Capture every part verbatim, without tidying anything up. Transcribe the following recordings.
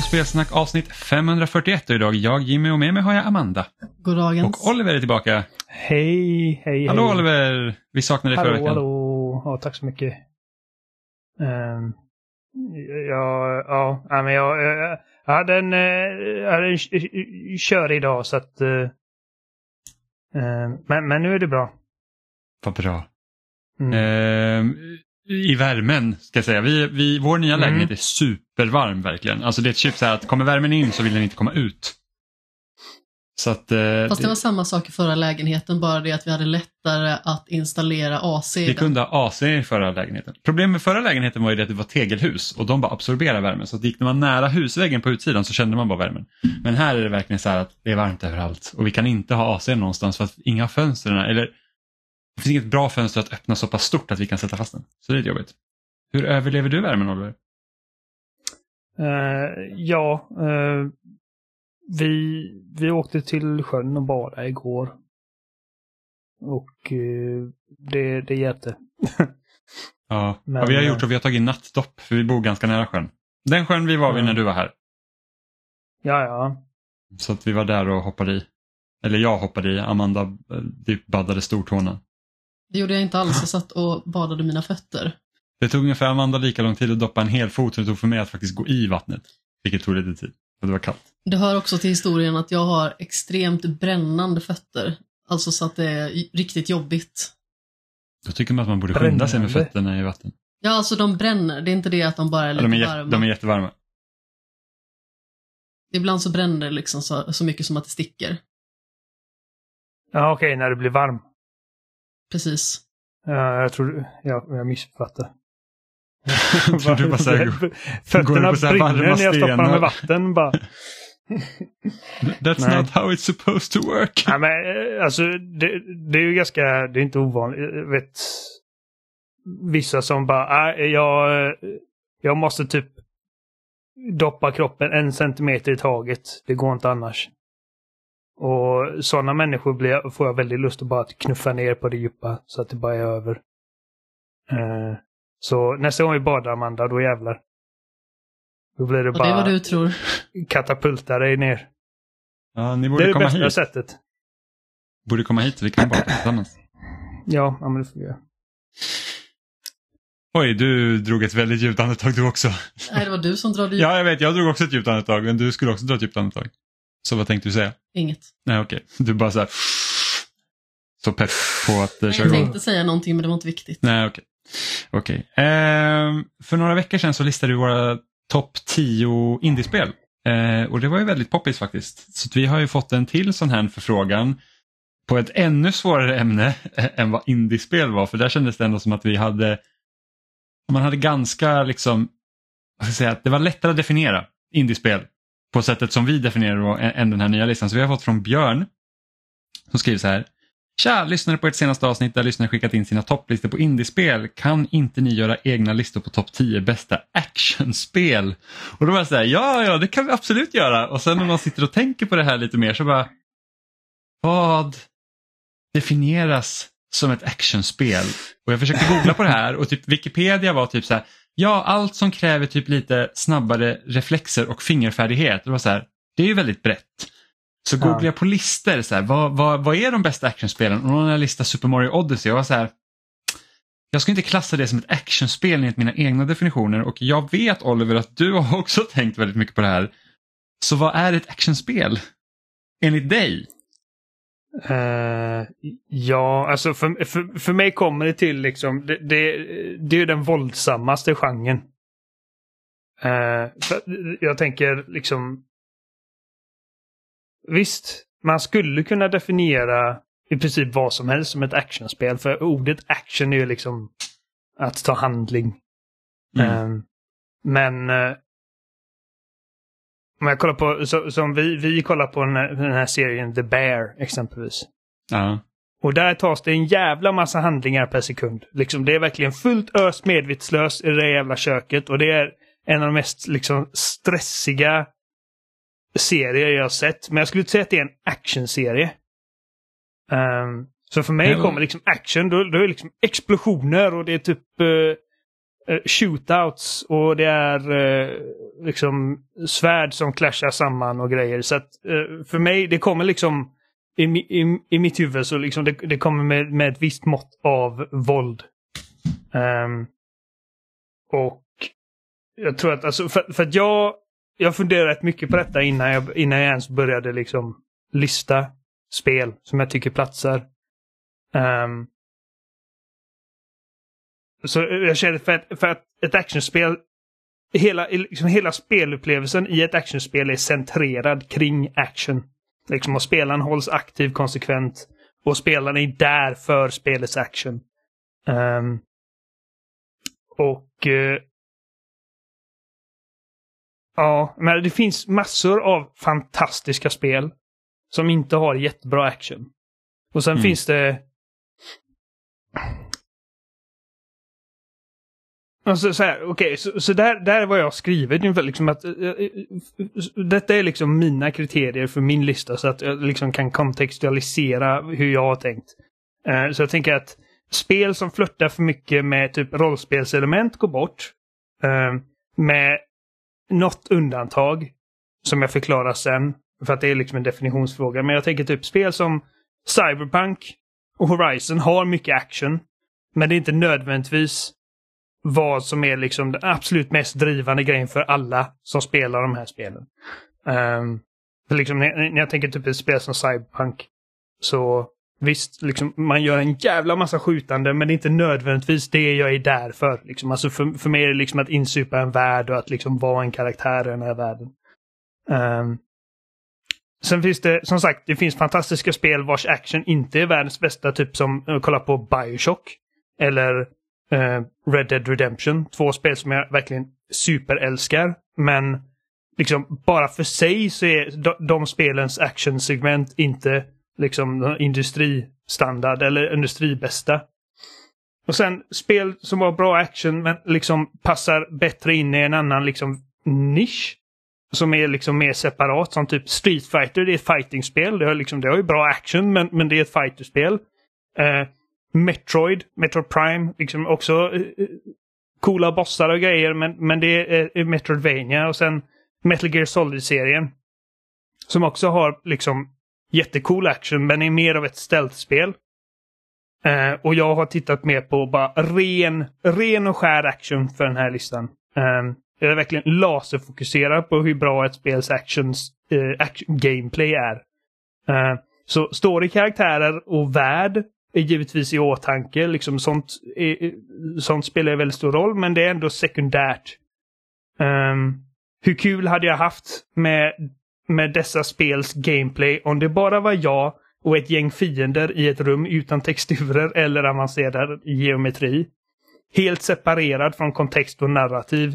Spelsnack avsnitt femhundrafyrtioett och idag jag, Jimmy och med mig har jag Amanda. Goddagens. Och Oliver är tillbaka. Hej, hej, Hallå hej. Oliver, vi saknade dig hallå, förra veckan. Hallå, ja, tack så mycket. Um, ja, ja, ja, men jag, jag, jag hade en, jag hade en kör idag så att, uh, uh, men, men nu är det bra. Vad bra. Mm. Ehm, I värmen ska jag säga, vi, vi, vår nya Mm. lägenhet är supervarm verkligen. Alltså det är typ så här att kommer värmen in så vill den inte komma ut. Så att, eh, Fast det var samma sak i förra lägenheten, bara det att vi hade lättare att installera A C. vi kunde ha A C i förra lägenheten. Problemet med förra lägenheten var ju det att det var tegelhus och de bara absorberar värmen. Så att gick man nära husväggen på utsidan så kände man bara värmen. Men här är det verkligen så här att det är varmt överallt och vi kan inte ha A C någonstans för att inga fönster, eller det finns inget bra fönster att öppna så pass stort att vi kan sätta fast den. Så det är jobbigt. Hur överlever du värmen, Oliver? Uh, ja, uh, vi, vi åkte till sjön och badade igår. Och uh, det, det hjälpte. Ja, Men, vad vi har gjort och vi har tagit nattdopp för vi bor ganska nära sjön. Den sjön vi var vid Mm. när du var här. Ja, ja. Så att vi var där och hoppade i. Eller jag hoppade i, Amanda eh, typ baddade stortårna. Det gjorde jag inte alls, jag satt och badade mina fötter. Det tog ungefär Amanda lika lång tid att doppa en hel fot som det tog för mig att faktiskt gå i vattnet. Vilket tog lite tid, för det var kallt. Det hör också till historien att jag har extremt brännande fötter. Alltså så att det är riktigt jobbigt. Då tycker man att man borde skynda sig med Brännande. fötterna i vatten. Ja, alltså de bränner. Det är inte det att de bara är Ja, lite de, är jätte, varma. de är jättevarma. Ibland så bränner det liksom så, så mycket som att det sticker. Ja, okej, när det blir varm. Precis. Ja, jag tror, ja, jag missfattar. Tror du bara så här, Fötterna går du på så här brinner varma när jag stoppar dem stenar? i vatten bara. That's Nej. not how it's supposed to work. Ja, men eh, alltså det, det är ju ganska, det är inte ovanligt. Jag vet vissa som bara, äh, jag, jag måste typ doppa kroppen en centimeter i taget. Det går inte annars. Och sådana människor blir, får jag väldigt lust att bara knuffa ner på det djupa så att det bara är över. Uh, så nästa gång vi badar, Amanda, då jävlar. Då blir det Och det är bara vad du tror. katapulta dig ner. Ja, ni Det borde är det komma bästa hit. sättet. Borde komma hit så vi kan bada tillsammans. Ja, ja, men det får vi göra. Oj, du drog ett väldigt djupt andetag du också. Nej, det var du som drar dit. Ja, jag vet. Jag drog också ett djupt andetag, men du skulle också dra ett djupt andetag. Så vad tänkte du säga? Inget. Nej, okej. Du bara så här... Så pepp på att uh, Nej, köra jag igång. tänkte säga någonting, men det var inte viktigt. Nej, okej. Okej. Ehm, för några veckor sedan så listade du våra topp tio indiespel. Ehm, och det var ju väldigt poppis faktiskt. Så att vi har ju fått en till sån här förfrågan på ett ännu svårare ämne än vad indiespel var. För där kändes det ändå som att vi hade... Man hade ganska liksom... Vad ska jag säga? Att det var lättare att definiera indiespel på sättet som vi definierar då, än den här nya listan. Så vi har fått från Björn som skriver så här: tja, lyssnade på ett senaste avsnitt där lyssnare skickat in sina topplistor på indiespel. Kan inte ni göra egna listor på topp tio bästa actionspel? Och då var jag så här, ja, ja, det kan vi absolut göra. Och sen när man sitter och tänker på det här lite mer så bara, vad definieras som ett actionspel? Och jag försökte googla på det här och typ Wikipedia var typ så här, ja, allt som kräver typ lite snabbare reflexer och fingerfärdighet. Det var så här, det är ju väldigt brett. Så googlade Ja. jag på listor, så här, vad, vad, vad är de bästa actionspelen? Och när jag listade Super Mario Odyssey, jag var så här, jag ska inte klassa det som ett actionspel enligt mina egna definitioner. Och jag vet, Oliver, att du har också tänkt väldigt mycket på det här. Så vad är ett actionspel enligt dig? Uh, ja, alltså för, för, för mig kommer det till liksom, det, det, det är ju den våldsammaste genren. Uh, för, jag tänker liksom, visst, man skulle kunna definiera i princip vad som helst som ett actionspel. För ordet action är ju liksom att ta handling. Mm. Uh, men uh, om jag kollar på, så, som vi, vi kollar på den här, den här serien The Bear exempelvis. Ja. Och där tas det en jävla massa handlingar per sekund. Liksom, det är verkligen fullt ös medvetslöst i det jävla köket. Och det är en av de mest liksom, stressiga serier jag har sett. Men jag skulle inte säga att det är en actionserie. Um, så för mig Eller... kommer liksom action, då, då är det liksom explosioner och det är typ uh, uh, shootouts och det är uh, liksom svärd som clashar samman och grejer. Så att uh, för mig, det kommer liksom i, i, i mitt huvud så liksom det, det kommer med, med ett visst mått av våld. Um, och jag tror att alltså, för, för att jag jag funderade rätt mycket på detta innan jag, innan jag ens började liksom lista spel som jag tycker platsar. Um, så jag känner för att, för att ett actionspel hela, liksom hela spelupplevelsen i ett actionspel är centrerad kring action. Liksom, och spelaren hålls aktiv konsekvent och spelaren är där för spelets action. Um, och uh, ja, men det finns massor av fantastiska spel som inte har jättebra action. Och sen mm. finns det alltså, så här, okej, okay, så, så där, där är vad jag har skrivit liksom att, uh, uh, detta är liksom mina kriterier för min lista så att jag liksom kan kontextualisera hur jag har tänkt. Uh, så jag tänker att spel som flörtar för mycket med typ rollspelselement går bort. Uh, med något undantag som jag förklarar sen för att det är liksom en definitionsfråga. Men jag tänker typ spel som Cyberpunk och Horizon har mycket action. Men det är inte nödvändigtvis vad som är liksom den absolut mest drivande grejen för alla som spelar de här spelen. Um, för liksom när, när jag tänker typ ett spel som Cyberpunk så visst, liksom, man gör en jävla massa skjutande men det är inte nödvändigtvis det jag är där för. Liksom. Alltså för, för mig är det liksom att insupa en värld och att liksom vara en karaktär i den här världen. Um, sen finns det, som sagt, det finns fantastiska spel vars action inte är världens bästa, typ som uh, kolla på Bioshock eller uh, Red Dead Redemption. Två spel som jag verkligen superälskar, men liksom bara för sig så är de, de spelens actionsegment inte liksom industristandard eller industribästa. Och sen spel som har bra action men liksom passar bättre in i en annan liksom nisch som är liksom mer separat, som typ Street Fighter, det är ett fighting-spel. Det har liksom, det har ju bra action men, men det är ett fighterspel. Uh, Metroid, Metroid Prime, liksom också uh, coola bossar och grejer, men, men det är uh, Metroidvania. Och sen Metal Gear Solid-serien som också har liksom jättecool action men är mer av ett stealth-spel. Uh, och jag har tittat mer på bara ren, ren och skär action för den här listan. Uh, jag är verkligen laserfokuserad på hur bra ett spels actions, uh, action, gameplay är. Uh, så story-karaktärer och värld är givetvis i åtanke. Liksom sånt, är, sånt spelar väldigt stor roll, men det är ändå sekundärt. Um, hur kul hade jag haft med med dessa spels gameplay om det bara var jag och ett gäng fiender i ett rum utan texturer eller avancerad geometri. Helt separerad från kontext och narrativ.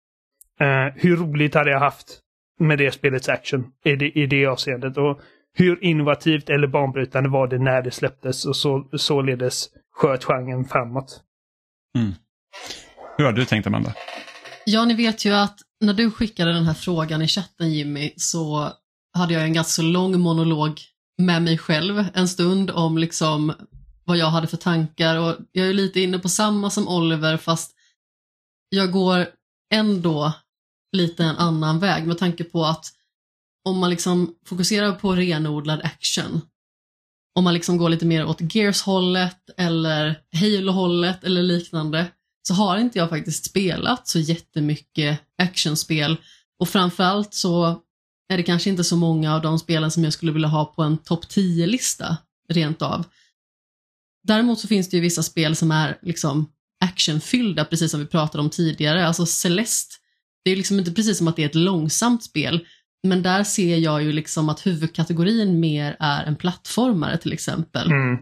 Uh, hur roligt hade jag haft med det spelets action i det, i det avseendet. Och hur innovativt eller banbrytande var det när det släpptes och så, således sköt genren framåt. Mm. Hur har du tänkt, Amanda? Ja, ni vet ju att när du skickade den här frågan i chatten, Jimmy, så hade jag en ganska så lång monolog med mig själv en stund om liksom vad jag hade för tankar, och jag är lite inne på samma som Oliver, fast jag går ändå lite en annan väg med tanke på att om man liksom fokuserar på renodlad action, om man liksom går lite mer åt Gears-hållet eller Halo-hållet eller liknande, så har inte jag faktiskt spelat så jättemycket actionspel, och framförallt så är det kanske inte så många av de spelen som jag skulle vilja ha på en topp tio-lista rent av. Däremot så finns det ju vissa spel som är liksom actionfyllda, precis som vi pratade om tidigare. Alltså Celeste, det är liksom inte precis som att det är ett långsamt spel, men där ser jag ju liksom att huvudkategorin mer är en plattformare till exempel. Mm.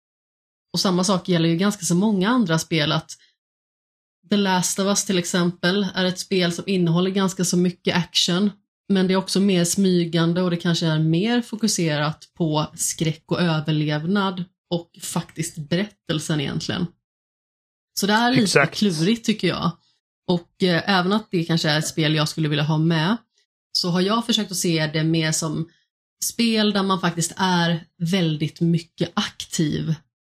Och samma sak gäller ju ganska så många andra spel, att The Last of Us till exempel är ett spel som innehåller ganska så mycket action, men det är också mer smygande och det kanske är mer fokuserat på skräck och överlevnad och faktiskt berättelsen egentligen. Så det är lite Exakt. klurigt tycker jag. Och eh, även att det kanske är ett spel jag skulle vilja ha med, så har jag försökt att se det mer som spel där man faktiskt är väldigt mycket aktiv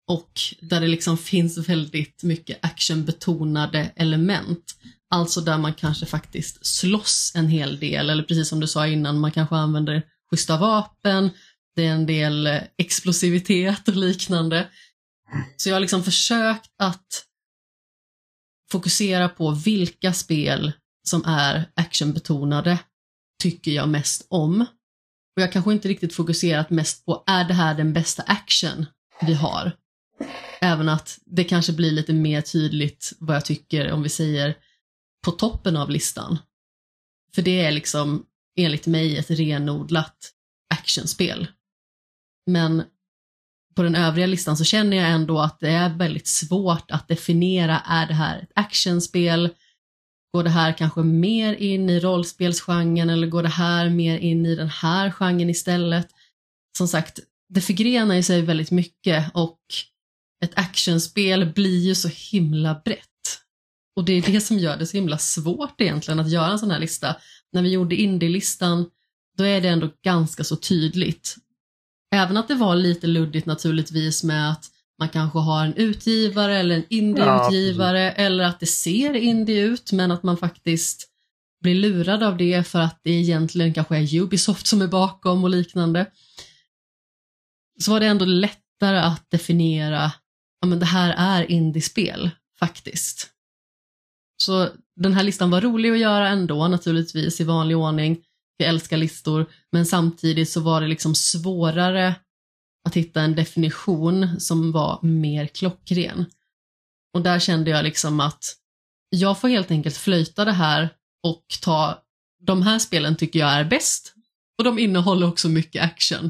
och där det liksom finns väldigt mycket actionbetonade element. Alltså där man kanske faktiskt slåss en hel del, eller precis som du sa innan, man kanske använder schyssta vapen, det är en del explosivitet och liknande. Så jag har liksom försökt att fokusera på vilka spel som är actionbetonade tycker jag mest om. Och jag kanske inte riktigt fokuserat mest på, är det här den bästa action vi har? Även att det kanske blir lite mer tydligt vad jag tycker, om vi säger på toppen av listan. För det är liksom enligt mig ett renodlat actionspel. Men på den övriga listan så känner jag ändå att det är väldigt svårt att definiera, är det här ett actionspel? Går det här kanske mer in i rollspelsgenren, eller går det här mer in i den här genren istället? Som sagt, det förgrenar ju sig väldigt mycket, och ett actionspel blir ju så himla brett. Och det är det som gör det så himla svårt egentligen att göra en sån här lista. När vi gjorde indie-listan, då är det ändå ganska så tydligt. Även att det var lite luddigt naturligtvis med att man kanske har en utgivare eller en indie-utgivare, ja, eller att det ser indie ut men att man faktiskt blir lurad av det för att det egentligen kanske är Ubisoft som är bakom och liknande. Så var det ändå lättare att definiera, ja men det här är indiespel faktiskt. Så den här listan var rolig att göra ändå, naturligtvis i vanlig ordning. Jag älskar listor, men samtidigt så var det liksom svårare att hitta en definition som var mer klockren. Och där kände jag liksom att jag får helt enkelt flöjta det här och ta, de här spelen tycker jag är bäst, och de innehåller också mycket action.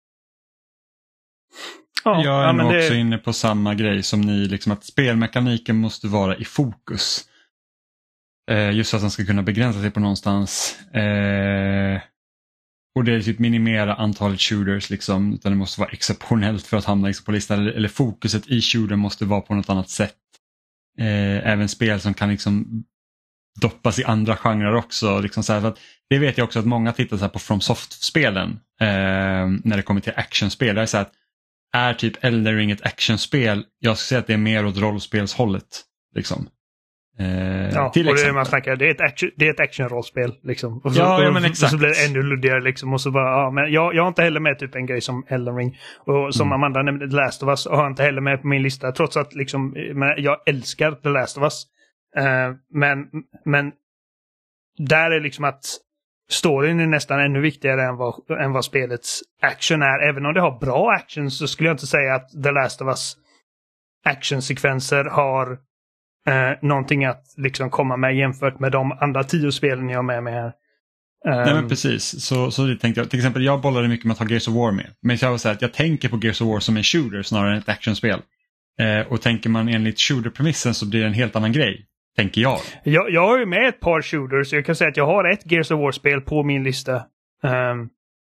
Ja, jag är ja, nog det... också inne på samma grej som ni, liksom att spelmekaniken måste vara i fokus. Eh, just att den ska kunna begränsa sig på någonstans. Eh, och det är typ minimera antalet shooters liksom, utan det måste vara exceptionellt för att hamna liksom på listan. Eller, eller fokuset i shooter måste vara på något annat sätt. Eh, även spel som kan liksom doppas i andra genrer också. Liksom så här, för att det vet jag också att många tittar så här på FromSoft-spelen eh, när det kommer till actionspel. Det är så här att är typ Elden Ring ett actionspel? Jag skulle säga att det är mer åt rollspelshållet liksom. Eh, ja, till och exempel. det är man snackar, det är ett action, det är ett action-rollspel liksom. Och så, ja, ja, men och, exakt. och så blir det ännu luddigare liksom, och så bara, ja, men jag, jag har inte heller med typ en grej som Elden Ring, och som mm. Amanda nämnde, The Last of Us, har jag inte heller med på min lista, trots att liksom, men jag älskar The Last of Us. Uh, men, men där är liksom att storyn är nästan ännu viktigare än vad, än vad spelets action är. Även om det har bra action så skulle jag inte säga att The Last of Us actionsekvenser har Eh, någonting att liksom komma med jämfört med de andra tio spelen jag har med mig här. Um, Nej men precis, så, så det tänkte jag. Till exempel jag bollade mycket med att ha Gears of War med. Men jag vill säga att jag tänker på Gears of War som en shooter snarare än ett actionspel. Eh, och tänker man enligt shooter-premissen så blir det en helt annan grej, tänker jag. Jag, jag har ju med ett par shooters, så jag kan säga att jag har ett Gears of War-spel på min lista. Um,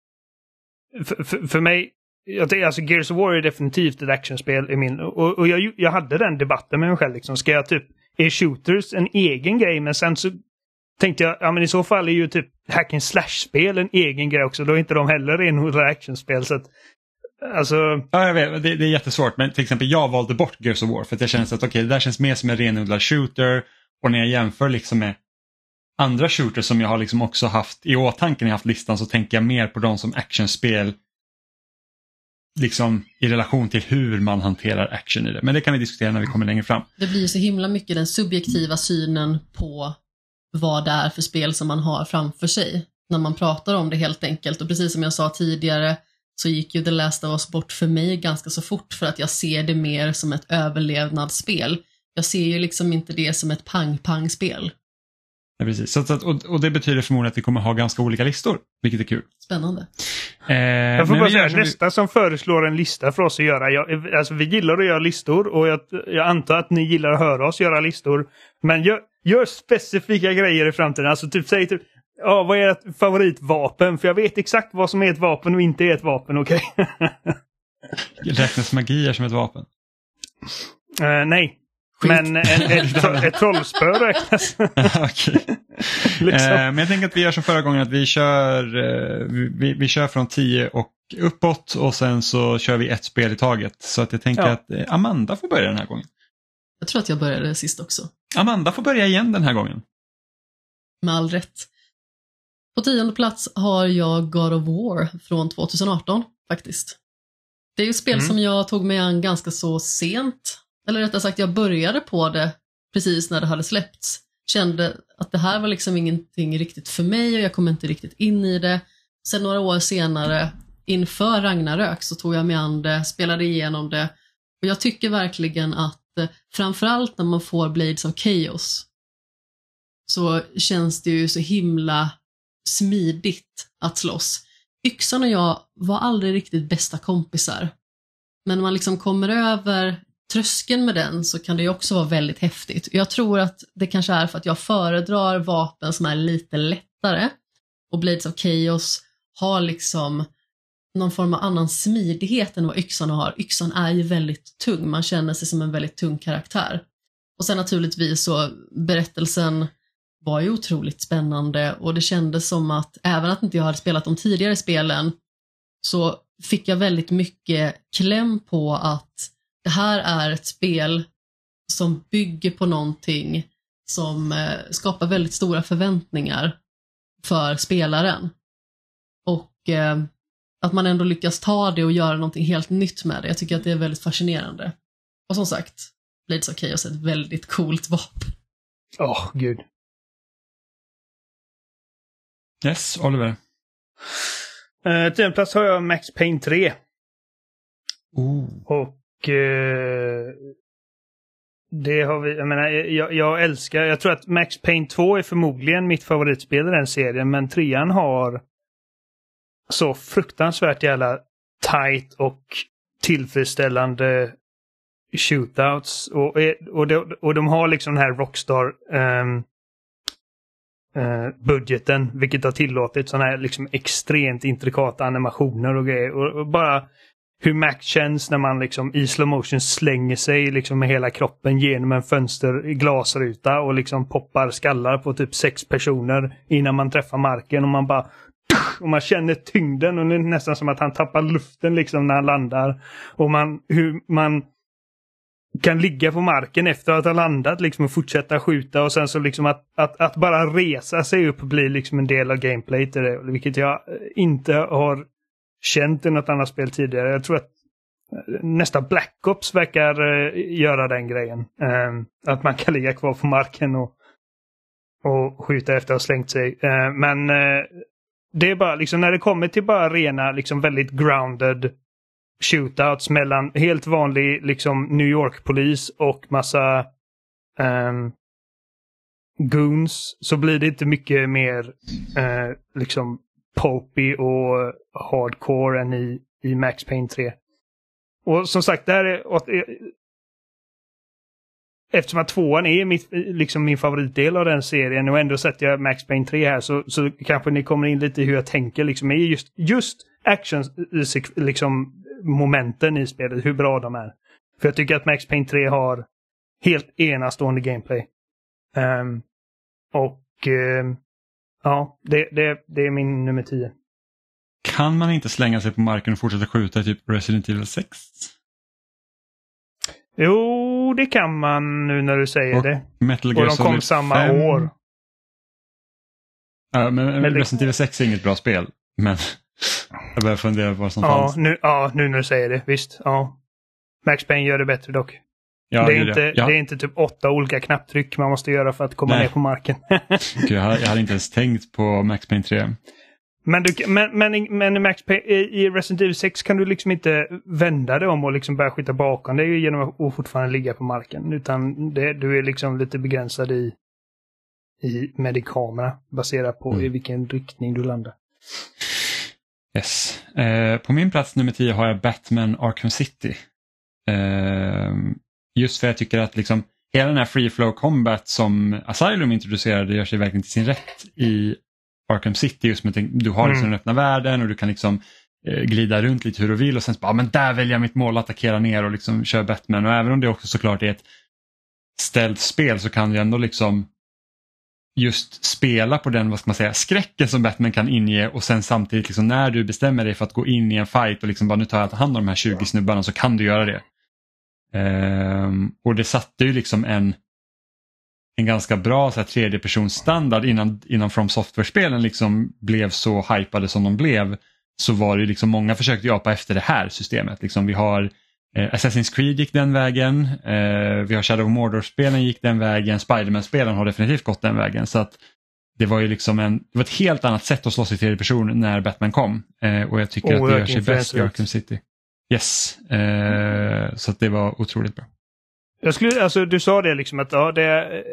för, för, för mig, jag tänker, alltså Gears of War är definitivt ett actionspel i min, och, och jag, jag hade den debatten med mig själv liksom. Ska jag typ, är shooters en egen grej? Men sen så tänkte jag, ja men i så fall är ju typ hack and slash-spel en egen grej också. Då är inte de heller renodlade actionspel, så att alltså... Ja, jag vet, det, det är jättesvårt, men till exempel jag valde bort Gears of War för att jag kände att okej, okay, det där känns mer som en renodlad shooter, och när jag jämför liksom med andra shooters som jag har liksom också haft i åtanke när jag haft listan, så tänker jag mer på dem som actionspel liksom i relation till hur man hanterar action i det. Men det kan vi diskutera när vi kommer längre fram. Det blir så himla mycket den subjektiva synen på vad det är för spel som man har framför sig när man pratar om det helt enkelt. Och precis som jag sa tidigare så gick ju The Last of Us bort för mig ganska så fort, för att jag ser det mer som ett överlevnadsspel. Jag ser ju liksom inte det som ett pang-pang-spel. Ja, precis. Så, så, och, och det betyder förmodligen att vi kommer ha ganska olika listor, vilket är kul. Spännande. Eh, jag får bara säga, som nästa vi... som föreslår en lista för oss att göra. Jag, alltså vi gillar att göra listor, och jag, jag antar att ni gillar att höra oss göra listor. Men gör, gör specifika grejer i framtiden. Alltså typ, säg typ, ja, vad är ett favoritvapen? För jag vet exakt vad som är ett vapen och inte är ett vapen, okej? Okay? Räknas magier som ett vapen? Uh, nej. Men en, ett, ett trollspö räknas. Okej. liksom. eh, men jag tänker att vi gör som förra gången, att vi kör, eh, vi, vi kör från tio och uppåt och sen så kör vi ett spel i taget. Så att jag tänker Ja. att eh, Amanda får börja den här gången. Jag tror att jag började sist också. Amanda får börja igen den här gången. Med all rätt. På tionde plats har jag God of War från tjugoarton faktiskt. Det är ju ett spel Mm. som jag tog mig an ganska så sent. Eller rättare sagt, jag började på det precis när det hade släppts. Kände att det här var liksom ingenting riktigt för mig och jag kom inte riktigt in i det. Sen några år senare, inför Ragnarök, så tog jag mig an det, spelade igenom det. Och jag tycker verkligen att eh, framförallt när man får Blades of Chaos så känns det ju så himla smidigt att slåss. Yxan och jag var aldrig riktigt bästa kompisar. Men när man liksom kommer över tröskeln med den så kan det ju också vara väldigt häftigt. Jag tror att det kanske är för att jag föredrar vapen som är lite lättare. Och Blades of Chaos har liksom någon form av annan smidighet än vad yxan har. Yxan är ju väldigt tung. Man känner sig som en väldigt tung karaktär. Och sen naturligtvis så berättelsen var ju otroligt spännande och det kändes som att även att inte jag hade spelat de tidigare spelen så fick jag väldigt mycket kläm på att det här är ett spel som bygger på någonting som eh, skapar väldigt stora förväntningar för spelaren. Och eh, att man ändå lyckas ta det och göra någonting helt nytt med det. Jag tycker att det är väldigt fascinerande. Och som sagt, Blades of Chaos är ett väldigt coolt vapen. Åh, oh, gud. Yes, Oliver. Uh, Tionde plats har jag Max Payne tre. Oh. Och uh, det har vi, jag menar, jag, jag älskar, jag tror att Max Payne två är förmodligen mitt favoritspel i den serien, men trean har så fruktansvärt jävla tight och tillfredsställande shootouts och, och, de, och de har liksom den här Rockstar um, uh, budgeten, vilket har tillåtit sådana här liksom extremt intrikata animationer och grejer och, och bara hur Max känns när man liksom i slow motion slänger sig liksom med hela kroppen genom en fönster glasruta och liksom poppar skallar på typ sex personer innan man träffar marken och man bara och man känner tyngden och det är nästan som att han tappar luften liksom när han landar och man hur man kan ligga på marken efter att ha landat liksom och fortsätta skjuta och sen så liksom att, att, att bara resa sig upp blir liksom en del av gameplay till det, vilket jag inte har känt i något annat spel tidigare. Jag tror att nästa Black Ops verkar uh, göra den grejen. Uh, att man kan ligga kvar på marken och, och skjuta efter att ha slängt sig. Uh, men uh, det är bara liksom när det kommer till bara rena liksom väldigt grounded shootouts mellan helt vanlig liksom New York-polis och massa um, goons så blir det inte mycket mer uh, liksom pulpy och hardcore än i, i Max Payne tre. Och som sagt, det här är eftersom att tvåan är mitt, liksom min favoritdel av den serien och ändå sätter jag Max Payne tre här så, så kanske ni kommer in lite i hur jag tänker liksom i just, just action liksom momenten i spelet, hur bra de är. För jag tycker att Max Payne tre har helt enastående gameplay. Um, och um, ja, det, det, det är min nummer tio. Kan man inte slänga sig på marken och fortsätta skjuta i typ Resident Evil sex? Jo, det kan man nu när du säger och det. Metal och Gear de kom Solid samma fem. år. Ja, men, men Resident Evil sex är inget bra spel. Men jag börjar fundera på vad som ja, fanns. nu, ja, nu när du säger det. Visst, ja. Max Payne gör det bättre dock. Ja, det, är det, inte, ja. det är inte typ åtta olika knapptryck man måste göra för att komma Nej. ner på marken. Gud, jag, jag hade inte ens tänkt på Max Payne tre. Men, du, men, men, men i, Max Payne, i Resident Evil sex kan du liksom inte vända dig om och liksom börja skjuta bakom. Det är ju genom att fortfarande ligga på marken. Utan det, du är liksom lite begränsad i, i med din kamera baserat på mm. i vilken riktning du landar. Yes. Eh, på min plats nummer tio har jag Batman Arkham City. Eh, just för jag tycker att liksom hela den här free flow combat som Asylum introducerade gör sig verkligen till sin rätt i Arkham City, just med att du har liksom mm. den öppna världen och du kan liksom eh, glida runt lite hur du vill och sen bara, ah, men där väljer jag mitt mål att attackera ner och liksom köra Batman. Och även om det också såklart är ett ställt spel så kan du ändå liksom just spela på den, vad ska man säga, skräcken som Batman kan inge och sen samtidigt liksom, när du bestämmer dig för att gå in i en fight och liksom bara nu tar jag hand om de här tjugo snubbarna så kan du göra det. Um, och det satte ju liksom en en ganska bra så här, tredjepersonsstandard innan, innan From Software-spelen liksom blev så hypade som de blev, så var det liksom många försökte japa efter det här systemet. Liksom, vi har eh, Assassin's Creed gick den vägen, eh, vi har Shadow of Mordor-spelen gick den vägen, Spider-Man-spelen har definitivt gått den vägen, så att det var ju liksom en, det var ett helt annat sätt att slåss i tredje person när Batman kom, eh, och jag tycker oh, att det gör sig bäst i Arkham City. Yes, eh, så att det var otroligt bra. Jag skulle, alltså du sa det liksom att ja, det,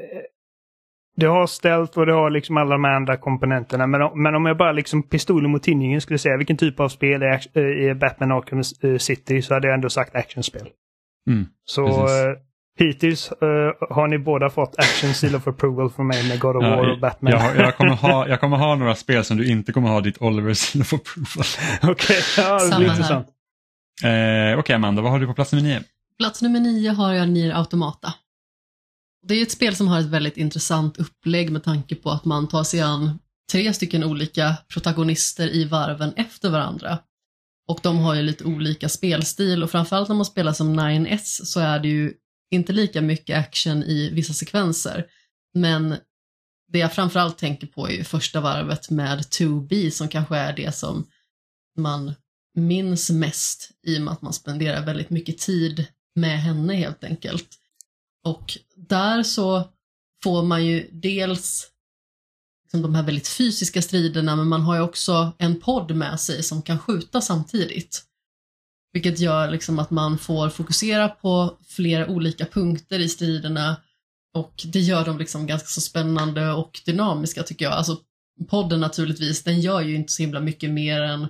det har ställt och det har liksom alla de andra komponenterna, men, men om jag bara liksom pistolen mot tinningen skulle säga vilken typ av spel är, är Batman Arkham City, så hade jag ändå sagt actionspel. Mm, så uh, hittills uh, har ni båda fått action seal of approval från mig med God of ja, War och Batman. Jag, jag, kommer ha, jag kommer ha några spel som du inte kommer ha ditt Oliver seal of approval. Okej, okay, ja, det blir intressant. Eh, Okej okay, Amanda, vad har du på plats nummer nio? Plats nummer nio har jag Nier Automata. Det är ett spel som har ett väldigt intressant upplägg med tanke på att man tar sig an tre stycken olika protagonister i varven efter varandra. Och de har ju lite olika spelstil, och framförallt när man spelar som nine S så är det ju inte lika mycket action i vissa sekvenser. Men det jag framförallt tänker på är ju första varvet med two B som kanske är det som man minns mest i och med att man spenderar väldigt mycket tid med henne helt enkelt. Och där så får man ju dels liksom de här väldigt fysiska striderna, men man har ju också en podd med sig som kan skjuta samtidigt. Vilket gör liksom att man får fokusera på flera olika punkter i striderna, och det gör dem liksom ganska så spännande och dynamiska tycker jag. Alltså podden naturligtvis, den gör ju inte så himla mycket mer än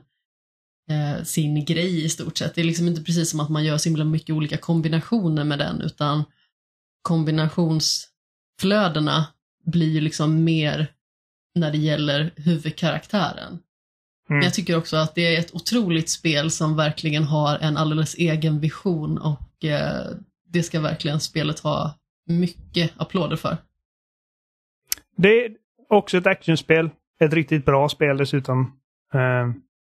eh, sin grej i stort sett. Det är liksom inte precis som att man gör så himla mycket olika kombinationer med den, utan kombinationsflödena blir ju liksom mer när det gäller huvudkaraktären. Mm. Men jag tycker också att det är ett otroligt spel som verkligen har en alldeles egen vision, och eh, det ska verkligen spelet ha mycket applåder för. Det är också ett actionspel. Ett riktigt bra spel dessutom. Uh,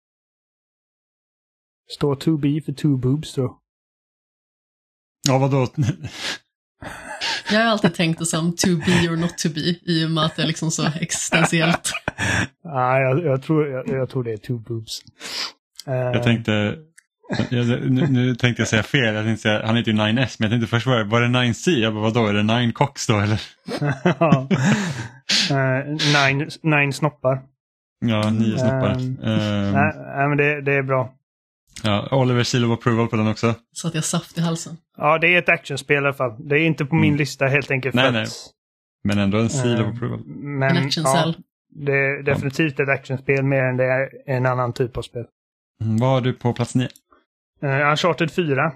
står two B för two boobs då. Ja, vadå? Jag har alltid tänkt det som to be or not to be, i och med att det är liksom så existentiellt. Nej, jag, jag, tror, jag, jag tror det är two boobs. Uh, jag tänkte... Jag, nu, nu tänkte jag säga fel. Jag tänkte säga, han heter ju nine S, men jag tänkte först var det, var det nine C? Jag bara, vadå? Är det nine cocks då, eller? uh, nine, nine snoppar. Ja, nio snoppar. Um, um, nej, nej, men det, det är bra. Ja, Oliver seal of approval på den också. Så att jag saft i halsen. Ja, det är ett actionspel i alla fall. Det är inte på min mm. lista helt enkelt. Nej, för nej. Att, men ändå en seal uh, of approval. Men, en actioncell. Ja, det är definitivt ett actionspel mer än det är en annan typ av spel. Mm, vad har du på plats nio? Uh, Uncharted fyra.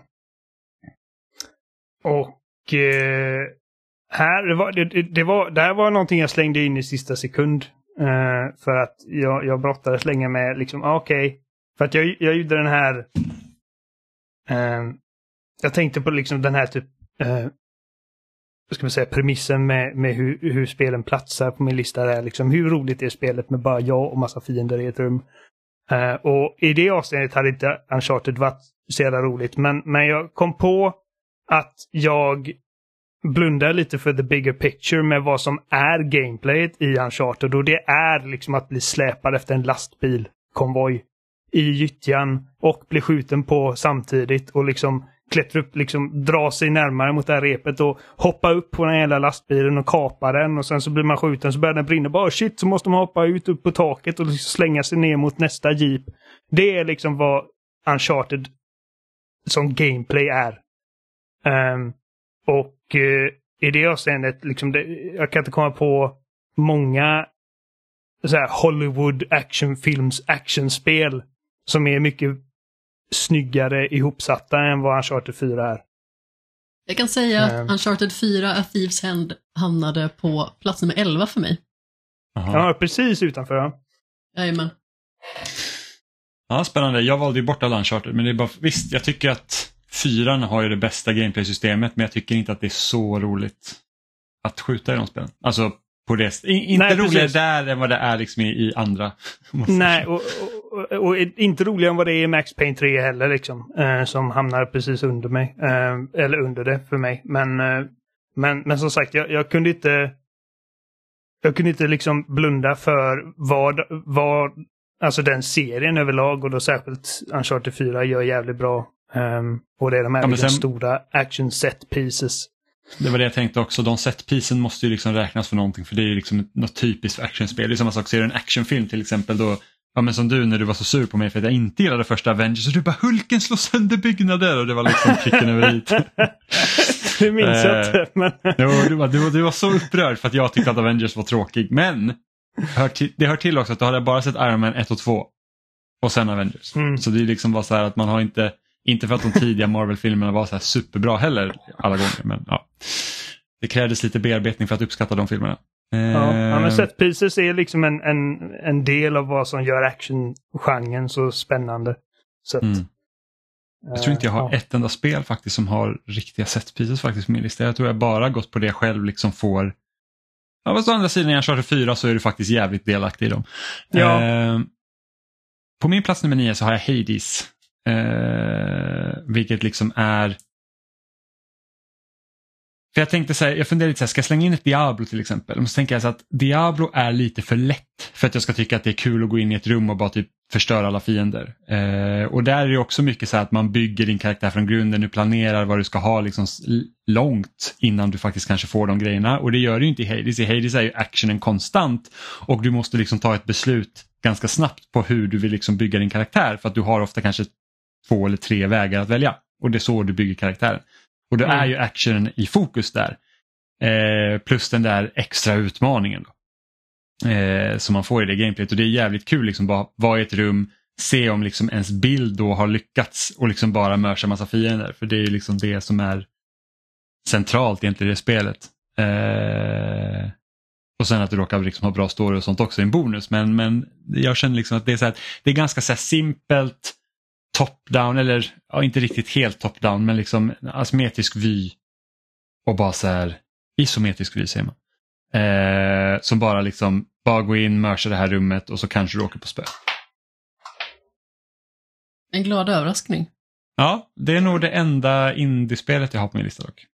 Och uh, här, det, var, det, det, var, det här var någonting jag slängde in i sista sekund. Uh, för att jag, jag brottades länge med liksom, ah, okej. Okay. För att jag, jag gjorde den här... Uh, jag tänkte på liksom den här typ... Uh, vad ska man säga, premissen med, med hur, hur spelen platsar på min lista. Är liksom, hur roligt är spelet med bara jag och massa fiender i ett rum. Uh, och i det avseendet hade inte Uncharted varit så jävla roligt. Men, men jag kom på att jag blundar lite för the bigger picture med vad som är gameplayet i Uncharted. Och det är liksom att bli släpad efter en lastbilkonvoj i gyttjan och bli skjuten på samtidigt och liksom klättra upp, liksom dra sig närmare mot det här repet och hoppa upp på den hela lastbilen och kapa den, och sen så blir man skjuten, så börjar den brinna. Bara shit, så måste man hoppa ut upp på taket och liksom slänga sig ner mot nästa jeep. Det är liksom vad Uncharted som gameplay är. Um, och uh, i det avseendet liksom det, jag kan inte komma på många så här Hollywood actionfilms actionspel som är mycket snyggare ihopsatta än vad Uncharted fyra är. Jag kan säga att um, Uncharted fyra, A Thieves End, hamnade på plats nummer elva för mig. Aha. Ja, precis utanför. Ja. Jajamän. Ja, spännande. Jag valde ju bort alla Uncharted, men det är bara, visst, jag tycker att fyran har ju det bästa gameplay-systemet, men jag tycker inte att det är så roligt att skjuta i de spelen. Alltså på det. In, inte Nej, roligare precis. där än vad det är liksom i, i andra. Nej, och, och, och, och inte roligare än vad det är i Max Payne tre heller liksom. Eh, som hamnar precis under mig. Eh, eller under det för mig. Men, eh, men, men som sagt, jag, jag kunde inte jag kunde inte liksom blunda för vad, vad alltså den serien överlag och då särskilt Uncharted fyra gör jävligt bra. Um, och det är de här Ja, liksom sen, stora action set pieces. Det var det jag tänkte också. De set piecen måste ju liksom räknas för någonting, för det är ju liksom något typiskt för actionspel. Det är samma sak, ser du en actionfilm till exempel då, ja men som du när du var så sur på mig för att jag inte gillade första Avengers och du bara Hulken slår sönder byggnader och det var liksom pricken över hit. Det minns jag inte. Men... jo, du, var, du, var, du var så upprörd för att jag tyckte att Avengers var tråkig, men hör till, det hör till också att du hade bara sett Iron Man ett och två och sen Avengers. Mm. Så det är liksom bara så här att man har inte Inte för att de tidiga Marvel-filmerna var så här superbra heller alla gånger, men ja. Det krävdes lite bearbetning för att uppskatta de filmerna. Ja, ja men set pieces är liksom en, en, en del av vad som gör action-genren så spännande. Så att, mm. Jag tror inte jag har ja. ett enda spel faktiskt som har riktiga set pieces faktiskt på min lista. Jag tror jag bara gått på det själv liksom får. Ja, fast å andra sidan när jag kör fyra så är du faktiskt jävligt delaktig i dem. Ja. Eh, på min plats nummer nio så har jag Hades. Eh, vilket liksom är för jag tänkte så här, jag funderade lite så här, ska jag slänga in ett Diablo till exempel? Och så tänker jag så att Diablo är lite för lätt för att jag ska tycka att det är kul att gå in i ett rum och bara typ förstöra alla fiender. Eh, och där är det också mycket så här att man bygger din karaktär från grunden, du planerar vad du ska ha liksom långt innan du faktiskt kanske får de grejerna, och det gör du inte i Hades. I Hades är ju actionen konstant och du måste liksom ta ett beslut ganska snabbt på hur du vill liksom bygga din karaktär, för att du har ofta kanske två eller tre vägar att välja och det är så du bygger karaktären. Och då mm. är ju actionen i fokus där. Eh, plus den där extra utmaningen då. Eh, som man får i det gameplayet. Och det är jävligt kul liksom bara vara i ett rum, se om liksom ens bild då har lyckats och liksom bara mörsa massa fiender. För det är ju liksom det som är centralt egentligen i det spelet. Eh, och sen att du råkar liksom ha bra story och sånt också är en bonus. Men, men jag känner liksom att det är, så här, det är ganska så här simpelt top-down, eller ja, inte riktigt helt top-down, men liksom asymmetrisk vy och bara så här isometrisk vy säger man. Eh, som bara liksom bara gå in, mörsa det här rummet och så kanske du åker på spö. En glad överraskning. Ja, det är nog det enda indiespelet jag har på min lista dock.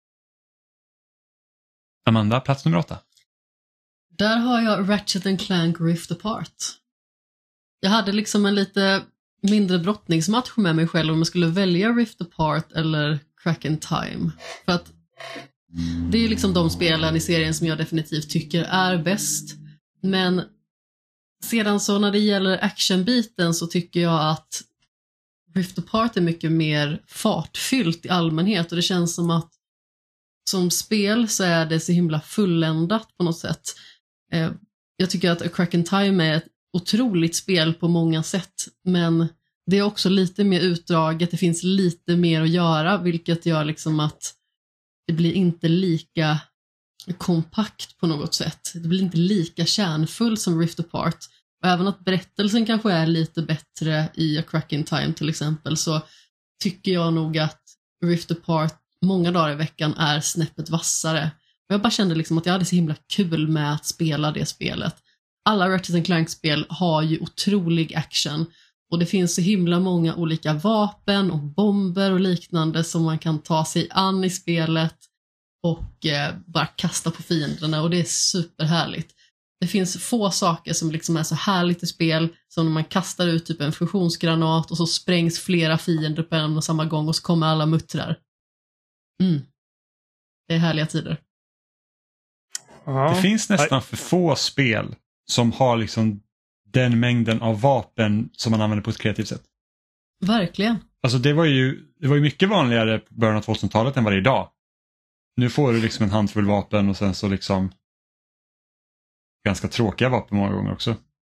Amanda, plats nummer åtta. Där har jag Ratchet and Clank Rift Apart. Jag hade liksom en lite mindre brottningsmatch med mig själv om jag skulle välja Rift Apart eller Crack in Time. För att det är ju liksom de spelen i serien som jag definitivt tycker är bäst. Men sedan så när det gäller actionbiten så tycker jag att Rift Apart är mycket mer fartfyllt i allmänhet, och det känns som att som spel så är det så himla fulländat på något sätt. Jag tycker att A Crack in Time är ett otroligt spel på många sätt, men det är också lite mer utdraget, det finns lite mer att göra, vilket gör liksom att det blir inte lika kompakt på något sätt. Det blir inte lika kärnfull som Rift Apart. Och även att berättelsen kanske är lite bättre i A Crack in Time till exempel, så tycker jag nog att Rift Apart många dagar i veckan är snäppet vassare. Och jag bara kände liksom att jag hade så himla kul med att spela det spelet. Alla Ratchet and Clank-spel har ju otrolig action, och det finns så himla många olika vapen och bomber och liknande som man kan ta sig an i spelet och eh, bara kasta på fienderna, och det är superhärligt. Det finns få saker som liksom är så härligt i spel som när man kastar ut typ en fusionsgranat och så sprängs flera fiender på en och samma gång och så kommer alla muttrar. Mm. Det är härliga tider. Ja. Det finns nästan för få spel som har liksom den mängden av vapen som man använder på ett kreativt sätt. Verkligen. Alltså det var ju, det var ju mycket vanligare på början av tvåtusentalet än vad det är idag. Nu får du liksom en handfull vapen och sen så liksom ganska tråkiga vapen många gånger också.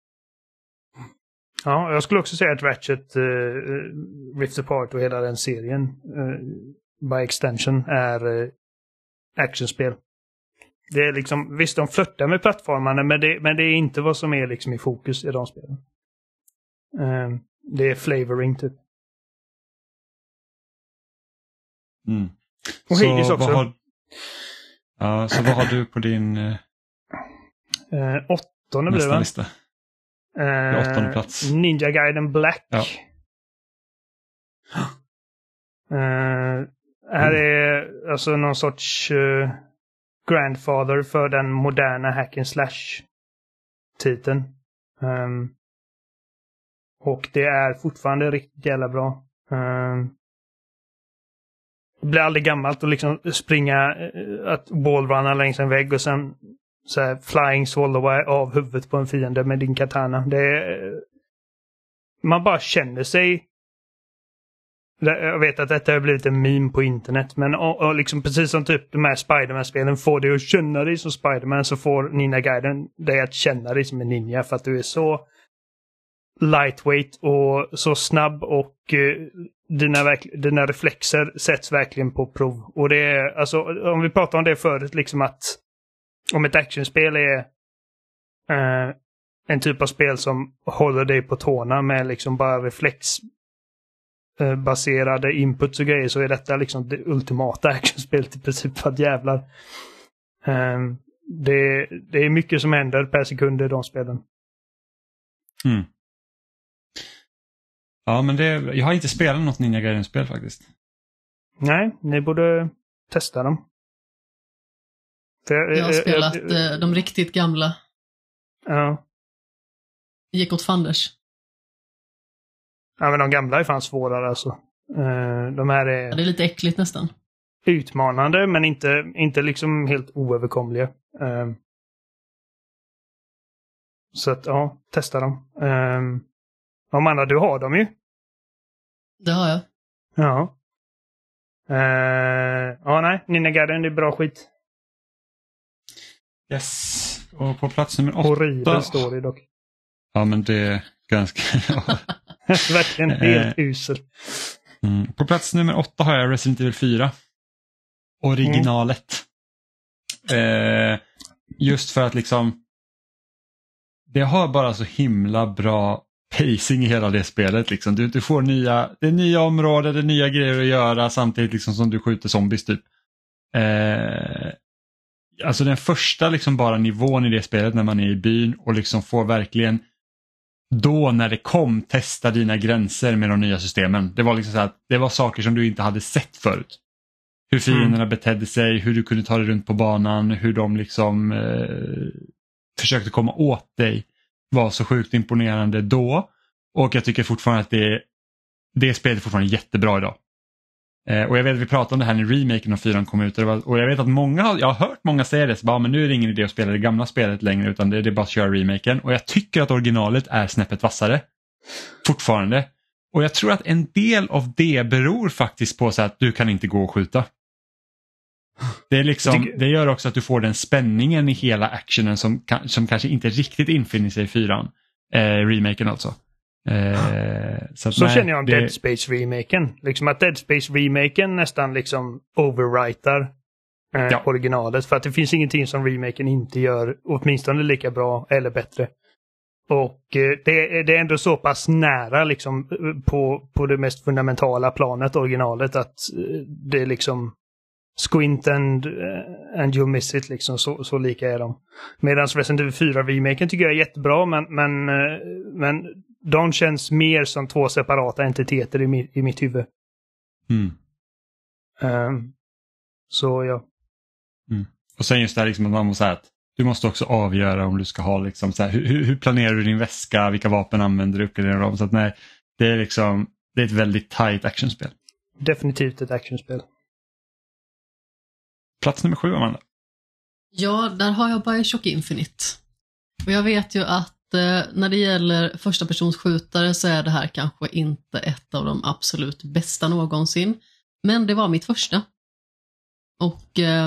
Ja, jag skulle också säga att Ratchet, uh, Rift Apart och hela den serien uh, by extension är uh, actionspel. Det är liksom, visst de flörtar med plattformarna, men det, men det är inte vad som är liksom i fokus i de spelen. Uh, det är flavoring typ. Mm. Och så Hades också. Vad har, ja, så vad har du på din... Uh... Uh, åttonde blir Nästa det. lista. Uh, åttonde plats. Ninja Gaiden Black. Ja. Uh, här är alltså någon sorts uh, grandfather för den moderna hack and slash-titeln. Um, och det är fortfarande riktigt jävla bra. Um, det blir aldrig gammalt att liksom springa, uh, att wallrunna längs en vägg och sen så här, flying swallow av huvudet på en fiende med din katana. Det är, uh, man bara känner sig. Jag vet att detta har blivit en meme på internet, men och, och liksom precis som typ de här Spider-Man-spelen får dig att känna dig som Spider-Man, så får Ninja Gaiden dig att känna dig som en ninja, för att du är så lightweight och så snabb, och uh, dina, verk- dina reflexer sätts verkligen på prov. Och det är, alltså, om vi pratar om det förut, liksom att om ett actionspel är uh, en typ av spel som håller dig på tårna med liksom bara reflex baserade inputs och grejer, så är detta liksom det ultimata actionspelet i princip, för att jävlar. Um, det, det är mycket som händer per sekund i de spelen. Mm. Ja, men det, jag har inte spelat något Ninja Gaiden-spel faktiskt. Nej, ni borde testa dem. För jag, jag har spelat jag, jag, de riktigt gamla. Ja. Gick åt fanders. Ja, men de gamla är fan svårare alltså. Uh, de här är... Ja, det är lite äckligt nästan. Utmanande, men inte, inte liksom helt oöverkomliga. Uh, så att, ja, testa dem. Uh, Amanda, du har dem ju. Det har jag. Ja. Uh, ja, nej. Ninja Gaiden, det är bra skit. Yes. Och på plats nummer åtta. Horribel story dock. Ja, men det är ganska... Verkligen helt usel. Mm. På plats nummer åtta har jag Resident Evil fyra. Originalet. Mm. Eh, just för att liksom det har bara så himla bra pacing i hela det spelet. Liksom. Du, du får nya, det är nya områden, det är nya grejer att göra samtidigt liksom som du skjuter zombies typ. Eh, alltså den första liksom bara nivån i det spelet när man är i byn och liksom får verkligen då när det kom testa dina gränser med de nya systemen. Det var liksom så att det var saker som du inte hade sett förut. Hur fienderna mm. betedde sig, hur du kunde ta dig runt på banan, hur de liksom eh, försökte komma åt dig var så sjukt imponerande då. Och jag tycker fortfarande att det, det spelet är fortfarande jättebra idag. Eh, och jag vet att vi pratade om det här när remaken av fyran kom ut. Och, var, och jag vet att många, jag har hört många säga det, så bara, men nu är det ingen idé att spela det gamla spelet längre, utan det, det är bara att köra remaken. Och jag tycker att originalet är snäppet vassare. Fortfarande. Och jag tror att en del av det beror faktiskt på så att du kan inte gå och skjuta. Det, är liksom, det gör också att du får den spänningen i hela actionen som, som kanske inte riktigt infinner sig i fyran. Eh, remaken alltså. Eh, så så nej, känner jag om det... Dead Space-remaken. Liksom att Dead Space-remaken nästan liksom overwritar eh, ja. originalet. För att det finns ingenting som remaken inte gör åtminstone lika bra eller bättre. Och eh, det, det är ändå så pass nära liksom på, på det mest fundamentala planet originalet att eh, det är liksom squint and, uh, and you miss it liksom, så, så lika är de. Medan Resident Evil fyra-remaken tycker jag är jättebra, men, men, uh, men de känns mer som två separata entiteter i, mi- i mitt huvud. Mm. Um, så ja. Mm. Och sen just det här liksom att man måste säga att du måste också avgöra om du ska ha liksom så här, hur, hur planerar du din väska, vilka vapen använder du, uppgraderar dem, så att nej, det är liksom, det är ett väldigt tight actionspel. Definitivt ett actionspel. Plats nummer sju, Amanda. Ja, där har jag Bioshock Infinite. Och jag vet ju att eh, när det gäller första persons skjutare så är det här kanske inte ett av de absolut bästa någonsin. Men det var mitt första. Och eh,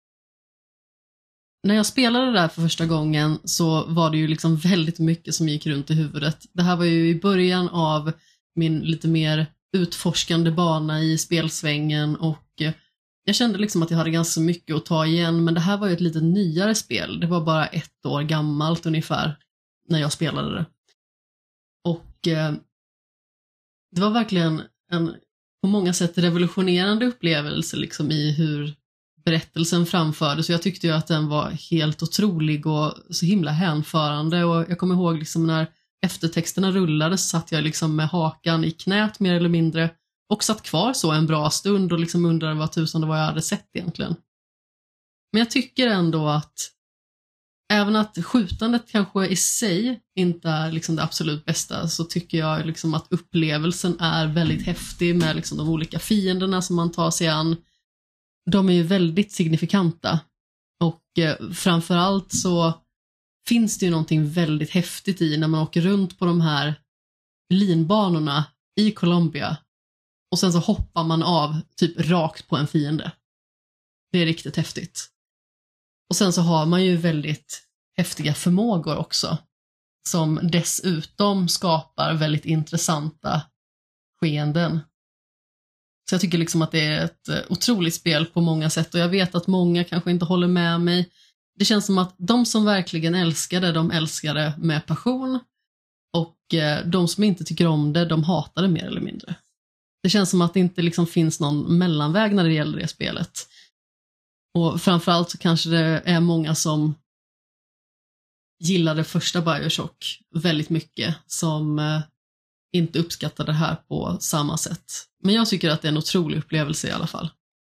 när jag spelade det där för första gången så var det ju liksom väldigt mycket som gick runt i huvudet. Det här var ju i början av min lite mer utforskande bana i spelsvängen, och eh, jag kände liksom att jag hade ganska mycket att ta igen, men det här var ju ett lite nyare spel. Det var bara ett år gammalt ungefär när jag spelade det. Och eh, det var verkligen en på många sätt revolutionerande upplevelse liksom i hur berättelsen framfördes. Så jag tyckte ju att den var helt otrolig och så himla hänförande. Och jag kommer ihåg liksom när eftertexterna rullade så satt jag liksom med hakan i knät mer eller mindre och satt kvar så en bra stund och liksom undrade vad tusan det var jag hade sett egentligen. Men jag tycker ändå att även att skjutandet kanske i sig inte är liksom det absolut bästa, så tycker jag liksom att upplevelsen är väldigt häftig med liksom de olika fienderna som man tar sig an. De är ju väldigt signifikanta och eh, framförallt så finns det ju någonting väldigt häftigt i när man åker runt på de här linbanorna i Colombia och sen så hoppar man av typ rakt på en fiende. Det är riktigt häftigt. Och sen så har man ju väldigt häftiga förmågor också som dessutom skapar väldigt intressanta skeenden. Så jag tycker liksom att det är ett otroligt spel på många sätt och jag vet att många kanske inte håller med mig. Det känns som att de som verkligen älskar det, de älskar det med passion och de som inte tycker om det, de hatar det mer eller mindre. Det känns som att det inte liksom finns någon mellanväg när det gäller det spelet. Och framförallt så kanske det är många som gillade första BioShock väldigt mycket som eh, inte uppskattar det här på samma sätt. Men jag tycker att det är en otrolig upplevelse i alla fall.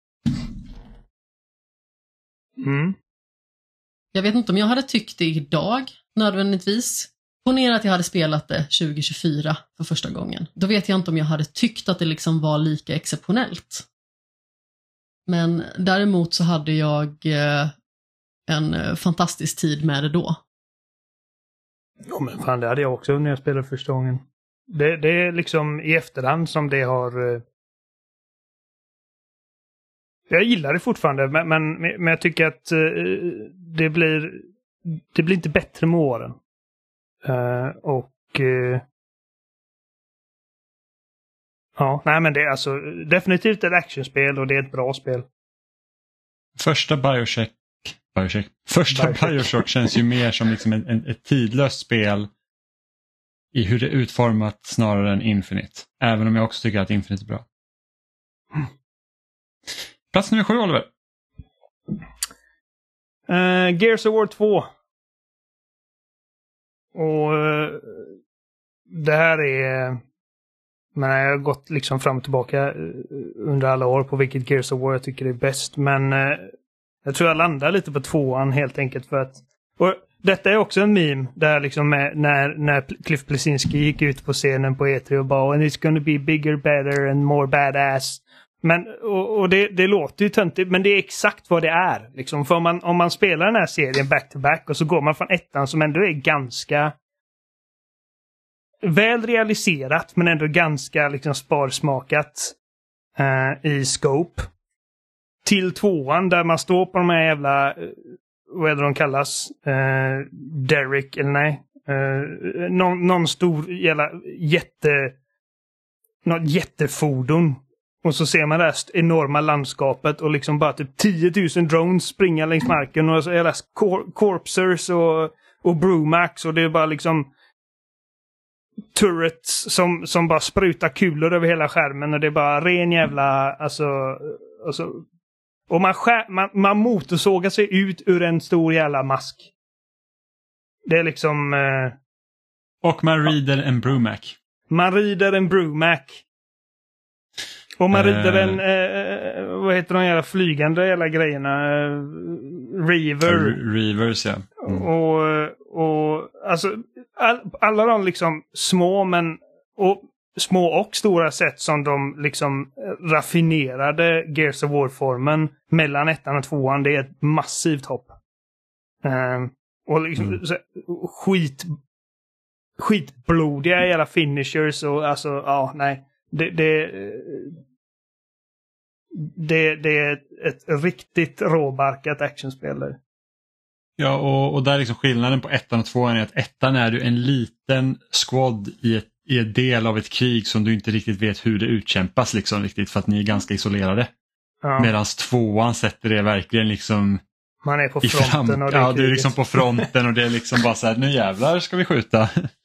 Mm. Jag vet inte om jag hade tyckt det idag nödvändigtvis. Ponera att jag hade spelat det tjugo tjugofyra för första gången. Då vet jag inte om jag hade tyckt att det liksom var lika exceptionellt. Men däremot så hade jag eh, en eh, fantastisk tid med det då. Ja men fan, det hade jag också när jag spelade första gången. Det, det är liksom i efterhand som det har... Eh... Jag gillar det fortfarande, men, men, men jag tycker att eh, det blir det blir inte bättre med åren. Uh, och... Uh... Ja, nej men det är alltså definitivt ett actionspel och det är ett bra spel. Första Bioshock, Bioshock. Första Bioshock. Bioshock känns ju mer som liksom en, en, ett tidlöst spel i hur det är utformat snarare än Infinite. Även om jag också tycker att Infinite är bra. Mm. Plats nummer sju, Oliver. Uh, Gears of War två. Och uh, det här är... Men jag har gått liksom fram och tillbaka under alla år på vilket Gears of War jag tycker är bäst. Men uh, jag tror jag landar lite på tvåan helt enkelt för att... Och detta är också en meme där liksom med, när, när Cliff Bleszinski gick ut på scenen på E tre och bara and it's gonna be bigger, better and more badass. Men, och, och det, det låter ju töntigt, men det är exakt vad det är. Liksom. För om man, om man spelar den här serien back-to-back och så går man från ettan som ändå är ganska väl realiserat men ändå ganska liksom sparsmakat uh, i scope till tvåan där man står på de här jävla uh, vad är det de kallas? Uh, Derek, eller nej. Uh, någon, någon stor jävla jätte något jättefordon. Och så ser man det här enorma landskapet och liksom bara typ tio tusen drones springa längs marken och så är det cor- corpsers och, och Brumax och det är bara liksom turrets som, som bara sprutar kulor över hela skärmen och det är bara ren jävla alltså, alltså och man, skär, man, man motorsågar sig ut ur en stor jävla mask. Det är liksom eh, och man rider ja. en Brumac. Man rider en Brumac. Och man rider en, eh, vad heter de jävla flygande jävla grejerna? Eh, Reaver. R- Reavers, ja. Mm. Och, och alltså, all, alla de liksom små, men och, små och stora sätt som de liksom raffinerade Gears of War-formen mellan ettan och tvåan, det är ett massivt hopp. Eh, och liksom mm. så, skit, skitblodiga jävla finishers och alltså, ja, nej. Det, det, det, det är ett, ett riktigt råbarkat actionspel där. Ja, och, och där är liksom skillnaden på ettan och tvåan är att ettan är du en liten squad i ett, i ett del av ett krig som du inte riktigt vet hur det utkämpas liksom riktigt för att ni är ganska isolerade. Ja. Medan tvåan sätter det verkligen liksom man är på fronten fram, och det är ja, du är liksom på fronten och det är liksom bara så här, nu jävlar ska vi skjuta.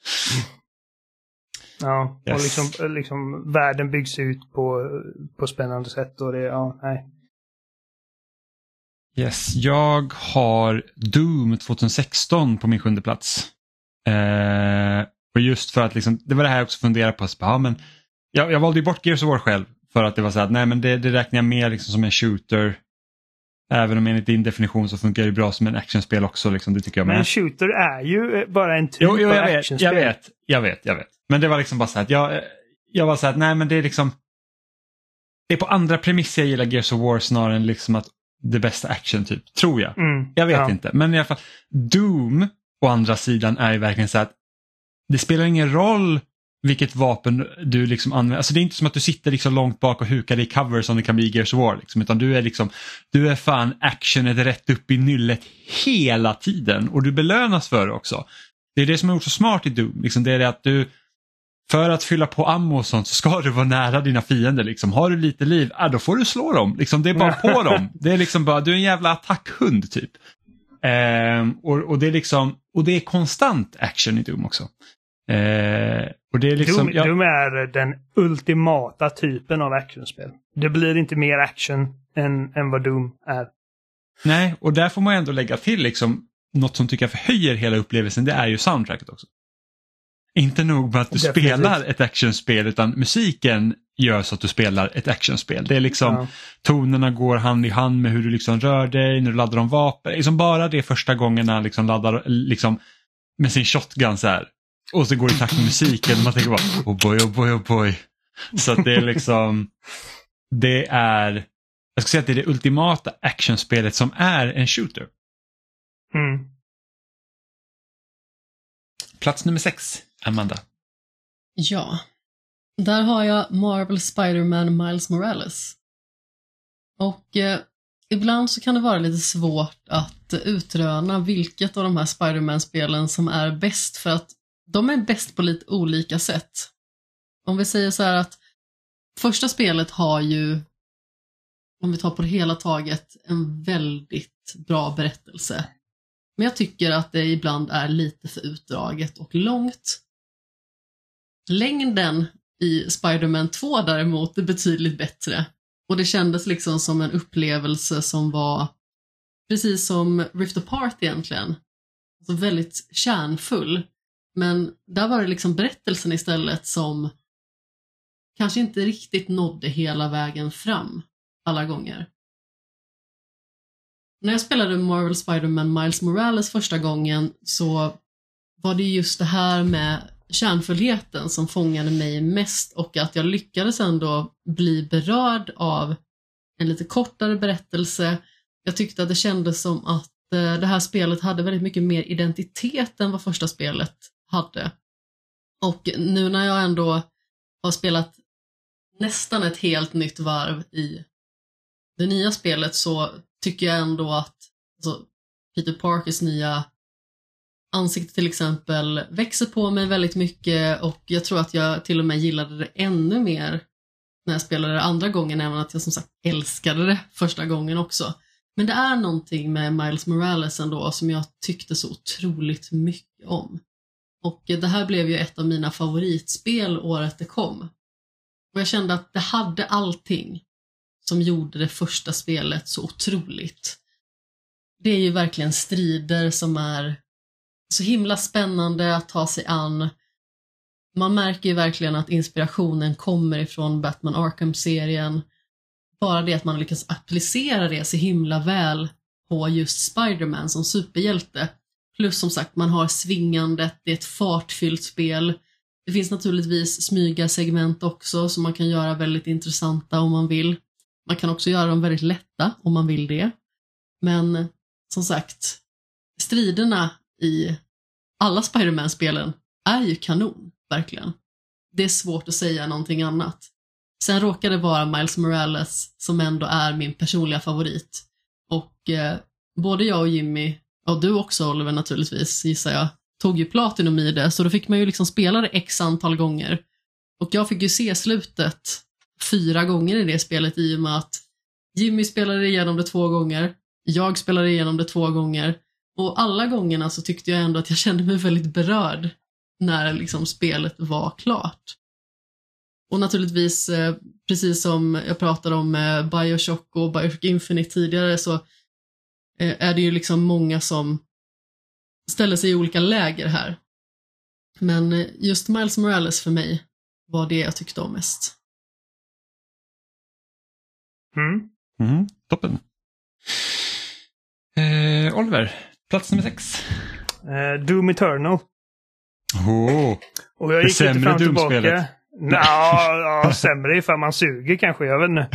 Ja, yes. Och liksom, liksom världen byggs ut på, på spännande sätt och det, ja, nej. Yes, jag har Doom tjugohundrasexton på min sjunde plats. Eh, och just för att liksom, det var det här jag också funderade på. Så, ja, men jag, jag valde ju bort Gears of War själv för att det var så att nej, men det, det räknar jag med liksom som en shooter. Även om enligt din definition så funkar det bra som en actionspel också. Liksom, det tycker jag med. Men en shooter är ju bara en typ jo, jo, jag av vet, actionspel. Jag vet, jag vet, jag vet. Men det var liksom bara så att jag, jag var så att nej, men det är liksom det är på andra premisser jag gillar Gears of War snarare än liksom att det bästa action typ, tror jag. Mm, jag vet ja. inte, men i alla fall Doom å andra sidan är ju verkligen så att det spelar ingen roll vilket vapen du liksom använder. Alltså det är inte som att du sitter liksom långt bak och hukar i cover som det kan bli i Gears of War liksom, utan du är liksom du är fan actionet rätt upp i nyllet hela tiden och du belönas för det också. Det är det som är också smart i Doom, liksom det är det att du för att fylla på ammo och sånt så ska du vara nära dina fiender liksom. Har du lite liv, ah, då får du slå dem liksom, det är bara på dem. Det är liksom bara, du är en jävla attackhund typ. Ehm, och, och det är liksom och det är konstant action i Doom också. Ehm, och det är liksom Doom, ja, Doom är den ultimata typen av actionspel. Det blir inte mer action än, än vad Doom är. nej, och där får man ändå lägga till liksom något som tycker jag förhöjer hela upplevelsen, det är ju soundtracket också. Inte nog med att du Definitivt. spelar ett actionspel, utan musiken gör så att du spelar ett actionspel. Det är liksom, ja. tonerna går hand i hand med hur du liksom rör dig, när du laddar om vapen. Liksom bara det första gången när han liksom laddar liksom med sin shotgun så här. Och så går det i takt med musiken och man tänker bara, oh boy, oh boy, oh boy. Så att det är liksom, det är, jag ska säga att det är det ultimata actionspelet som är en shooter. Mm. Plats nummer sex, Amanda. Ja, där har jag Marvel Spider-Man Miles Morales. Och eh, ibland så kan det vara lite svårt att utröna vilket av de här Spider-Man-spelen som är bäst, för att de är bäst på lite olika sätt. Om vi säger så här att första spelet har ju, om vi tar på det hela taget, en väldigt bra berättelse. Men jag tycker att det ibland är lite för utdraget och långt. Längden i Spider-Man två däremot är betydligt bättre. Och det kändes liksom som en upplevelse som var precis som Rift Apart egentligen. Alltså väldigt kärnfull. Men där var det liksom berättelsen istället som kanske inte riktigt nådde hela vägen fram alla gånger. När jag spelade Marvel Spider-Man Miles Morales första gången så var det just det här med kärnfullheten som fångade mig mest, och att jag lyckades ändå bli berörd av en lite kortare berättelse. Jag tyckte att det kändes som att det här spelet hade väldigt mycket mer identitet än vad första spelet hade. Och nu när jag ändå har spelat nästan ett helt nytt varv i det nya spelet så tycker jag ändå att alltså, Peter Parkers nya ansikte till exempel växer på mig väldigt mycket, och jag tror att jag till och med gillade det ännu mer när jag spelade det andra gången, även att jag som sagt älskade det första gången också. Men det är någonting med Miles Morales ändå som jag tyckte så otroligt mycket om. Och det här blev ju ett av mina favoritspel året det kom. Och jag kände att det hade allting som gjorde det första spelet så otroligt. Det är ju verkligen strider som är så himla spännande att ta sig an. Man märker ju verkligen att inspirationen kommer ifrån Batman Arkham-serien. Bara det att man lyckas applicera det så himla väl på just Spider-Man som superhjälte. Plus som sagt, man har svingandet, det är ett fartfyllt spel. Det finns naturligtvis smyga segment också som man kan göra väldigt intressanta om man vill. Man kan också göra dem väldigt lätta om man vill det. Men som sagt, striderna i alla Spider-Man-spelen är ju kanon, verkligen. Det är svårt att säga någonting annat. Sen råkar det vara Miles Morales som ändå är min personliga favorit. Och eh, både jag och Jimmy, och du också Oliver naturligtvis gissar jag, tog ju Platinum i det, så då fick man ju liksom spela det x antal gånger. Och jag fick ju se slutet fyra gånger i det spelet i och med att Jimmy spelade igenom det två gånger, jag spelade igenom det två gånger, och alla gångerna så tyckte jag ändå att jag kände mig väldigt berörd när liksom spelet var klart. Och naturligtvis, eh, precis som jag pratade om eh, Bioshock och Bioshock Infinite tidigare, så eh, är det ju liksom många som ställer sig i olika läger här. Men eh, just Miles Morales för mig var det jag tyckte om mest. Mm. Mm, toppen. Eh, Oliver, plats nummer sex. Eh, Doom Eternal. Oh, Och jag det gick lite sämre fram och Doom-spelet. tillbaka. Nå, ja, sämre ifall man suger kanske, jag vet inte.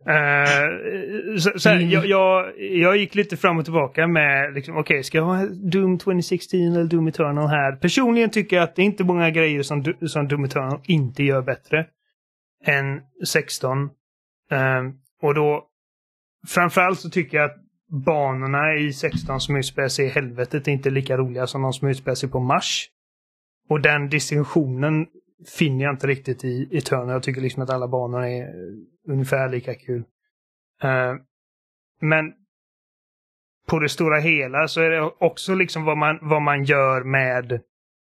Uh, så, så här, Mm. jag, jag, jag gick lite fram och tillbaka med liksom, okej, okay, ska jag ha Doom tjugo sexton eller Doom Eternal här? Personligen tycker jag att det är inte många grejer som, som Doom Eternal inte gör bättre än sexton. Uh, och då framförallt så tycker jag att banorna i sexton som utspelar sig i helvetet är inte lika roliga som de som utspelar sig på Mars. Och den distinktionen finner jag inte riktigt i Eternal. Jag tycker liksom att alla banor är ungefär lika kul. Uh, men på det stora hela så är det också liksom vad man, vad man gör med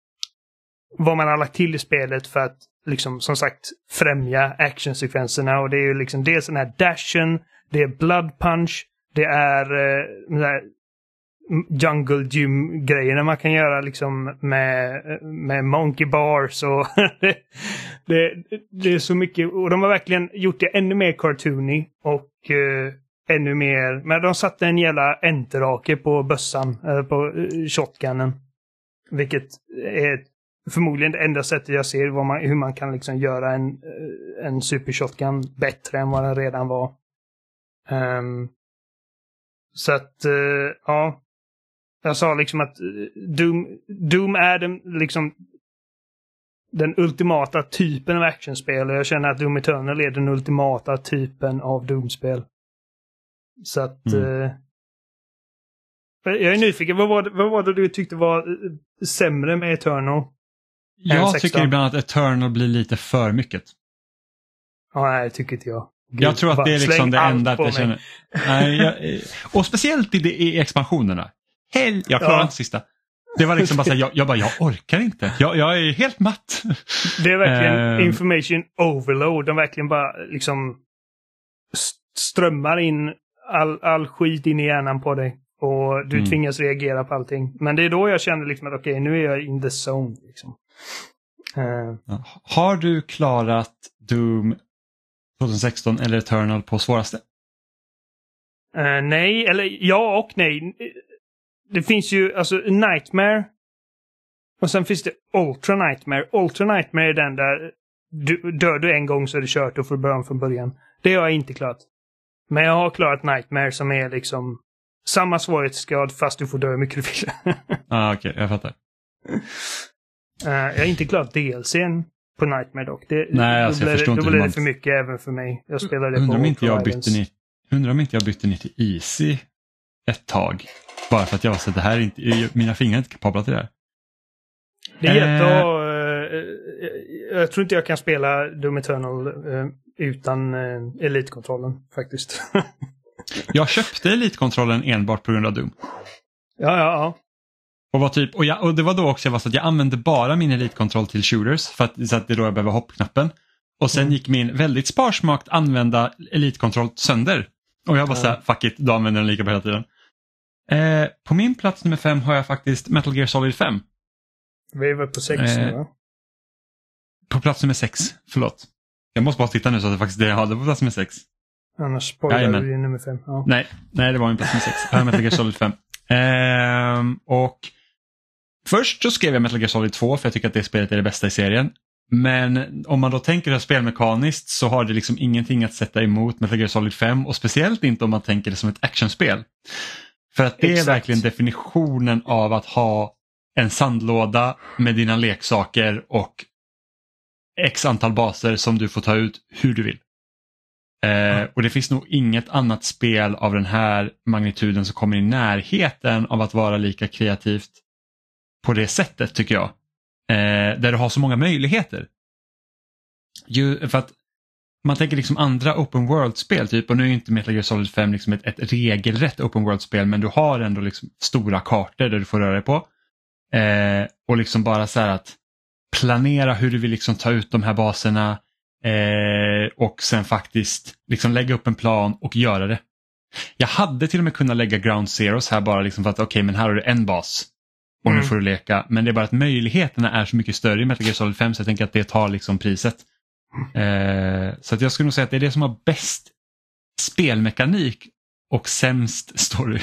vad man har lagt till i spelet för att liksom som sagt främja actionsekvenserna. Och det är ju liksom dels den här dashen, det är blood punch, det är uh, den här jungle gym grejerna man kan göra liksom med, med monkey bars och det, det, det är så mycket, och de har verkligen gjort det ännu mer cartoony och uh, ännu mer, men de satte en jävla enterake på bössan, eller på uh, shotgunnen, vilket är förmodligen det enda sättet jag ser vad man, hur man kan liksom göra en, uh, en super shotgun bättre än vad den redan var. Um, så att uh, ja, jag sa liksom att Doom, Doom är den, liksom den ultimata typen av actionspel. Och jag känner att Doom Eternal är den ultimata typen av Doom-spel. Så att mm. eh, jag är nyfiken. Vad var, det, vad var det du tyckte var sämre med Eternal? Jag tycker ibland att Eternal blir lite för mycket. Ja, nej, det tycker inte jag. Gud, jag tror att det är liksom det enda att jag mig. känner. Nej, jag, och speciellt i, det, i expansionerna. Hell, jag klarar ja. inte sista. Det var liksom bara så här, jag, jag bara, jag orkar inte. Jag, jag är helt matt. Det är verkligen uh, information overload. De verkligen bara liksom strömmar in all, all skit in i hjärnan på dig. Och du mm. tvingas reagera på allting. Men det är då jag känner liksom att okej, okay, nu är jag in the zone. Liksom. Uh, Har du klarat Doom tjugo sexton eller Eternal på svåraste? Uh, nej, eller ja och nej. Det finns ju alltså Nightmare. Och sen finns det Ultra Nightmare. Ultra Nightmare är den där du, dör du en gång så är det kört och får börja från början. Det har jag inte klarat. Men jag har klarat Nightmare som är liksom samma svårighetsgrad fast du får dö mycket du vill. ah, okej, okay, jag fattar. Uh, jag har inte klarat D L C:n på Nightmare dock. Det, Nej, alltså, då jag förstår det, inte. Då blir man... det för mycket även för mig. Jag spelade det undrar på om inte jag bytte ner, Undrar om inte jag bytte ner till Easy ett tag. Bara för att jag var så att det här är inte, mina fingrar är inte kapabla till det här. Det är jättebra. Uh, jag tror inte jag kan spela Doom Eternal uh, utan uh, elitkontrollen faktiskt. Jag köpte elitkontrollen enbart på grund av Doom. Ja, ja, ja. Och, var typ, och, jag, och det var då också jag var så att jag använde bara min elitkontroll till shooters för att, så att det då jag behöver hoppknappen. Och sen mm. gick min väldigt sparsmakt använda elitkontroll sönder. Och jag var ja. så här, fuck it, då använder den lika bra hela tiden. Eh, på min plats nummer fem har jag faktiskt Metal Gear Solid fem. Vi är väl på sex eh, nu va? På plats nummer sex, förlåt. Jag måste bara titta nu så att det faktiskt det jag hade på plats nummer sex. Annars spoilar du nummer fem. Ja. Nej, nej, det var min plats nummer sex. Jag har Metal Gear Solid fem. Eh, och först så skrev jag Metal Gear Solid två för jag tycker att det spelet är det bästa i serien. Men om man då tänker det spelmekaniskt så har det liksom ingenting att sätta emot Metal Gear Solid fem och speciellt inte om man tänker det som ett actionspel. För att det Exakt. är verkligen definitionen av att ha en sandlåda med dina leksaker och x antal baser som du får ta ut hur du vill. Eh, mm. Och det finns nog inget annat spel av den här magnituden som kommer i närheten av att vara lika kreativt på det sättet tycker jag. Eh, där du har så många möjligheter. Ju, för att man tänker liksom andra open world-spel typ, och nu är inte Metal Gear Solid fem liksom ett, ett regelrätt open world-spel, men du har ändå liksom stora kartor där du får röra dig på. Eh, och liksom bara så här att planera hur du vill liksom ta ut de här baserna eh, och sen faktiskt liksom lägga upp en plan och göra det. Jag hade till och med kunnat lägga Ground Zeroes här bara liksom för att okej, okay, men här har du en bas och Mm. nu får du leka. Men det är bara att möjligheterna är så mycket större i Metal Gear Solid fem så jag tänker att det tar liksom priset. Eh, så att jag skulle nog säga att det är det som har bäst spelmekanik och sämst story.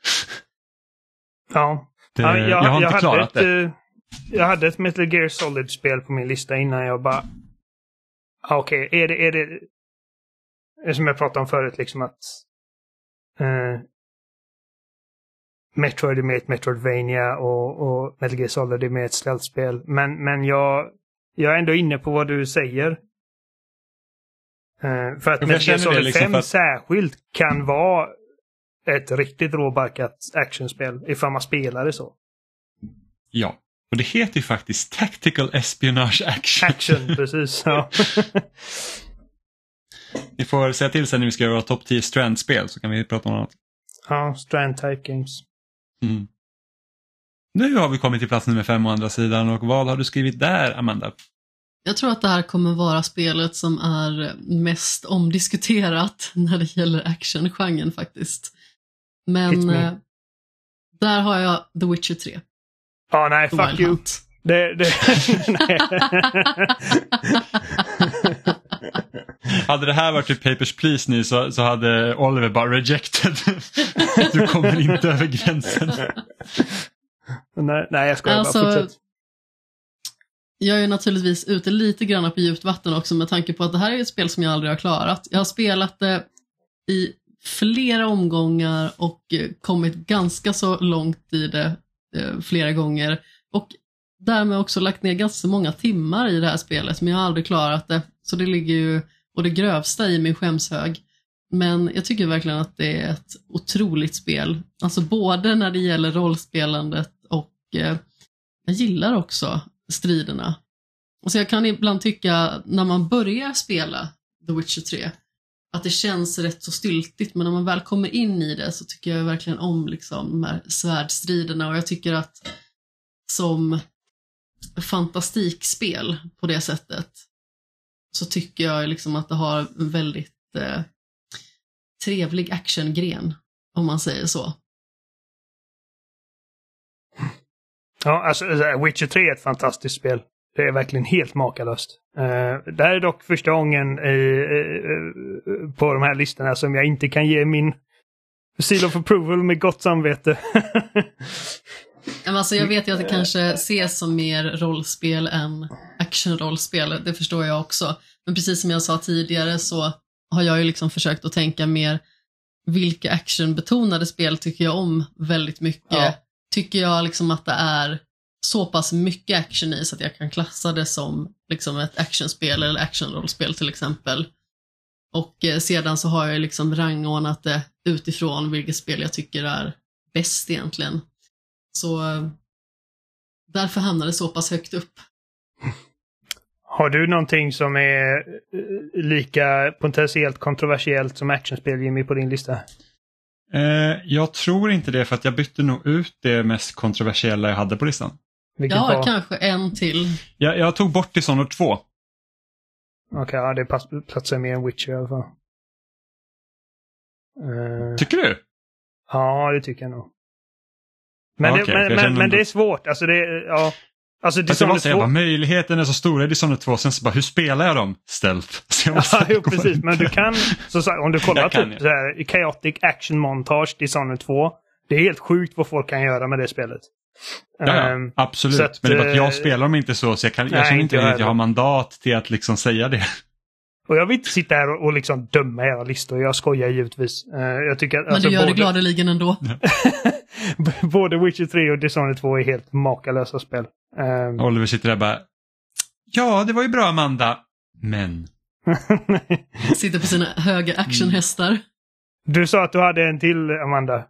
Ja. Det, Ja, jag, jag har inte jag klarat hade det. ett, eh, Jag hade ett Metal Gear Solid-spel på min lista innan jag bara... Ah, Okej, okay, är det... Är det är som jag pratade om förut, liksom att... Eh, Metroid är med ett Metroidvania och, och Metal Gear Solid är med ett stealth-spel. Men, men jag, jag är ändå inne på vad du säger. Eh, för att Jag Metal Gear känner det Solid liksom fem för att- särskilt kan vara ett riktigt råbarkat actionspel ifall man spelar det så. Ja, och det heter ju faktiskt Tactical Espionage Action. Action, precis. Ja. Ni får säga till sen när vi ska göra topp tio Strand-spel så kan vi prata om annat. Ja, Strand Type Games. Mm. Nu har vi kommit till plats nummer fem å andra sidan och vad har du skrivit där, Amanda? Jag tror att det här kommer vara spelet som är mest omdiskuterat när det gäller actiongenren faktiskt. Hit Men me. eh, där har jag The Witcher tre. Ja, nej, The fuck Wild you. Hunt. Det, det, nej. Hade det här varit typ Papers, Please nu så, så hade Oliver bara rejected. Du kommer inte över gränsen. nej, nej, jag skojar Alltså, bara. Fortsätt. Jag är naturligtvis ute lite grann på djupt vatten också med tanke på att det här är ett spel som jag aldrig har klarat. Jag har spelat det i flera omgångar och eh, kommit ganska så långt i det eh, flera gånger. Och därmed också lagt ner ganska många timmar i det här spelet, men jag har aldrig klarat det. Så det ligger ju och det grövsta i min skämshög. Men jag tycker verkligen att det är ett otroligt spel. Alltså både när det gäller rollspelandet och eh, jag gillar också striderna. Och så jag kan ibland tycka när man börjar spela The Witcher tre att det känns rätt så styltigt, men när man väl kommer in i det så tycker jag verkligen om liksom de här svärdstriderna, och jag tycker att som fantastikspel på det sättet så tycker jag liksom att det har en väldigt eh, trevlig actiongren, om man säger så. Ja, alltså Witcher tre är ett fantastiskt spel. Det är verkligen helt makalöst. Uh, det här är dock första gången i, uh, på de här listorna som jag inte kan ge min seal of approval med gott samvete. Men alltså jag vet ju att det kanske ses som mer rollspel än actionrollspel, det förstår jag också. Men precis som jag sa tidigare så har jag ju liksom försökt att tänka mer vilka actionbetonade spel tycker jag om väldigt mycket. Ja. Tycker jag liksom att det är så pass mycket action i så att jag kan klassa det som liksom ett actionspel eller actionrollspel till exempel. Och eh, sedan så har jag liksom rangordnat det utifrån vilket spel jag tycker är bäst egentligen. Så eh, därför hamnar det så pass högt upp. Har du någonting som är eh, lika potentiellt kontroversiellt som actionspel, Jimmy, på din lista? Eh, jag tror inte det, för att jag bytte nog ut det mest kontroversiella jag hade på listan. Vilket Jag har var... kanske en till. Jag, jag tog bort Dishonored två. Okej, okay, ja, det pass, platsar mer än Witcher i alla fall. Uh... Tycker du? Ja, det tycker jag nog. Men, Okay, det, men, men, men ändå... det är svårt. Alltså det, ja. Alltså det var två... möjligheten är så stora i Dishonored två, sen så bara, hur spelar jag dem? Stealth. Ja, jo, precis. Men du kan, så, så, om du kollar kan, typ ja. så här, Chaotic Action Montage Dishonored två. Det är helt sjukt vad folk kan göra med det spelet. Ja, ja um, absolut. att, men det var att jag eh, spelar dem inte så, så jag, kan, jag nej, känner inte inte jag att jag har mandat till att liksom säga det. Och jag vill inte sitta här och, och liksom döma era listor. Jag skojar givetvis. Uh, jag tycker att, Men alltså, du gör både, det gladeligen ändå. både Witcher tre och Dishonored två är helt makalösa spel. Um, Oliver sitter där bara, ja, det var ju bra, Amanda. Men... Sitter på sina höga actionhästar. Du sa att du hade en till, Amanda.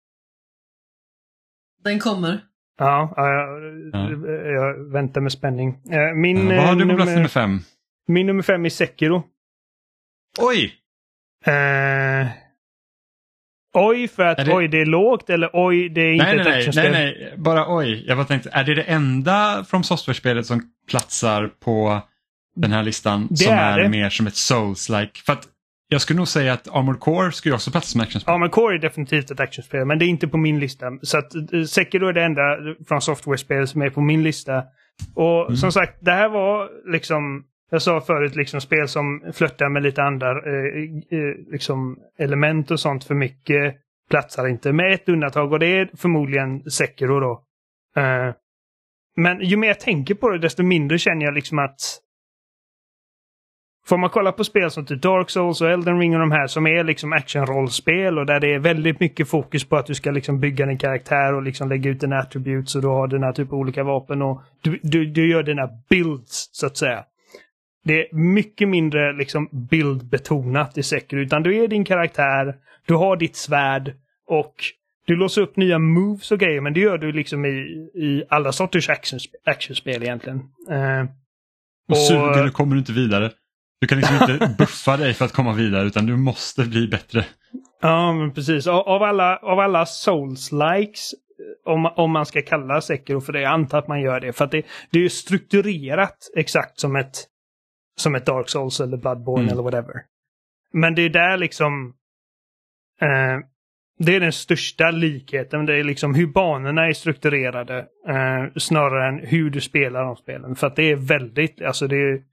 Den kommer. Ja, ja, Ja. jag, jag väntar med spänning. Uh, min, Ja, vad har du på nummer, plats nummer fem? min nummer fem är Sekiro. Oj! Uh, oj, för att Är det- oj, det är lågt, eller oj, det är inte Nej, ett nej, nej, actionspel. nej, nej, bara oj. Jag bara tänkte, är det det enda From Software-spelet som platsar på den här listan Det som är är, det. mer som ett Souls-like? För att Jag skulle nog säga att Armored Core skulle också platsa som actionspel. Armored Core är definitivt ett actionspel, men det är inte på min lista. Så att uh, Sekiro är det enda från Software-spel som är på min lista. Och mm. som sagt, det här var liksom, jag sa förut, liksom spel som flörtar med lite andra uh, uh, liksom element och sånt för mycket. Platsar inte, med ett undantag, och det är förmodligen Sekiro då. Uh, men ju mer jag tänker på det, desto mindre känner jag liksom att får man kolla på spel som typ Dark Souls och Elden Ring och de här som är liksom actionrollspel och där det är väldigt mycket fokus på att du ska liksom bygga din karaktär och liksom lägga ut dina attributes och du har dina typ olika vapen och du, du, du gör dina builds så att säga. Det är mycket mindre liksom bildbetonat i Sekiro, utan du är din karaktär, du har ditt svärd och du låser upp nya moves och grejer, men det gör du liksom i, i alla sorters actionspel, actionspel egentligen. Uh, och, och suger, då kommer du inte vidare. Du kan liksom inte buffa dig för att komma vidare, utan du måste bli bättre. Ja, men precis. Av alla, av alla Souls-likes, om, om man ska kalla Sekiro för det, jag antar att man gör det. För att det, det är ju strukturerat exakt som ett, som ett Dark Souls eller Bloodborne mm. eller whatever. Men det är där liksom eh, det är den största likheten. Det är liksom hur banorna är strukturerade eh, snarare än hur du spelar de spelen. För att det är väldigt, alltså det är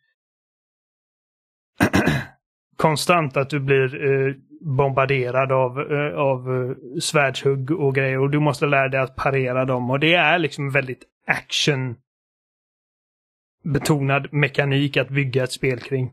konstant att du blir eh, bombarderad av, eh, av eh, svärdshugg och grejer, och du måste lära dig att parera dem, och det är liksom väldigt action betonad mekanik att bygga ett spel kring.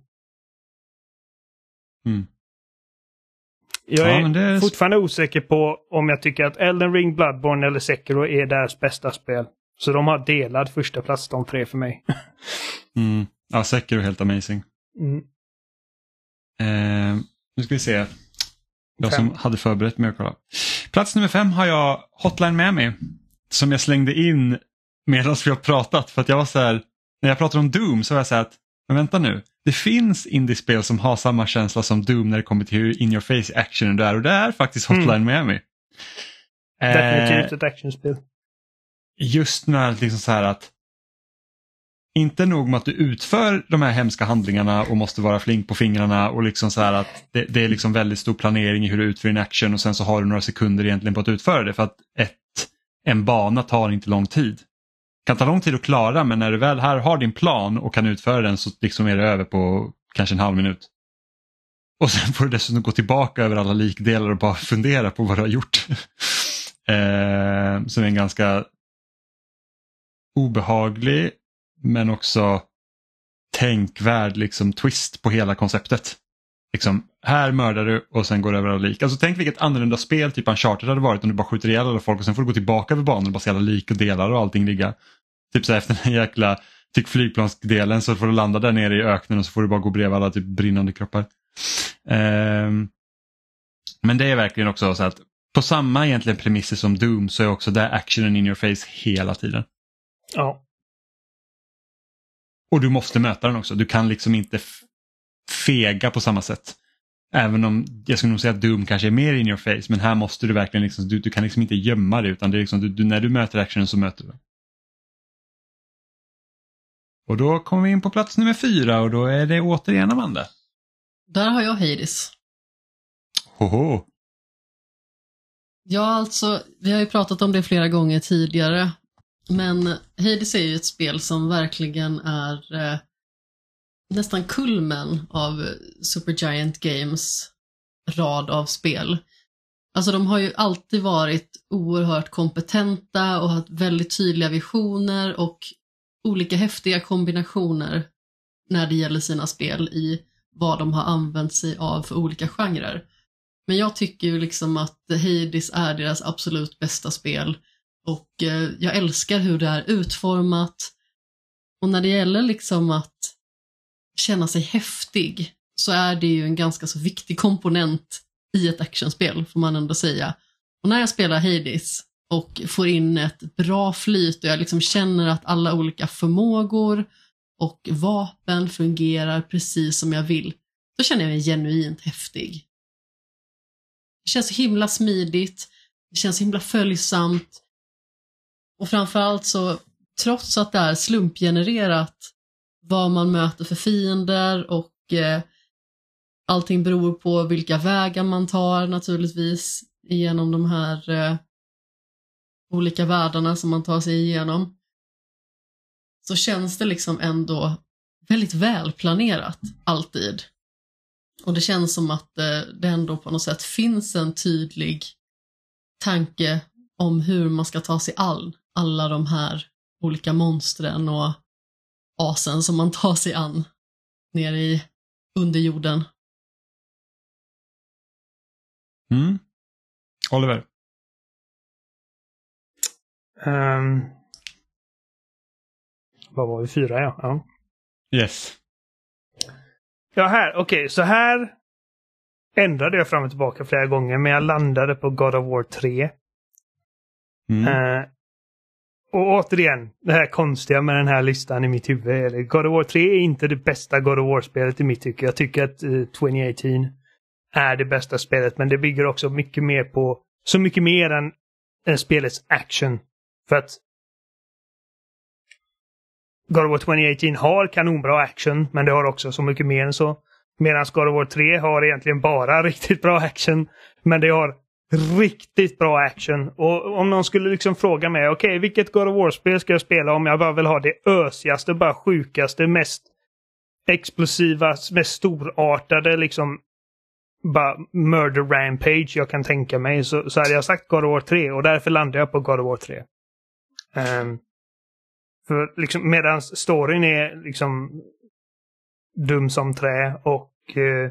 Mm. Jag är, ja, är fortfarande osäker på om jag tycker att Elden Ring, Bloodborne eller Sekiro är deras bästa spel. Så de har delad första plats de tre för mig. mm. Ja, Sekiro är helt amazing. Mm. Eh, nu ska vi se. Jag fem. som hade förberett mig att kolla. Plats nummer fem har jag Hotline Miami, som jag slängde in medan vi har pratat. För att jag var så här, när jag pratade om Doom så var jag så här att, men vänta nu. Det finns indiespel som har samma känsla som Doom när det kommer till hur in your face action det är. Och det är faktiskt Hotline mm. Miami. Definitivt ett actionspel. Just när liksom så här att inte nog med att du utför de här hemska handlingarna och måste vara flink på fingrarna och liksom så här att det, det är liksom väldigt stor planering i hur du utför din action, och sen så har du några sekunder egentligen på att utföra det, för att ett, en bana tar inte lång tid. Det kan ta lång tid att klara, men när du väl här har din plan och kan utföra den så liksom är det över på kanske en halv minut. Och sen får du dessutom gå tillbaka över alla likdelar och bara fundera på vad du har gjort. eh, som är en ganska obehaglig men också tänkvärd liksom twist på hela konceptet. Liksom, här mördar du och sen går det över alla lik. Alltså tänk vilket annorlunda spel typ Uncharted hade varit om du bara skjuter ihjäl alla folk och sen får du gå tillbaka över banan och bara se alla lik och delar och allting ligga. Typ så här, efter den jäkla typ flygplansdelen så får du landa där nere i öknen och så får du bara gå bredvid alla typ brinnande kroppar. Um, men det är verkligen också så att på samma egentligen premisser som Doom så är också där actionen in your face hela tiden. Ja. Och du måste möta den också. Du kan liksom inte f- fega på samma sätt. Även om jag skulle nog säga att Doom kanske är mer in your face. Men här måste du verkligen liksom, du, du kan liksom inte gömma det, utan det är liksom, du, du, när du möter actionen så möter du. Och då kommer vi in på plats nummer fyra, och då är det återigen Amanda. Där har jag Hades. Hoho. Ja, alltså, vi har ju pratat om det flera gånger tidigare. Men Hades är ju ett spel som verkligen är eh, nästan kulmen av Supergiant Games rad av spel. Alltså de har ju alltid varit oerhört kompetenta och haft väldigt tydliga visioner och olika häftiga kombinationer när det gäller sina spel i vad de har använt sig av för olika genrer. Men jag tycker ju liksom att Hades är deras absolut bästa spel. Och eh, jag älskar hur det är utformat. Och när det gäller liksom att känna sig häftig så är det ju en ganska så viktig komponent i ett actionspel, får man ändå säga. Och när jag spelar Hades och får in ett bra flyt och jag liksom känner att alla olika förmågor och vapen fungerar precis som jag vill, så känner jag mig genuint häftig. Det känns så himla smidigt, det känns himla följsamt. Och framförallt så, trots att det är slumpgenererat vad man möter för fiender och eh, allting beror på vilka vägar man tar naturligtvis genom de här eh, olika världarna som man tar sig igenom. Så känns det liksom ändå väldigt välplanerat alltid. Och det känns som att eh, det ändå på något sätt finns en tydlig tanke om hur man ska ta sig an alla de här olika monstren och asen som man tar sig an nere i underjorden. Mm. Oliver? Um, vad var vi? Fyra, ja. ja. Yes. Ja, här. Okej, okay, så här ändrade jag fram och tillbaka flera gånger, men jag landade på God of War tre. Mm. Uh, och återigen, det här konstiga med den här listan i mitt huvud. God of War tre är inte det bästa God of War-spelet i mitt tycke. Jag tycker att uh, tjugo arton är det bästa spelet, men det bygger också mycket mer på, så mycket mer än, än spelets action. För att God of War tjugo arton har kanonbra action, men det har också så mycket mer än så. Medan God of War tre har egentligen bara riktigt bra action, men det har riktigt bra action. Och om någon skulle liksom fråga mig, okej, okay, vilket God of War-spel ska jag spela om jag bara vill ha det ösigaste, bara sjukaste, mest explosiva, mest storartade, liksom bara murder rampage jag kan tänka mig, så, så hade jag sagt God of War tre, och därför landade jag på God of War tre. Um, för liksom, medan storyn är liksom dum som trä och uh,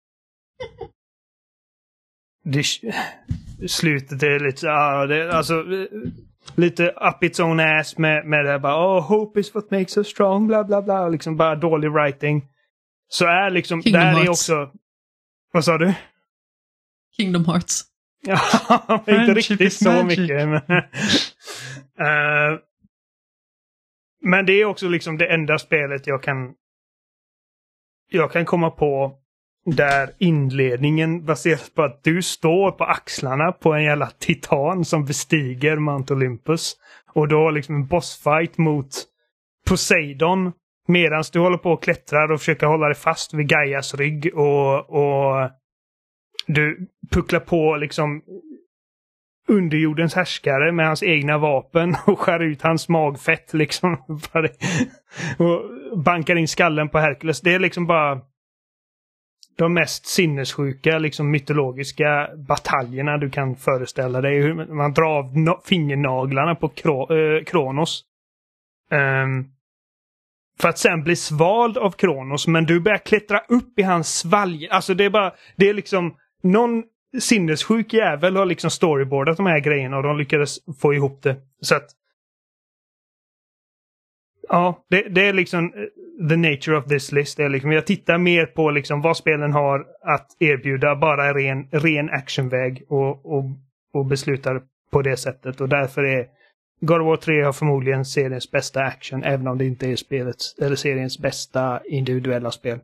det, slutet är lite uh, det, alltså uh, lite up its own ass med, med det bara, oh, hope is what makes us strong, bla bla bla, liksom bara dålig writing. Så är liksom, Kingdom där Hearts. är också, vad sa du? Kingdom Hearts. Ja, inte riktigt så magic. Mycket. Men, uh, men det är också liksom det enda spelet jag kan jag kan komma på där inledningen baseras på att du står på axlarna på en jävla titan som bestiger Mount Olympus. Och då liksom en bossfight mot Poseidon medan du håller på och klättrar och försöker hålla dig fast vid Gaias rygg och, och du pucklar på liksom underjordens härskare med hans egna vapen och skär ut hans magfett liksom och bankar in skallen på Herkules. Det är liksom bara de mest sinnessjuka liksom mytologiska bataljerna du kan föreställa dig. Hur man drar av no- fingernaglarna på Kro- äh, Kronos. Um, för att sen bli svald av Kronos, men du börjar klättra upp i hans svalg. Alltså det är bara, det är liksom någon sinnessjuk jävel har liksom storyboardat de här grejerna och de lyckades få ihop det. Så att ja, det, det är liksom the nature of this list. Det är liksom, jag tittar mer på liksom vad spelen har att erbjuda, bara ren, ren actionväg och, och, och beslutar på det sättet. Och därför är God of War tre har förmodligen seriens bästa action, även om det inte är spelets eller seriens bästa individuella spel.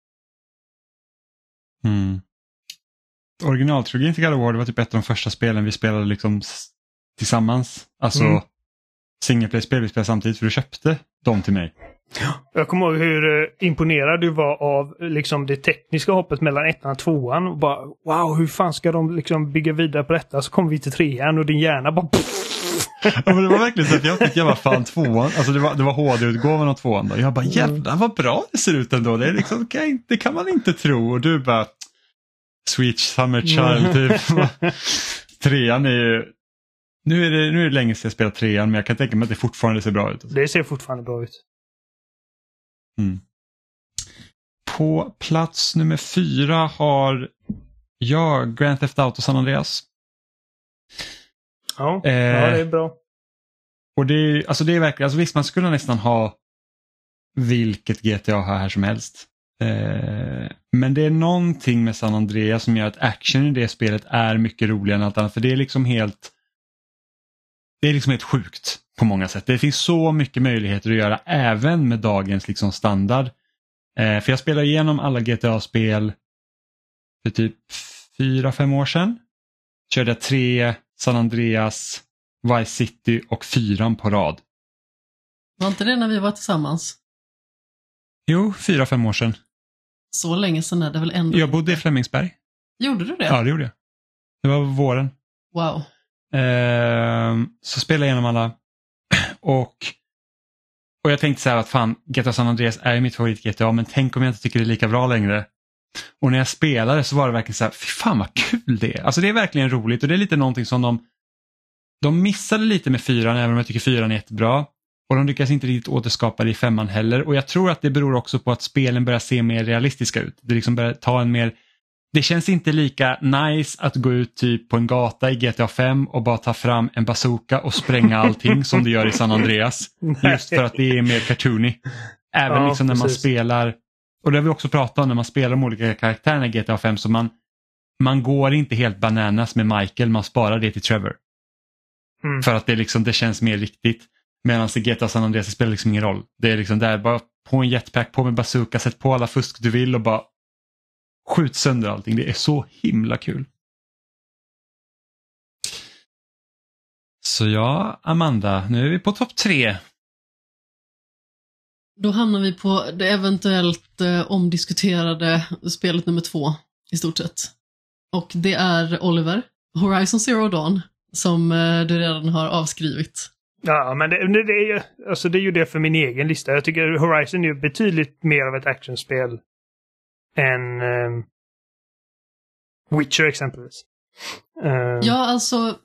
Mm. Originaltrilogin till God of War, det var typ ett av de första spelen vi spelade liksom tillsammans. Alltså mm. singleplay-spel vi spelade samtidigt, för du köpte dem till mig. Jag kommer ihåg hur imponerad du var av liksom det tekniska hoppet mellan ettan och tvåan. Och bara, wow, hur fan ska de liksom bygga vidare på detta? Så kommer vi till trean och din hjärna bara... Ja, men det var verkligen så att jag tyckte jag var fan tvåan. Alltså det var, det var H D-utgåvan av tvåan då. Jag bara, jävlar vad bra det ser ut ändå. Det är liksom, okay, det kan man inte tro. Och du bara, Sweet Summer Child typ. Trean är ju... Nu är, det, nu är det länge sedan jag spelat trean, men jag kan tänka mig att det fortfarande ser bra ut. Alltså. Det ser fortfarande bra ut. Mm. På plats nummer fyra har jag Grand Theft Auto San Andreas. Ja, eh, ja det är bra. Och det, alltså det är verkligen, alltså visst man skulle nästan ha vilket G T A här som helst. Eh, men det är någonting med San Andreas som gör att action i det spelet är mycket roligare än allt annat. För det är liksom helt det är liksom helt sjukt på många sätt. Det finns så mycket möjligheter att göra även med dagens liksom standard. Eh, för jag spelar igenom alla G T A-spel för typ fyra, fem år sedan. Körde jag tre, San Andreas, Vice City och fyran på rad. Var inte det när vi var tillsammans? Jo, fyra, fem år sedan. Så länge sedan är det väl ändå. Jag bodde i Flemingsberg. Gjorde du det? Ja, det gjorde jag. Det var våren. Wow. Eh, så spelade jag igenom alla. Och, och jag tänkte så här att fan, G T A San Andreas är mitt favorit G T A, men tänk om jag inte tycker det är lika bra längre. Och när jag spelade så var det verkligen så här, fy fan vad kul det är. Alltså det är verkligen roligt och det är lite någonting som de de missade lite med fyran, även om jag tycker fyran är jättebra. Och de lyckas inte riktigt återskapa det i femman heller. Och jag tror att det beror också på att spelen börjar se mer realistiska ut. Det liksom börjar ta en mer... Det känns inte lika nice att gå ut typ på en gata i G T A fem och bara ta fram en bazooka och spränga allting som det gör i San Andreas. Just för att det är mer cartoony. Även ja, liksom när man precis. spelar... Och det har vi också pratat om när man spelar de olika karaktärerna i G T A fem. Så man, man går inte helt bananas med Michael, man sparar det till Trevor. Mm. För att det, liksom, det känns mer riktigt. Medan i G T A San Andreas spelar liksom ingen roll. Det är liksom där, bara på en jetpack, på med bazooka, sätt på alla fusk du vill och bara skjut sönder allting. Det är så himla kul. Så ja, Amanda, nu är vi på topp tre. Då hamnar vi på det eventuellt eh, omdiskuterade spelet nummer två i stort sett. Och det är Oliver, Horizon Zero Dawn, som eh, du redan har avskrivit. Ja, men det, det, är ju, alltså det är ju det för min egen lista. Jag tycker Horizon är ju betydligt mer av ett actionspel än um, Witcher exempelvis. Uh, ja, alltså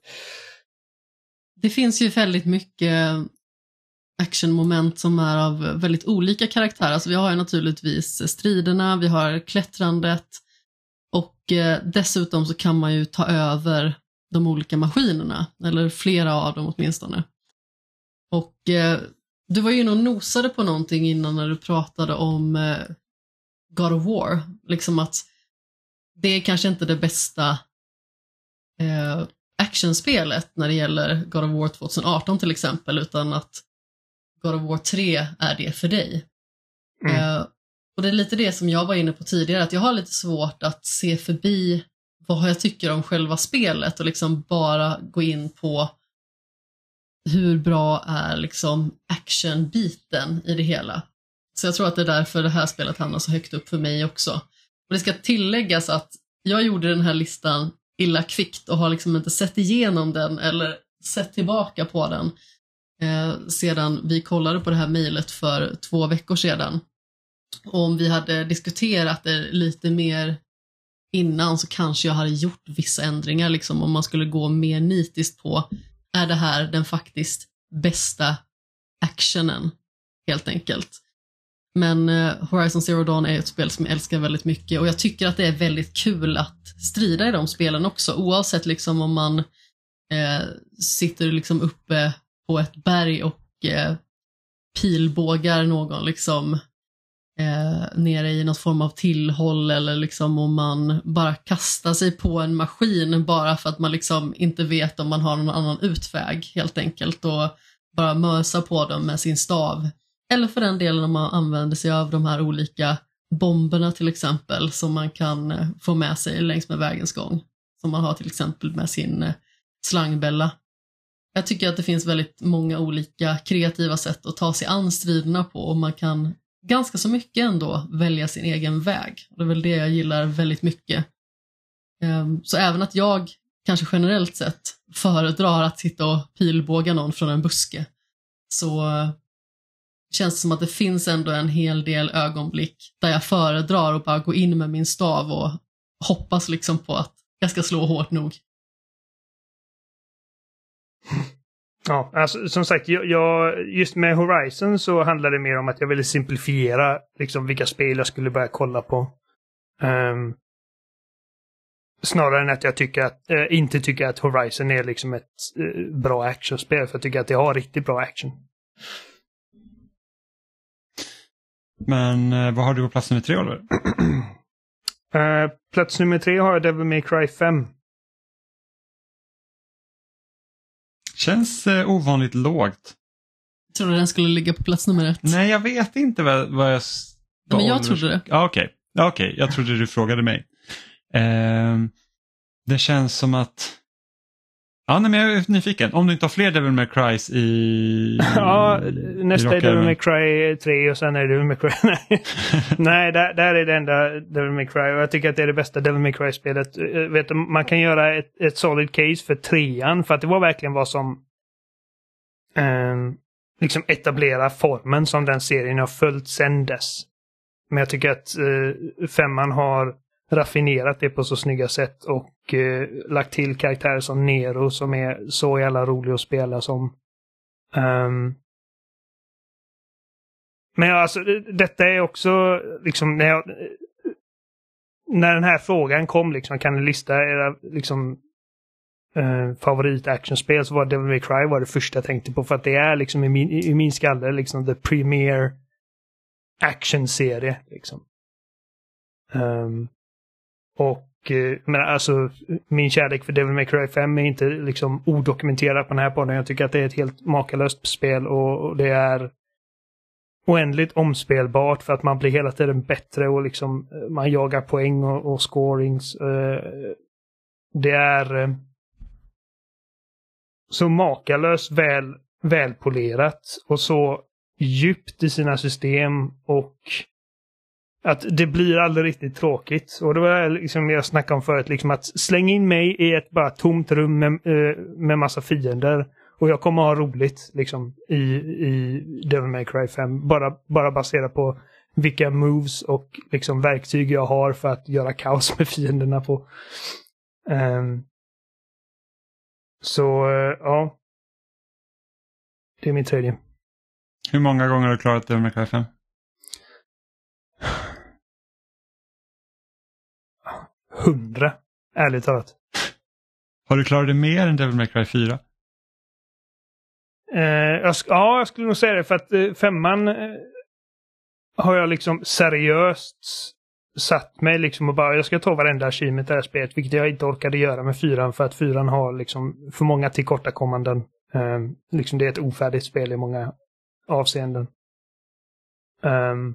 det finns ju väldigt mycket actionmoment som är av väldigt olika karaktär. Alltså vi har ju naturligtvis striderna, vi har klättrandet och eh, dessutom så kan man ju ta över de olika maskinerna, eller flera av dem åtminstone. Och eh, du var ju nog nosade på någonting innan när du pratade om eh, God of War. Liksom att det är kanske inte det bästa eh, actionspelet när det gäller God of War tjugo arton till exempel, utan att God of War tre är det för dig. Mm. Eh, och det är lite det som jag var inne på tidigare, att jag har lite svårt att se förbi vad jag tycker om själva spelet och liksom bara gå in på hur bra är liksom actionbiten i det hela. Så jag tror att det är därför det här spelet hamnar så högt upp för mig också. Och det ska tilläggas att jag gjorde den här listan illa kvickt och har liksom inte sett igenom den eller sett tillbaka på den eh, sedan vi kollade på det här mejlet för två veckor sedan. Och om vi hade diskuterat det lite mer innan så kanske jag hade gjort vissa ändringar, liksom om man skulle gå mer nitiskt på, är det här den faktiskt bästa actionen helt enkelt. Men eh, Horizon Zero Dawn är ett spel som jag älskar väldigt mycket och jag tycker att det är väldigt kul att strida i de spelen också, oavsett liksom om man eh, sitter liksom uppe på ett berg och eh, pilbågar någon liksom eh, nere i något form av tillhåll, eller liksom om man bara kastar sig på en maskin bara för att man liksom inte vet om man har någon annan utväg helt enkelt, och bara mösa på dem med sin stav. Eller för den delen om man använder sig av de här olika bomberna till exempel, som man kan få med sig längs med vägens gång. Som man har till exempel med sin slangbälla. Jag tycker att det finns väldigt många olika kreativa sätt att ta sig an striderna på, och man kan ganska så mycket ändå välja sin egen väg. Det är väl det jag gillar väldigt mycket. Så även att jag kanske generellt sett föredrar att sitta och pilbåga någon från en buske, så känns det som att det finns ändå en hel del ögonblick där jag föredrar att bara gå in med min stav och hoppas liksom på att jag ska slå hårt nog. Ja, alltså, som sagt, jag, jag, just med Horizon så handlar det mer om att jag ville simplifiera liksom vilka spel jag skulle börja kolla på. Um, snarare än att jag tycker att, äh, inte tycker att Horizon är liksom ett äh, bra actionspel, för jag tycker att det har riktigt bra action. Men eh, vad har du på plats nummer tre, Oliver? uh, plats nummer tre har jag Devil May Cry fem. Känns eh, ovanligt lågt. Jag trodde den skulle ligga på plats nummer ett. Nej, jag vet inte vad, vad jag... Ja, men jag trodde det. Ja, okej. Okay. okay. Jag trodde du frågade mig. Eh, det känns som att Ja, nej, men jag är nyfiken. Om du inte har fler Devil May Crys i... ja, nästa i är Devil May Cry tre och sen är det Devil May Cry... nej, där, där är det enda Devil May Cry. Och jag tycker att det är det bästa Devil May Cry-spelet. Vet du, man kan göra ett, ett solid case för trean. För att det var verkligen vad som... Um, liksom etablera formen som den serien har följt sedan dess. Men jag tycker att uh, femman har raffinerat det på så snygga sätt och uh, lagt till karaktärer som Nero som är så jävla rolig att spela som. Um, men ja, alltså detta är också liksom när jag, när den här frågan kom liksom, kan ni lista era liksom uh, favorit actionspel, så var Devil May Cry var det första jag tänkte på, för att det är liksom i min, i min skalle liksom the premier action-serie liksom. Um, Och men alltså min kärlek för Devil May Cry fem är inte liksom odokumenterad på den här podden. Jag tycker att det är ett helt makalöst spel och, och det är oändligt omspelbart för att man blir hela tiden bättre och liksom man jagar poäng och, och scorings. Det är så makalöst väl välpolerat och så djupt i sina system och att det blir aldrig riktigt tråkigt. Och det var liksom jag snackade om förut, liksom att släng in mig i ett bara tomt rum med, med massa fiender och jag kommer ha roligt liksom i, i Devil May Cry fem. Bara, bara baserat på vilka moves och liksom verktyg jag har för att göra kaos med fienderna på. Um, så uh, ja. Det är min tredje. Hur många gånger har du klarat Devil May Cry fem? Hundra, ärligt talat. Har du klarat det mer än Devil May Cry fyra? Eh, jag sk- ja, jag skulle nog säga det, för att eh, femman eh, har jag liksom seriöst satt mig liksom och bara, jag ska ta varenda achievement i det här spelet, vilket jag inte orkade göra med fyran, för att fyran har liksom för många tillkortakommanden. Eh, liksom det är ett ofärdigt spel i många avseenden. Um,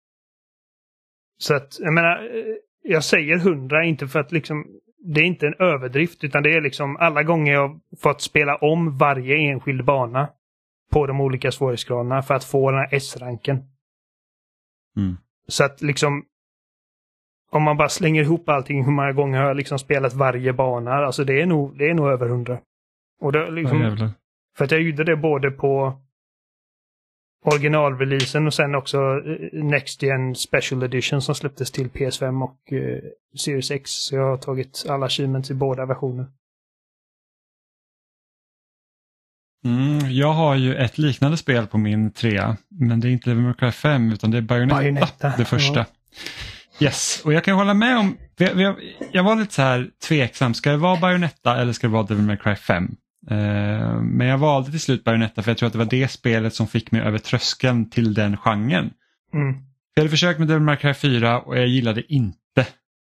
så att, jag menar, jag säger hundra inte för att liksom, det är inte en överdrift, utan det är liksom alla gånger jag fått spela om varje enskild bana på de olika svårighetsgraderna för att få den här S-ranken. Mm. Så att liksom, om man bara slänger ihop allting, hur många gånger har jag liksom spelat varje bana, alltså det är nog, det är nog över hundra. Och det liksom, ja, för att jag gjorde det både på originalreleasen och sen också Next Gen Special Edition som släpptes till P S fem och uh, Series X. Så jag har tagit alla achievements i båda versioner. Mm, jag har ju ett liknande spel på min trea, men det är inte Devil May Cry fem utan det är Bayonetta, Bayonetta. Det första. Ja. Yes, och jag kan hålla med om, vi, vi, jag var lite så här tveksam, ska det vara Bayonetta eller ska det vara Devil May Cry fem? Uh, men jag valde till slut Bayonetta för jag tror att det var det spelet som fick mig över tröskeln till den genren. Mm. Jag hade försökt med Devil May Cry fyra och jag gillade inte.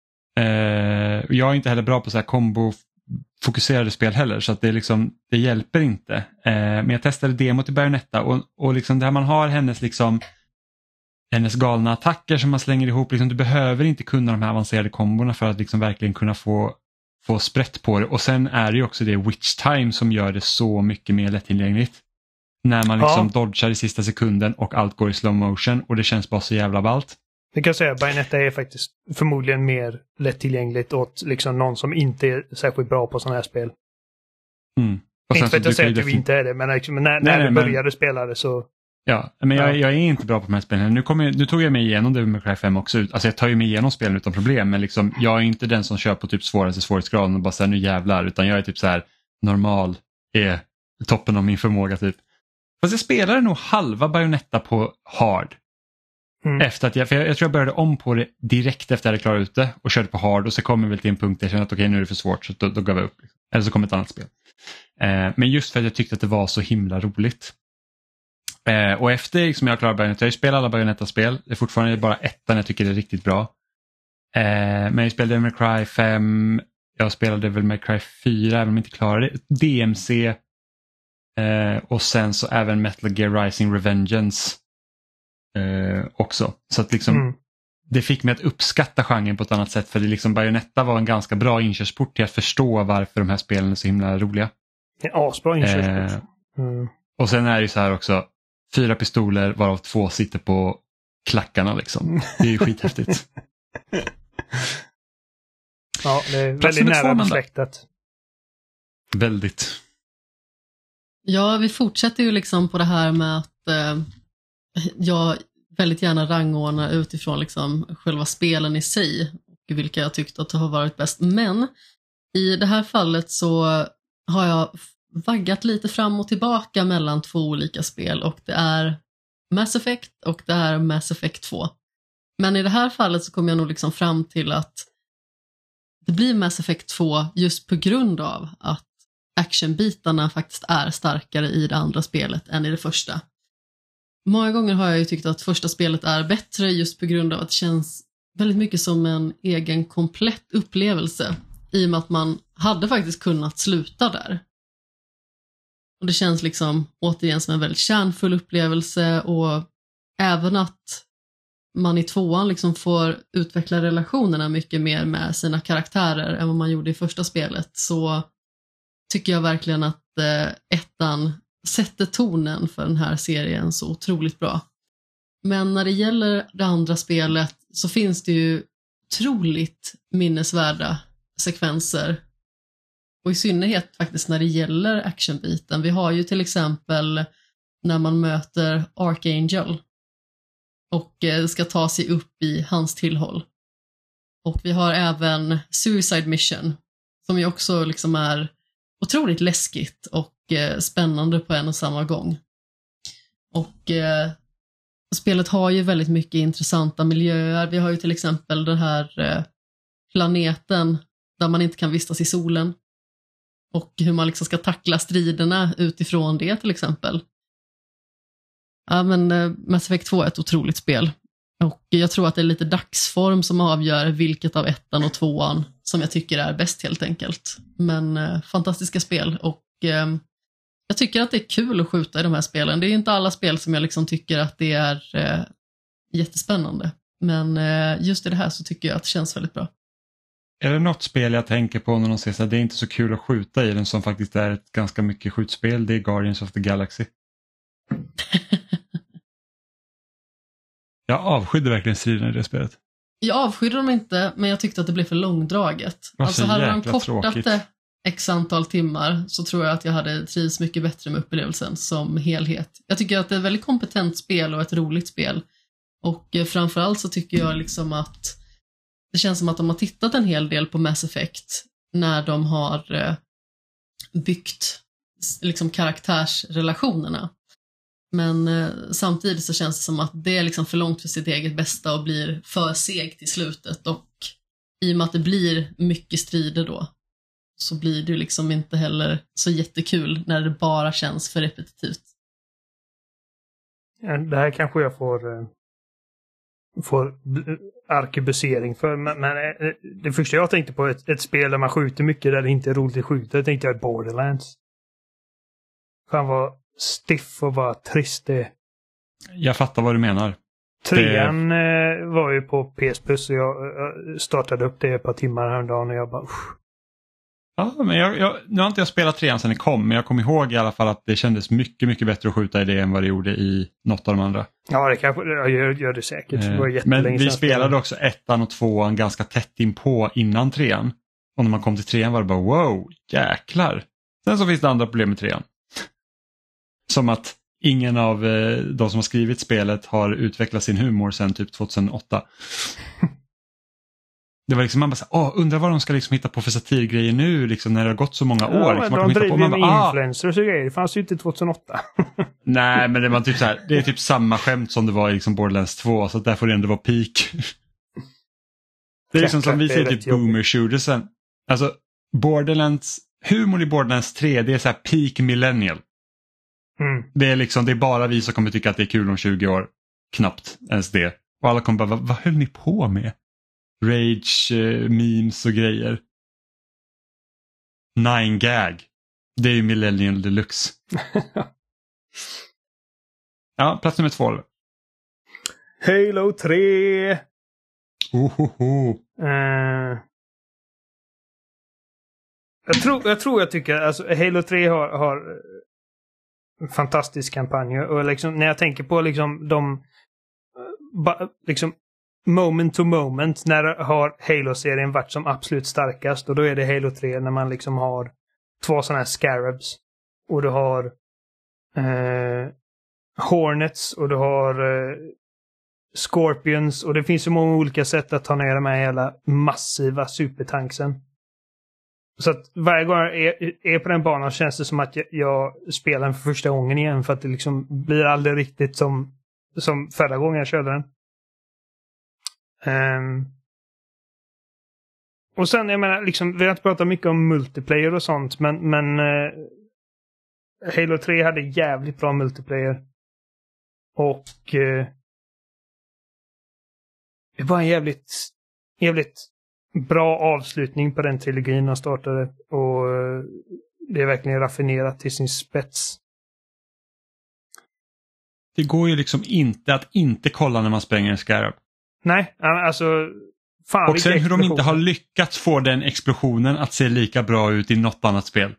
Uh, och jag är inte heller bra på så här combo-fokuserade spel heller, så att det, liksom, det hjälper inte. Uh, men jag testade demo till Bayonetta och, och liksom där man har hennes liksom hennes galna attacker som man slänger ihop. Liksom, du behöver inte kunna de här avancerade komborna för att liksom verkligen kunna få få sprätt på det. Och sen är det ju också det Witch Time som gör det så mycket mer lättillgängligt. När man liksom ja. dodgar i sista sekunden och allt går i slow motion och det känns bara så jävla ballt. Jag kan säga att Bayonetta är faktiskt förmodligen mer lättillgängligt åt liksom någon som inte är särskilt bra på sådana här spel. Mm. Och inte för att jag säger att du inte är det, men liksom, när, när nej, du började men... spela det så... Ja, men jag, jag är inte bra på de här spelen. Nu, kommer, nu tog jag mig igenom Devil May Cry fem också. Alltså jag tar ju mig igenom spelen utan problem. Men liksom, jag är inte den som kör på typ svåraste svårighetsgraden och bara säger nu jävlar. Utan jag är typ så här normal, är toppen av min förmåga typ. Fast jag spelade nog halva Bayonetta på hard. Mm. Efter att jag, för jag, jag tror jag började om på det direkt efter att jag hade klarat ut det. Och körde på hard och så kom jag väl till en punkt där jag kände att okej, okay, nu är det för svårt. Så då, då gav jag upp. Eller så kom ett annat spel. Eh, men just för att jag tyckte att det var så himla roligt. Eh, och efter liksom jag klarar Bayonetta, jag spelar alla Bayonetta-spel. Det är fortfarande bara ettan jag tycker det är riktigt bra. Eh, men jag spelade Devil May Cry fem, jag spelade Devil May Cry fyra, även om jag inte klarade det. D M C eh, och sen så även Metal Gear Rising Revengeance eh, också. Så att liksom mm. det fick mig att uppskatta genren på ett annat sätt, för det liksom Bayonetta var en ganska bra inkörsport till att förstå varför de här spelen är så himla roliga. En asbra inkörsport. Eh, mm. och sen är det ju så här också, fyra pistoler varav två sitter på klackarna liksom. Det är ju skithäftigt. Ja, det är Plats väldigt nummer två, nära Amanda. besläktat. Väldigt. Ja, vi fortsätter ju liksom på det här med att eh, jag väldigt gärna rangordnar utifrån liksom själva spelen i sig och vilka jag tyckte att har varit bäst. Men i det här fallet så har jag vaggat lite fram och tillbaka mellan två olika spel och det är Mass Effect och det är Mass Effect två. Men i det här fallet så kommer jag nog liksom fram till att det blir Mass Effect två just på grund av att actionbitarna faktiskt är starkare i det andra spelet än i det första. Många gånger har jag ju tyckt att första spelet är bättre just på grund av att det känns väldigt mycket som en egen komplett upplevelse i och med att man hade faktiskt kunnat sluta där. Och det känns liksom återigen som en väldigt kärnfull upplevelse och även att man i tvåan liksom får utveckla relationerna mycket mer med sina karaktärer än vad man gjorde i första spelet, så tycker jag verkligen att eh, ettan sätter tonen för den här serien så otroligt bra. Men när det gäller det andra spelet så finns det ju otroligt minnesvärda sekvenser. Och i synnerhet faktiskt när det gäller actionbiten. Vi har ju till exempel när man möter Archangel och eh, ska ta sig upp i hans tillhåll. Och vi har även Suicide Mission som ju också liksom är otroligt läskigt och eh, spännande på en och samma gång. Och eh, spelet har ju väldigt mycket intressanta miljöer. Vi har ju till exempel den här eh, planeten där man inte kan vistas i solen. Och hur man liksom ska tackla striderna utifrån det till exempel. Ja, men eh, Mass Effect två är ett otroligt spel. Och jag tror att det är lite dagsform som avgör vilket av ettan och tvåan som jag tycker är bäst helt enkelt. Men eh, fantastiska spel och eh, jag tycker att det är kul att skjuta i de här spelen. Det är inte alla spel som jag liksom tycker att det är eh, jättespännande. Men eh, just i det här så tycker jag att det känns väldigt bra. Är det något spel jag tänker på när de säger att det är inte så kul att skjuta i den som faktiskt är ett ganska mycket skjutspel, det är Guardians of the Galaxy. Jag avskydde verkligen striderna i det spelet. Jag avskydde dem inte, men jag tyckte att det blev för långdraget. Alltså hade de kortat det x antal timmar så tror jag att jag hade trivs mycket bättre med upplevelsen som helhet. Jag tycker att det är ett väldigt kompetent spel och ett roligt spel. Och eh, framförallt så tycker jag liksom att det känns som att de har tittat en hel del på Mass Effect när de har eh, byggt liksom karaktärsrelationerna. Men eh, samtidigt så känns det som att det är liksom för långt för sitt eget bästa och blir för segt i slutet. Och i och med att det blir mycket strider då så blir det liksom inte heller så jättekul när det bara känns för repetitivt. Ja, det här kanske jag får, eh, får arkebusering för. Men, men eh, det första jag tänkte på ett, ett spel där man skjuter mycket där det inte är roligt att skjuta. Jag tänkte jag Borderlands. Fan vad stiff och bara trist det. Jag fattar vad du menar. Trean det... var ju på P S Plus och jag startade upp det ett par timmar häromdagen och jag bara... Usch. Ja, men jag, jag, nu har inte jag spelat trean sedan det kom, men jag kommer ihåg i alla fall att det kändes mycket, mycket bättre att skjuta i det än vad det gjorde i något av de andra. Ja, det kanske jag gör, gör det säkert. Det var men vi spelade också ettan och tvåan ganska tätt in på innan trean. Och när man kom till trean var det bara wow, jäklar. Sen så finns det andra problem med trean. Som att ingen av eh, de som har skrivit spelet har utvecklat sin humor sedan typ tjugohundraåtta. Det var liksom man bara så åh, undrar vad de ska liksom hitta på för satirgrejer nu liksom när det har gått så många år. Ja, liksom, de, de driver på, man med bara, influencers och grejer. Det fanns ju inte tjugohundraåtta. Nej, men det var typ så här, det är typ samma skämt som det var i liksom Borderlands två, så där får det ändå vara peak. Det är liksom som vi säger typ boomer shootersen. Alltså Borderlands, humor i Borderlands tre, det är så här peak millennial. Mm. Det är liksom, det är bara vi som kommer tycka att det är kul om tjugo år. Knappt ens det. Och alla kommer bara, vad, vad höll ni på med? Rage, eh, memes och grejer. Nine gag. Det är ju millennial deluxe. Ja, plats nummer två. Halo tre. Ohoho. Uh, Jag tror jag, tror jag tycker alltså Halo tre har, har en fantastisk kampanj. Och liksom, när jag tänker på liksom de ba, liksom moment to moment när har Halo-serien varit som absolut starkast. Och då är det Halo tre när man liksom har två sådana här Scarabs. Och du har eh, Hornets och du har eh, Scorpions. Och det finns så många olika sätt att ta ner de här hela massiva supertanksen. Så att varje gång jag är, är på den banan känns det som att jag, jag spelar den för första gången igen. För att det liksom blir aldrig riktigt som, som förra gången jag körde den. Um, och sen, jag menar, liksom, vi har inte pratat mycket om multiplayer och sånt. Men, men uh, Halo tre hade jävligt bra multiplayer. Och uh, det var en jävligt, jävligt bra avslutning på den trilogin de startade. Och uh, det är verkligen raffinerat till sin spets. Det går ju liksom inte att inte kolla när man spränger en Scarab. Nej, alltså fan. Och sen hur de inte har lyckats få den explosionen att se lika bra ut i något annat spel.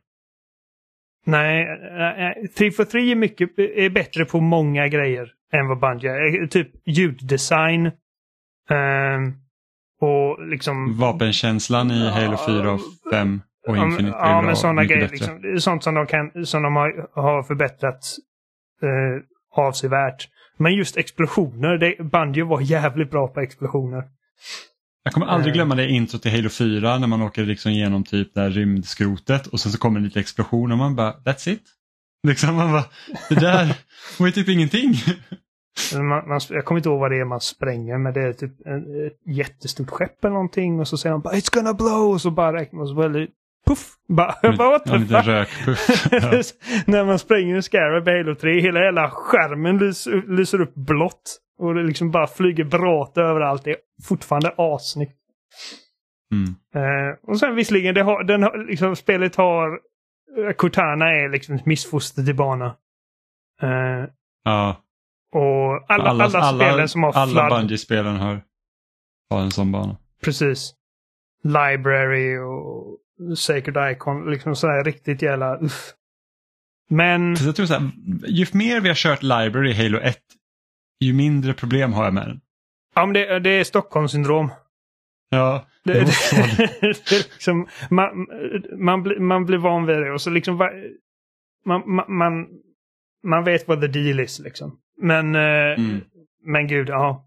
Nej, tre för tre är mycket är bättre på många grejer än vad Bungie är. Typ ljuddesign um, och liksom vapenkänslan i Halo fyra och fem och Infinite. Ja, ja men sådana grejer liksom, sånt som de kan som de har, har förbättrat uh, avsevärt. Men just explosioner, det, Bungie var jävligt bra på explosioner. Jag kommer aldrig glömma det intro till Halo fyra när man åker liksom genom typ där rymdskrotet och sen så kommer en liten explosion och man bara, that's it. Liksom man bara, det där var ju typ ingenting. Man, man, jag kommer inte ihåg vad det är man spränger, men det är typ en, ett jättestort skepp eller någonting och så säger de bara, it's gonna blow och så bara räknar man så väldigt puff, bara, Men, bara what the ja, fuck? Rökpuff. Ja. När man spränger en Scarab i Halo tre, hela hela skärmen lys, lyser upp blått och det liksom bara flyger bråte överallt. Det är fortfarande assnyggt. Mm. Uh, och sen visserligen, det har, den har, liksom, spelet har Cortana är liksom ett missfoster till bana. Uh, Ja. Och alla, alla, alla spelen alla, som har alla Bungie-spelen har, har en sån bana. Precis. Library och Sacred Icon, liksom sådär riktigt jävla uff. Men jag tror så här, ju mer vi har kört Library i Halo ett, ju mindre problem har jag med den. Ja, men det, det är Stockholmssyndrom. Ja, det, det, det, det är liksom, man, man, blir, man blir van vid det och så liksom man, man, man, man vet vad the deal is liksom. Men mm. men gud, ja.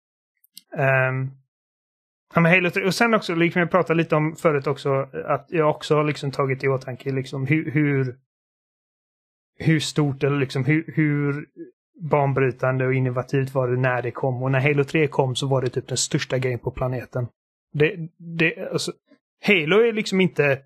Um, ja men Halo tre, och sen också, liksom jag pratade lite om förut också, att jag också har liksom tagit i åtanke liksom hur hur, hur stort eller liksom hur, hur banbrytande och innovativt var det när det kom. Och när Halo tre kom så var det typ den största grejen på planeten. Det, det, alltså, Halo är liksom inte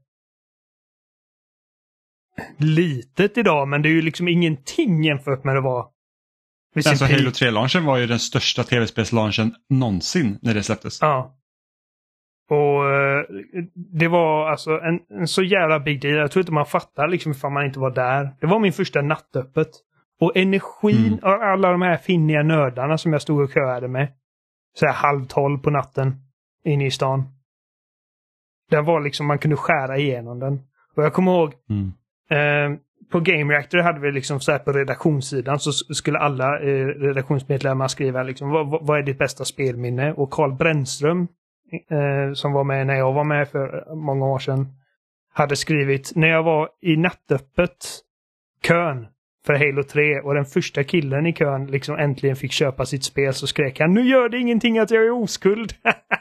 litet idag, men det är ju liksom ingenting jämfört med det var. Alltså Halo tre-launchen var ju den största tv-spelslaunchen någonsin när det släpptes. Ja. Och uh, det var alltså en, en så jävla big deal. Jag tror inte man fattar liksom ifall man inte var där. Det var min första nattöppet. Och energin mm. av alla de här finniga nördarna som jag stod och köade med. Så här halv tolv på natten inne i stan. Det var liksom, man kunde skära igenom den. Och jag kommer ihåg mm. eh, på Game Reactor hade vi liksom så här på redaktionssidan så skulle alla eh, redaktionsmedlemmar skriva liksom, vad, vad är ditt bästa spelminne? Och Carl Brännström eh, som var med när jag var med för många år sedan hade skrivit, när jag var i nattöppet kön för Halo tre och den första killen i kön liksom äntligen fick köpa sitt spel så skrek han, nu gör det ingenting att jag är oskuld.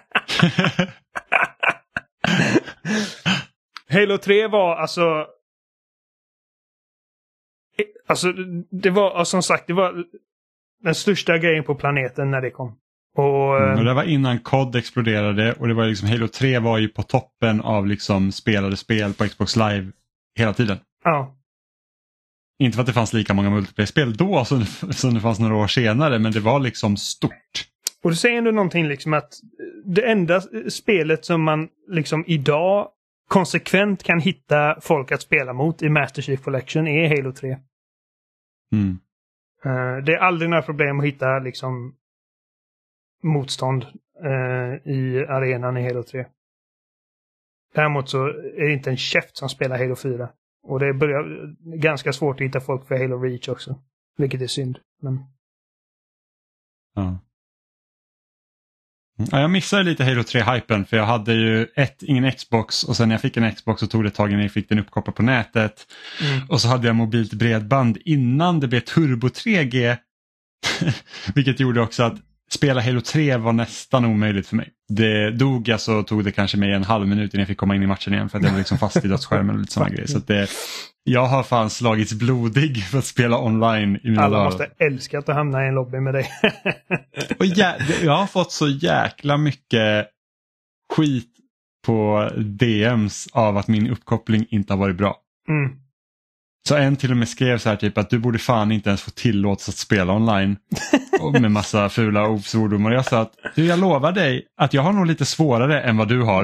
Halo tre var alltså alltså det var som sagt det var den största grejen på planeten när det kom. Och, mm, och det var innan C O D exploderade och det var liksom Halo tre var ju på toppen av liksom spelade spel på Xbox Live hela tiden. Ja. Inte för att det fanns lika många multiplayer-spel då som, som det fanns några år senare, men det var liksom stort. Och du säger ändå någonting liksom att det enda spelet som man liksom idag konsekvent kan hitta folk att spela mot i Master Chief Collection är Halo tre. Mm. Uh, det är aldrig några problem att hitta liksom motstånd uh, i arenan i Halo tre. Däremot så är det inte en käft som spelar Halo fyra. Och det börjar ganska svårt att hitta folk för Halo Reach också. Vilket är synd. Men... Ja. Ja, jag missade lite Halo tre-hypen för jag hade ju ett, ingen Xbox och sen när jag fick en Xbox så tog det ett tag innan jag fick den uppkopplad på nätet. Mm. Och så hade jag mobilt bredband innan det blev Turbo tre G. Vilket gjorde också att spela Halo tre var nästan omöjligt för mig. Det dog jag så tog det kanske mig en halv minut innan jag fick komma in i matchen igen för att jag var liksom fast i dödsskärmen och lite sådana grejer. Så att det, jag har fan slagits blodig för att spela online i mina Alla dagar. måste älska att hamna i en lobby med dig. Och jä- jag har fått så jäkla mycket skit på D Ms av att min uppkoppling inte har varit bra. Mm. Så en till och med skrev så här typ att du borde fan inte ens få tillåts att spela online och med massa fula osvordomar. Och jag sa att du, jag lovar dig att jag har nog lite svårare än vad du har.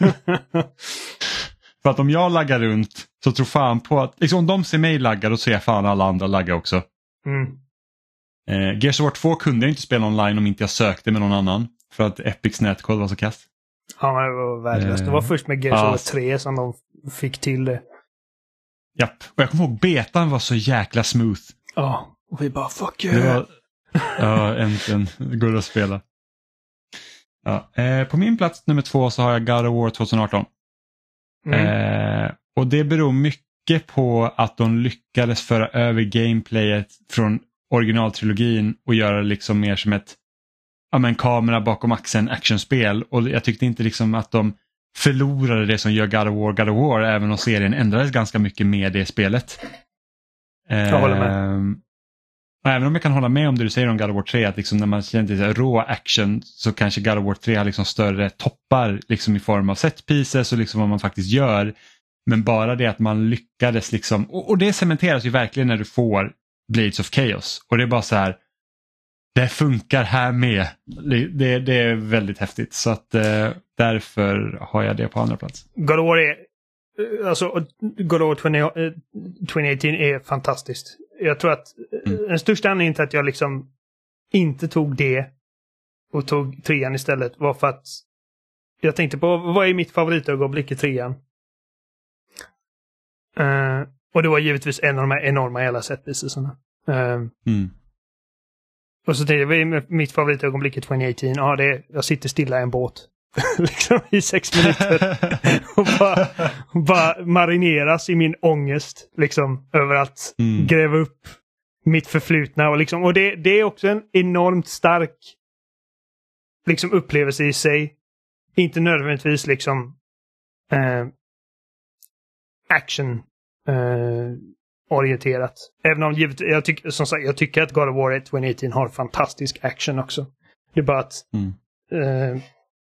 För att om jag laggar runt så tror fan på att liksom, om de ser mig lagga då ser jag fan alla andra lagga också. Mm. Eh, Gears of War två kunde jag inte spela online om inte jag sökte med någon annan för att Epics nätkod var så kast. Ja, det var värdelöst. Det var först med Gears of War tre som de fick till det. Japp, och jag kommer ihåg betan var så jäkla smooth. Ja, och vi bara fuck you. Det var, ja, äntligen. Går att spela. Ja, eh, på min plats nummer två så har jag God of War tjugo arton. Mm. Eh, och det beror mycket på att de lyckades föra över gameplayet från originaltrilogin och göra det liksom mer som ett ja, men, kamera bakom axeln actionspel. Och jag tyckte inte liksom att de förlorade det som gör God of War God of War, även om serien ändrades ganska mycket med det spelet. Jag håller med. Eh, och även om jag kan hålla med om det du säger om God of War tre, att liksom när man känner till rå action så kanske God of War tre har liksom större toppar liksom i form av set pieces och liksom vad man faktiskt gör. Men bara det att man lyckades liksom, och, och det cementeras ju verkligen när du får Blades of Chaos. Och det är bara så här, det funkar här med. Det, det är väldigt häftigt. Så att eh, därför har jag det på andra plats. God of War är, alltså God of War tjugo arton är fantastiskt. Jag tror att mm. den största anledningen till att jag liksom inte tog det och tog trean istället var för att jag tänkte på vad är mitt favoritögonblick i trean. Uh, och det var givetvis en av de här enorma jävla setpiecerna. Uh, mm. Och så tänkte jag, vad är mitt favoritögonblick i tjugo arton? Ja, det är, jag sitter stilla i en båt. liksom i sex minuter. och, bara, och bara marineras i min ångest. Liksom, över att mm. gräva upp mitt förflutna. Och, liksom, och det, det är också en enormt stark liksom, upplevelse i sig. Inte nödvändigtvis liksom eh, action eh, orienterat. Även om givet, jag, tyck, som sagt, jag tycker att God of War tjugo arton har fantastisk action också. Det är bara att mm. eh,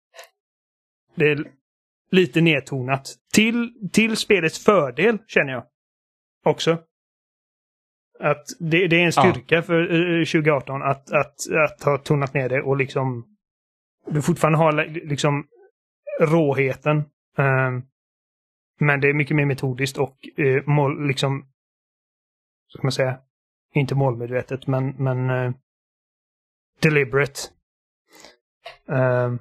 det är lite nedtonat. Till, till spelets fördel känner jag också. Att det, det är en styrka ja. för uh, tjugo arton att, att, att ha tonat ner det och liksom du fortfarande har liksom råheten. Uh, men det är mycket mer metodiskt och uh, mål, liksom ska man säga inte målmedvetet men, men uh, deliberate. Uh,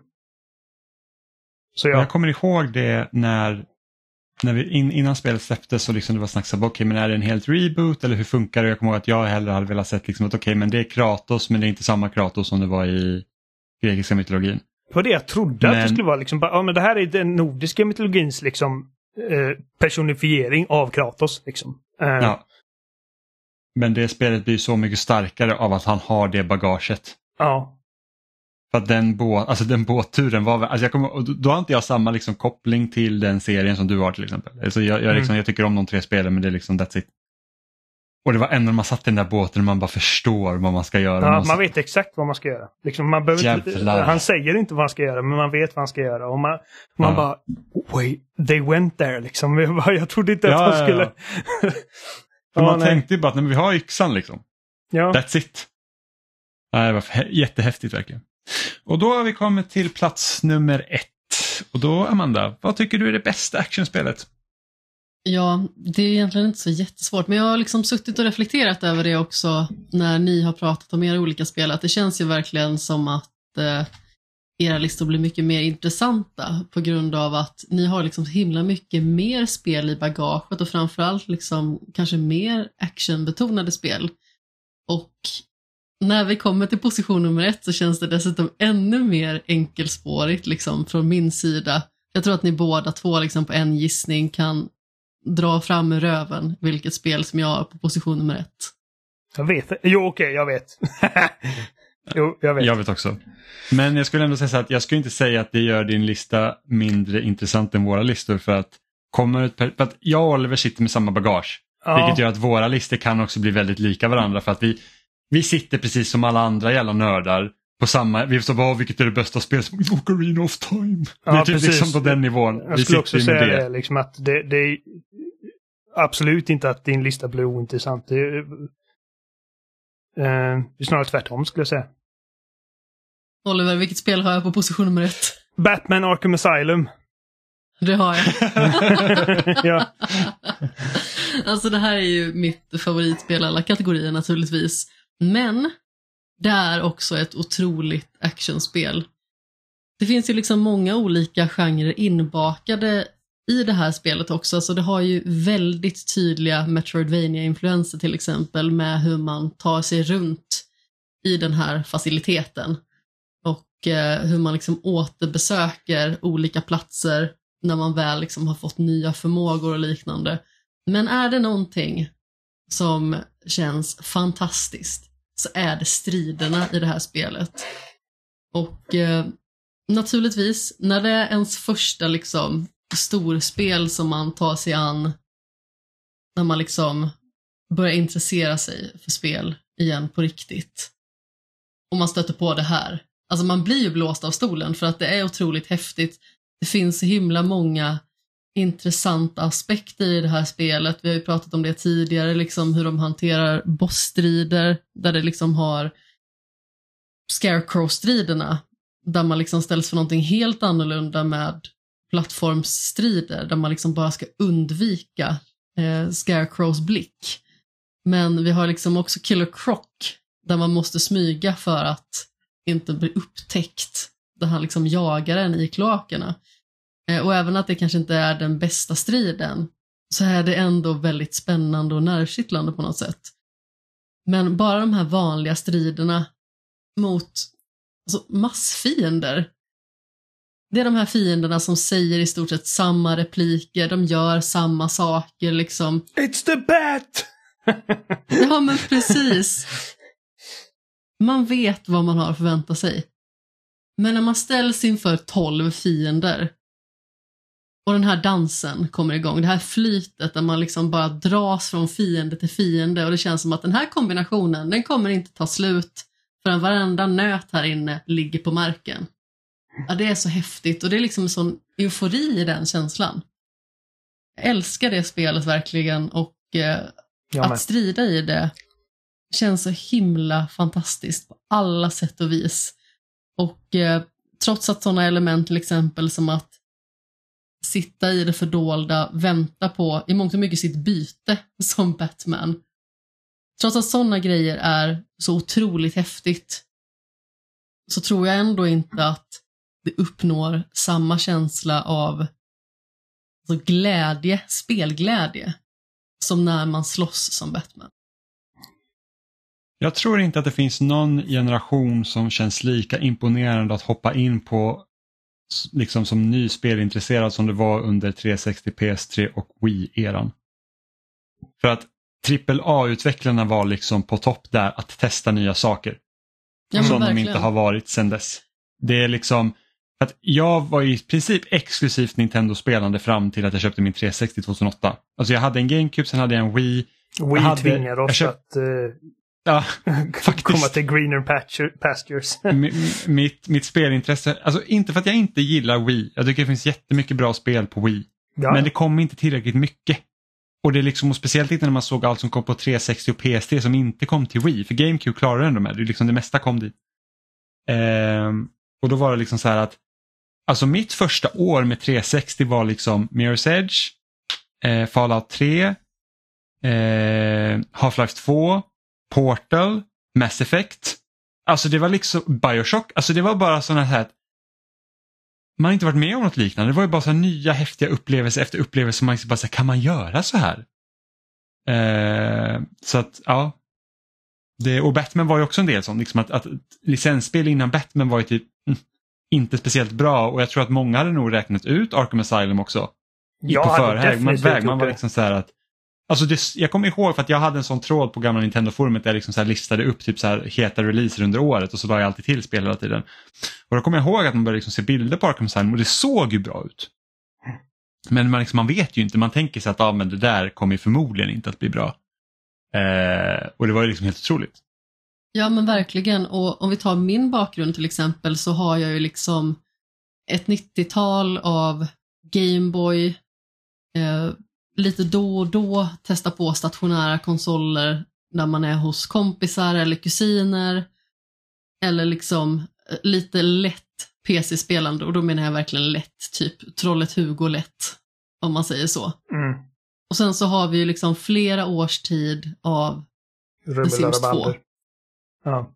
Så ja. Jag kommer ihåg det när, när vi in, innan spelet släpptes så liksom det var snacks om okej okay, men är det en helt reboot eller hur funkar det? Jag kommer ihåg att jag hellre hade velat sett liksom att okej okay, men det är Kratos men det är inte samma Kratos som det var i grekiska mytologin. Det var det jag trodde men... att det skulle vara liksom, ja men det här är den nordiska mytologins liksom eh, personifiering av Kratos liksom. Eh. Ja. Men det spelet blir så mycket starkare av att han har det bagaget. Ja. För att den, båt, alltså den båtturen var, alltså jag kommer, då har inte jag samma liksom koppling till den serien som du har till exempel. Alltså jag, jag, liksom, mm. jag tycker om de tre spelen men det är liksom that's it. Och det var ändå när man satt i den där båten och man bara förstår vad man ska göra. Ja, man, man vet exakt vad man ska göra. Liksom man behöver inte, han säger inte vad han ska göra men man vet vad han ska göra. Och man, man ja. bara, wait, they went there liksom. Jag, bara, jag trodde inte ja, att han skulle... Ja, ja. man nej. tänkte ju bara att när vi har yxan liksom. Ja. That's it. Ja, det var jättehäftigt verkligen. Och då har vi kommit till plats nummer ett. Och då, Amanda, vad tycker du är det bästa actionspelet? Ja, det är egentligen inte så jättesvårt. Men jag har liksom suttit och reflekterat över det också när ni har pratat om era olika spel. Att det känns ju verkligen som att eh, era listor blir mycket mer intressanta på grund av att ni har liksom himla mycket mer spel i bagaget och framförallt liksom kanske mer actionbetonade spel. Och när vi kommer till position nummer ett så känns det dessutom ännu mer enkelspårigt liksom från min sida. Jag tror att ni båda två liksom på en gissning kan dra fram ur röven vilket spel som jag har på position nummer ett. Jag vet. Jo, okej, okay, jag vet. jo, jag vet. Jag vet också. Men jag skulle ändå säga så att jag skulle inte säga att det gör din lista mindre intressant än våra listor för att kommer ut per, för att jag och Oliver sitter med samma bagage. Ja. Vilket gör att våra listor kan också bli väldigt lika varandra för att vi, vi sitter precis som alla andra jävla nördar på samma, vi sa bara vilket är det bästa spelet som Ocarina of Time. Ja, det är typ precis. Liksom på den nivån. Jag vi skulle också säga det, det liksom att det, det är absolut inte att din lista blir ointressant. Det är, eh, det är snarare tvärtom skulle jag säga. Oliver, vilket spel har jag på position nummer ett? Batman Arkham Asylum. Det har jag. ja. Alltså det här är ju mitt favoritspel i alla kategorier naturligtvis. Men det är också ett otroligt actionspel. Det finns ju liksom många olika genrer inbakade i det här spelet också. Så det har ju väldigt tydliga Metroidvania-influenser till exempel med hur man tar sig runt i den här faciliteten. Och eh, hur man liksom återbesöker olika platser när man väl liksom har fått nya förmågor och liknande. Men är det någonting som känns fantastiskt så är det striderna i det här spelet. Och eh, naturligtvis när det är ens första liksom storspel som man tar sig an när man liksom börjar intressera sig för spel igen på riktigt. Och man stöter på det här. Alltså man blir ju blåst av stolen för att det är otroligt häftigt. Det finns så himla många intressanta aspekter i det här spelet. Vi har ju pratat om det tidigare, liksom hur de hanterar bossstrider där det liksom har Scarecrow-striderna där man liksom ställs för någonting helt annorlunda med plattformsstrider där man liksom bara ska undvika eh, Scarecrows blick. Men vi har liksom också Killer Croc där man måste smyga för att inte bli upptäckt. Där han liksom jagar en i kloakerna. Eh, och även att det kanske inte är den bästa striden så är det ändå väldigt spännande och nervkittlande på något sätt. Men bara de här vanliga striderna mot alltså, massfiender. Det är de här fienderna som säger i stort sett samma repliker. De gör samma saker liksom. It's the bat! Ja men precis. Man vet vad man har att förvänta sig. Men när man ställs inför tolv fiender och den här dansen kommer igång, det här flytet där man liksom bara dras från fiende till fiende och det känns som att den här kombinationen, den kommer inte ta slut förrän varenda nöt här inne ligger på marken. Ja, det är så häftigt och det är liksom en sån eufori i den känslan. Jag älskar det spelet verkligen och eh, att strida i det känns så himla fantastiskt på alla sätt och vis. Och eh, trots att sådana element till exempel som att sitta i det fördolda, vänta på i mångt och mycket sitt byte som Batman. Trots att sådana grejer är så otroligt häftigt så tror jag ändå inte att det uppnår samma känsla av alltså glädje, spelglädje som när man slåss som Batman. Jag tror inte att det finns någon generation som känns lika imponerande att hoppa in på liksom som ny spelintresserad som det var under trehundrasextio, P S tre och Wii-eran. För att trippel A-utvecklarna var liksom på topp där att testa nya saker. Ja, som verkligen. De inte har varit sedan dess. Det är liksom att jag var i princip exklusivt Nintendo-spelande fram till att jag köpte min trehundrasextio tjugohundraåtta. Alltså jag hade en GameCube, sen hade jag en Wii. Wii hade, tvingar oss köpt, att uh, ja, komma till greener pastures. mitt, mitt spelintresse, alltså inte för att jag inte gillar Wii. Jag tycker det finns jättemycket bra spel på Wii. Ja. Men det kom inte tillräckligt mycket. Och det är liksom, och speciellt inte när man såg allt som kom på trehundrasextio och P S tre som inte kom till Wii. För GameCube klarade ändå med det. Liksom det mesta kom dit. Ehm, och då var det liksom så här att alltså mitt första år med trehundrasextio var liksom Mirror's Edge, eh, Fallout tre, eh, Half-Life två, Portal, Mass Effect. Alltså det var liksom Bioshock. Alltså det var bara sådana här man har inte varit med om något liknande. Det var ju bara så här nya häftiga upplevelser efter upplevelser. Man bara så här, kan man göra så här? Eh, så att, ja. Det, och Batman var ju också en del sånt. Liksom att, att licensspel innan Batman var ju typ mm, inte speciellt bra. Och jag tror att många hade nog räknat ut Arkham Asylum också. Jag på hade förhäg. Man, väg, man var det. liksom så här att alltså det, jag kommer ihåg för att jag hade en sån tråd på gamla Nintendo-forumet där jag liksom så här listade upp typ så här heta releaser under året och så la jag alltid till spel hela tiden. Och då kommer jag ihåg att man började liksom se bilder på Arkham Asylum och det såg ju bra ut. Men man, liksom, man vet ju inte, man tänker sig att ah, men det där kommer förmodligen inte att bli bra. Eh, och det var ju liksom helt otroligt. Ja men verkligen, och om vi tar min bakgrund till exempel så har jag ju liksom ett nittiotal av Gameboy, eh, lite då och då testa på stationära konsoler när man är hos kompisar eller kusiner eller liksom lite lätt P C-spelande, och då menar jag verkligen lätt, typ Trollet Hugo lätt om man säger så. Mm. Och sen så har vi ju liksom flera års tid av The Sims två. Ja.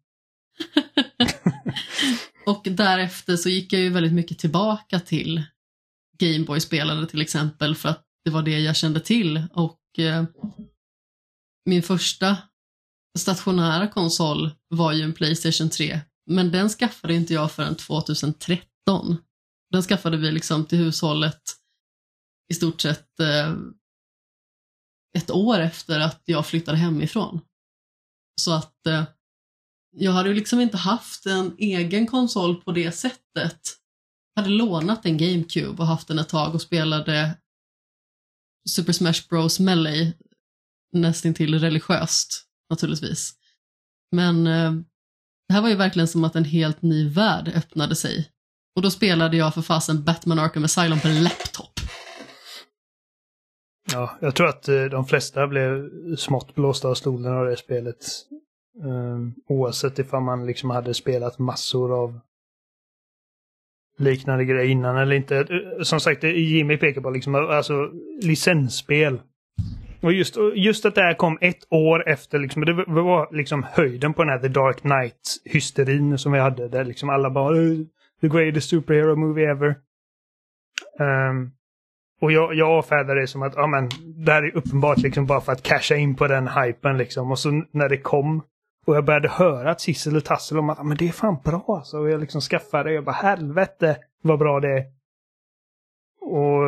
Och därefter så gick jag ju väldigt mycket tillbaka till Gameboy-spelande till exempel, för att det var det jag kände till. Och eh, min första stationära konsol var ju en PlayStation tre. Men den skaffade inte jag förrän tjugohundratretton. Den skaffade vi liksom till hushållet i stort sett eh, ett år efter att jag flyttade hemifrån. Så att eh, jag hade ju liksom inte haft en egen konsol på det sättet. Jag hade lånat en GameCube och haft den ett tag och spelade Super Smash Bros. Melee nästan till religiöst naturligtvis. Men eh, det här var ju verkligen som att en helt ny värld öppnade sig. Och då spelade jag för fasen Batman Arkham Asylum på en laptop. Ja, jag tror att eh, de flesta blev smått blåsta av stolen av det spelet. Um, oavsett ifall man liksom hade spelat massor av liknande grejer innan eller inte. Som sagt, Jimmy pekar på liksom, alltså licensspel. Och just, just att det här kom ett år efter, liksom, det var liksom höjden på den här The Dark Knight-hysterin som vi hade. Där liksom alla bara, the greatest superhero movie ever. Um, och jag, jag avfärdar det som att, ja men, det här är uppenbart liksom bara för att casha in på den hypen liksom. Och så när det kom och jag började höra att Sissel och Tassel om att ah, men det är fan bra alltså. Och jag liksom skaffade det och jag bara, helvete vad bra det är. Och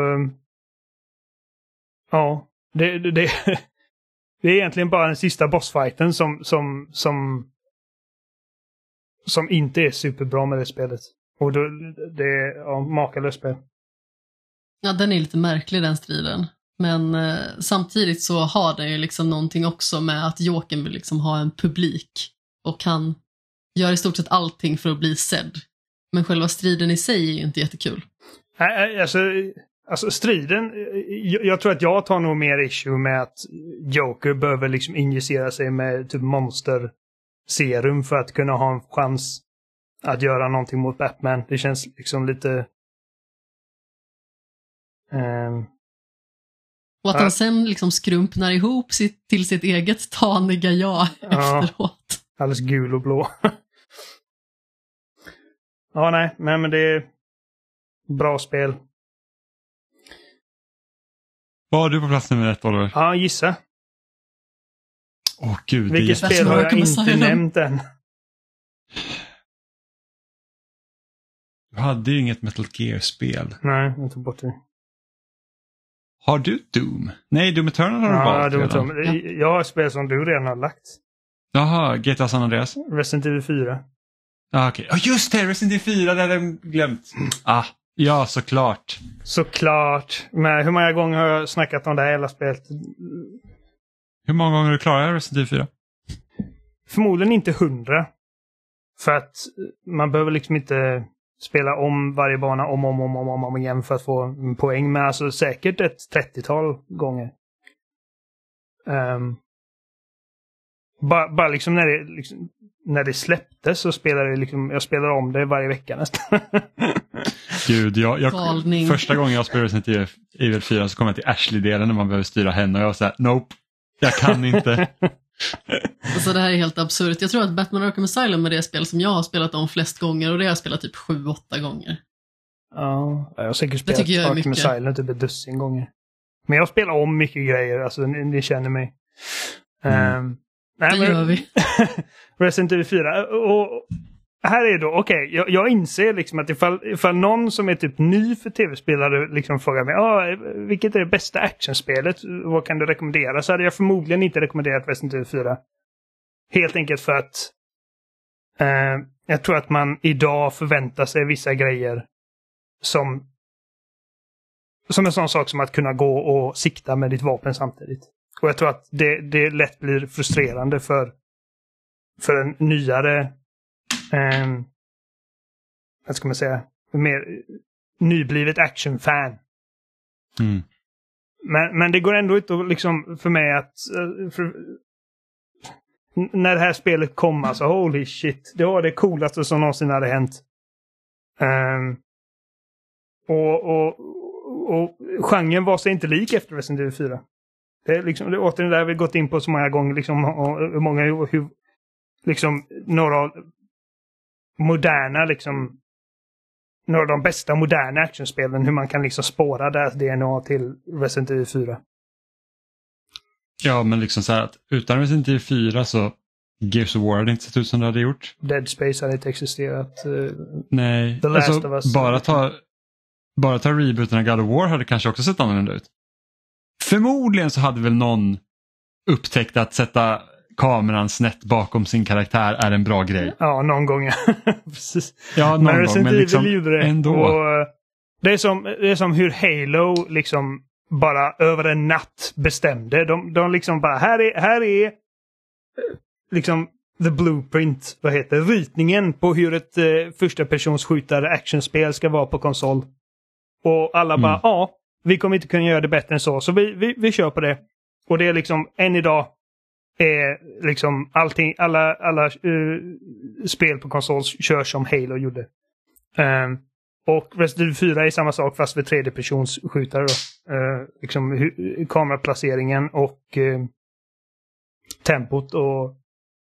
ja, det, det, det, det är egentligen bara den sista bossfighten som, som, som, som inte är superbra med det spelet. Och då, det är ja, makalöst spel. Ja, den är lite märklig den striden. Men eh, samtidigt så har den ju liksom någonting också med att Jokern vill liksom ha en publik. Och han gör i stort sett allting för att bli sedd. Men själva striden i sig är ju inte jättekul. Nej, alltså, alltså striden, jag, jag tror att jag tar nog mer issue med att Joker behöver liksom injicera sig med typ monster-serum för att kunna ha en chans att göra någonting mot Batman. Det känns liksom lite... Um, och att han sen liksom skrumpnar ihop sitt, till sitt eget taniga jag ja, efteråt. Alldeles gul och blå. Ja, nej, nej, men det är bra spel. Vad har du på plats nummer ett, Oliver? Ja, gissa. Åh gud. Vilket det är... spel har jag inte nämnt än? Du hade ju inget Metal Gear-spel. Nej, jag tog bort det. Har du Doom? Nej, Doom Eternal har du ja, valt Doom redan. Eternal. Jag har spel som du redan har lagt. Jaha, G T A San Andreas. Resident Evil fyra. Ah, okej. Okay. Oh, just det, Resident Evil fyra, det hade jag glömt. Ah, ja, såklart. Såklart. Men hur många gånger har jag snackat om det här hela spelet? Hur många gånger har du klarat Resident Evil fyra? Förmodligen inte hundra. För att man behöver liksom inte spela om varje bana om och om, om, om, om, om igen för att få en poäng. Men alltså säkert ett trettiotal gånger. Um, bara, bara liksom när det, liksom, när det släpptes så spelade det liksom, jag spelar om det varje vecka nästan. Gud, jag, jag, första gången jag spelade Resident Evil fyra så kom jag till Ashley-delen när man behöver styra henne och jag var såhär, nope, jag kan inte. Alltså det här är helt absurt. Jag tror att Batman Arkham Asylum är det spel som jag har spelat om flest gånger och det har jag spelat typ sju åtta gånger. Ja, jag har säkert spelat tycker jag är Arkham mycket. Asylum typ ett dussin gånger. Men jag spelar om mycket grejer, alltså ni, ni känner mig. Mm. Um, nej, Det men, gör vi. Resident Evil fyra. Och här är då, okej, okay, jag, jag inser liksom att ifall, ifall någon som är typ ny för tv-spelare liksom frågar mig, ah, vilket är det bästa actionspelet? Vad kan du rekommendera? Så hade jag förmodligen inte rekommenderat Resident Evil fyra. Helt enkelt för att eh, jag tror att man idag förväntar sig vissa grejer som som en sån sak som att kunna gå och sikta med ditt vapen samtidigt. Och jag tror att det, det lätt blir frustrerande för för en nyare eh, vad ska man säga, mer nyblivet actionfan. Mm. Men, men det går ändå inte att, liksom, för mig att för, när det här spelet kom, alltså holy shit, det var det coolaste som någonsin hade hänt. Um, och, och, och genren var sig inte lik efter Resident Evil fyra. Det är liksom, det är återigen där vi gått in på så många gånger, liksom, och, och många hur, liksom, några moderna, liksom, några av de bästa moderna actionspelen, hur man kan liksom spåra deras D N A till Resident Evil fyra. Ja, men liksom så här att utan Resident Evil fyra så Gears of War hade inte sett ut som det hade gjort. Dead Space hade inte existerat. Uh, Nej, The Last alltså, of Us. bara ta bara ta rebooten av God of War hade kanske också sett annorlunda ut. Förmodligen så hade väl någon upptäckt att sätta kameran snett bakom sin karaktär är en bra grej. Ja, någon gång. Precis. Ja, någon men gång, men liksom det. ändå. Och, det, är som, det är som hur Halo liksom bara över en natt bestämde. De, de liksom bara, här är, här är liksom the blueprint, vad heter det? Ritningen på hur ett eh, första persons skjutare actionspel ska vara på konsol. Och alla bara, ja, mm. vi kommer inte kunna göra det bättre än så. Så vi, vi, vi kör på det. Och det är liksom, än idag är liksom allting, alla, alla uh, spel på konsol kör som Halo gjorde. Um, och Resident Evil fyra är samma sak fast för tredje persons skjutare då. Uh, liksom hu- kameraplaceringen och uh, tempot och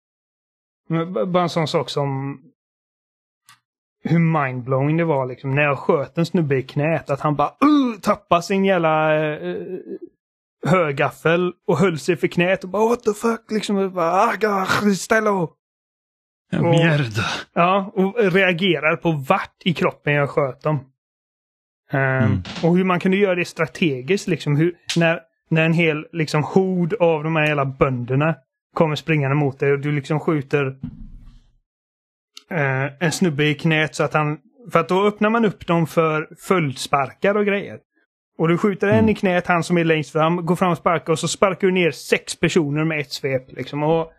bara en sån sak som hur mindblowing det var liksom när jag sköt en snubbe i knät att han bara uh, tappade sin jävla uh, högaffel och höll sig för knät och bara what the fuck liksom bara ställa ja, mierda. Ja, och reagerar på vart i kroppen jag sköt dem. Um, mm. Och hur man kunde göra det strategiskt liksom hur, när, när en hel liksom hord av de här jävla bönderna kommer springande mot dig och du liksom skjuter uh, en snubbe i knät så att han, för att då öppnar man upp dem för följdsparkar och grejer. Och du skjuter en mm. i knät, han som är längst fram, går fram och sparkar och så sparkar du ner sex personer med ett svep. Liksom. Och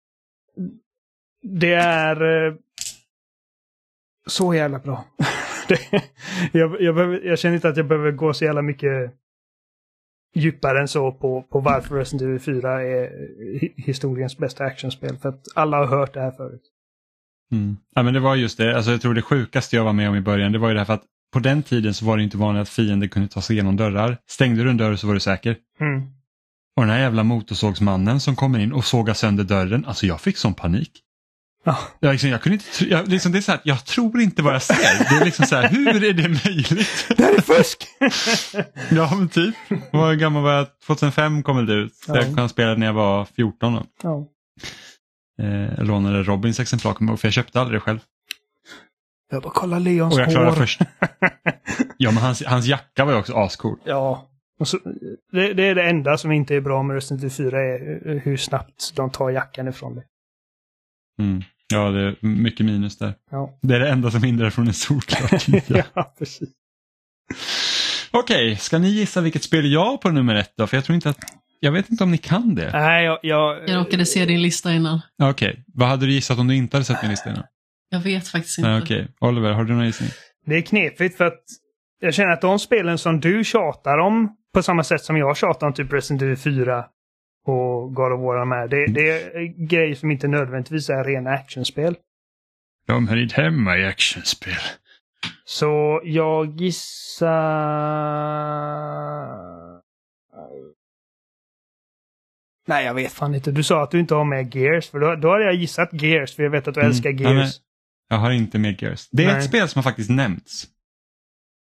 det är eh, så jävla bra. det, jag, jag, behöver, jag känner inte att jag behöver gå så jävla mycket djupare än så på, på varför Resident Evil fyra är historiens bästa actionspel. För att alla har hört det här förut. Mm. Ja, men det var just det. Alltså, jag tror det sjukaste jag var med om i början, det var ju det här för att på den tiden så var det inte vanligt att fiender kunde ta sig igenom dörrar. Stängde du en dörr så var du säker. Mm. Och den här jävla motorsågsmannen som kommer in och sågar sönder dörren. Alltså jag fick sån panik. Oh. Jag, liksom, jag kunde inte, jag, liksom, det är så här, jag tror inte vad jag ser. Det är liksom så här, hur är det möjligt? Det här är fusk! Ja, men typ. Hur gammal var jag? tjugohundrafem kom det ut. Oh. Jag kunde spela när jag var fjorton. Oh. Eh, jag lånade Robins exemplar för jag köpte aldrig det själv. Jag bara kolla Leons och jag klarade hår. Först. Ja, men hans, hans jacka var ju också ascool. Ja. Och så, det, det är det enda som inte är bra med Resident Evil fyra är hur snabbt de tar jackan ifrån dig. Mm. Ja, det är mycket minus där. Ja. Det är det enda som hindrar från en solklart. Ja, precis. Okej, okay, ska ni gissa vilket spel jag har på nummer ett då? För jag tror inte att... Jag vet inte om ni kan det. Nej, jag... Jag, jag råkade se din lista innan. Okej, okay. Vad hade du gissat om du inte hade sett min lista innan? Jag vet faktiskt inte. Okej, okay. Oliver, har du någon gissning? Det är knepigt för att jag känner att de spelen som du tjatar om på samma sätt som jag tjatar om typ Resident Evil fyra och God of War med. Det, det är grejer som inte nödvändigtvis är rena actionspel. De hör inte hemma i actionspel. Så jag gissar... Nej, jag vet fan inte. Du sa att du inte har med Gears. För då, då hade jag gissat Gears. För jag vet att du mm. älskar Gears. Ja, jag har inte med Gears. Det är Nej. ett spel som har faktiskt nämnts.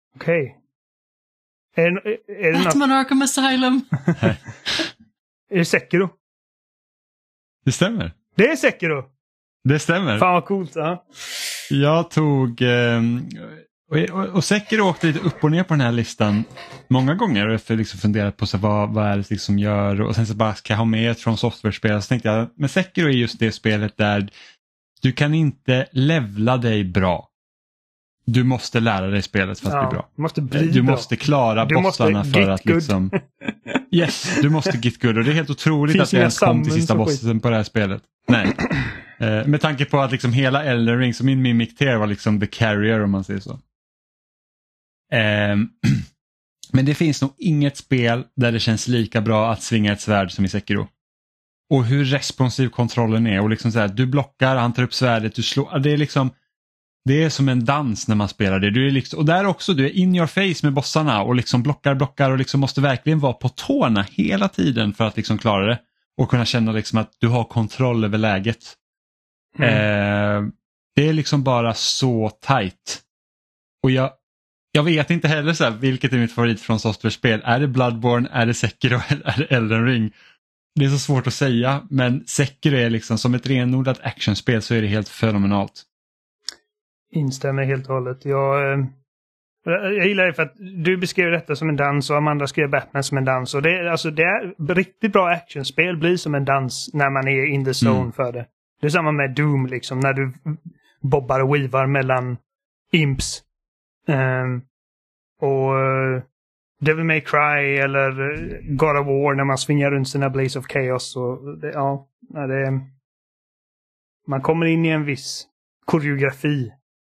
Okej. Okay. Är, är det Batman något... Arkham Asylum. Är det Sekiro? Det stämmer. Det är Sekiro. Det stämmer. Fan vad coolt. Ja. Jag tog... Eh, och, och Sekiro åkte lite upp och ner på den här listan många gånger. Och efter liksom funderat på så vad, vad är det liksom gör. Och sen så bara ska jag ha med ett från software-spel. Så tänkte jag, men Sekiro är just det spelet där du kan inte levla dig bra. Du måste lära dig spelet för att ja, bli bra. Måste bli du bra. måste klara du bossarna måste för att good. liksom... Yes, du måste get good. Och det är helt otroligt Finns att jag ens kom till sista bossen skit. på det här spelet. Nej. Eh, med tanke på att liksom hela Elden Ring, så min Mimic Tear var liksom the carrier om man säger så. Eh, men det finns nog inget spel där det känns lika bra att svinga ett svärd som i Sekiro. Och hur responsiv kontrollen är. Och liksom så här, du blockar, han tar upp svärdet, du slår. Det är liksom... Det är som en dans när man spelar det. Du är liksom, och där också, du är in your face med bossarna och liksom blockar, blockar och liksom måste verkligen vara på tårna hela tiden för att liksom klara det. Och kunna känna liksom att du har kontroll över läget. Mm. Eh, det är liksom bara så tight. Och jag, jag vet inte heller så här, vilket är mitt favorit från software-spel. Är det Bloodborne, är det Sekiro eller är det Elden Ring? Det är så svårt att säga, men Sekiro är liksom som ett renodlat actionspel så är det helt fenomenalt. Instämmer helt och hållet. Jag, eh, jag gillar det för att du beskrev detta som en dans och Amanda skrev Batman som en dans. Och det, alltså, det är riktigt bra actionspel blir som en dans när man är in the zone mm. för det. Det är samma med Doom liksom, när du bobbar och weavar mellan imps. Um, och uh, Devil May Cry eller God of War när man svingar runt sina Blaze of Chaos. Och det, ja, det, man kommer in i en viss koreografi.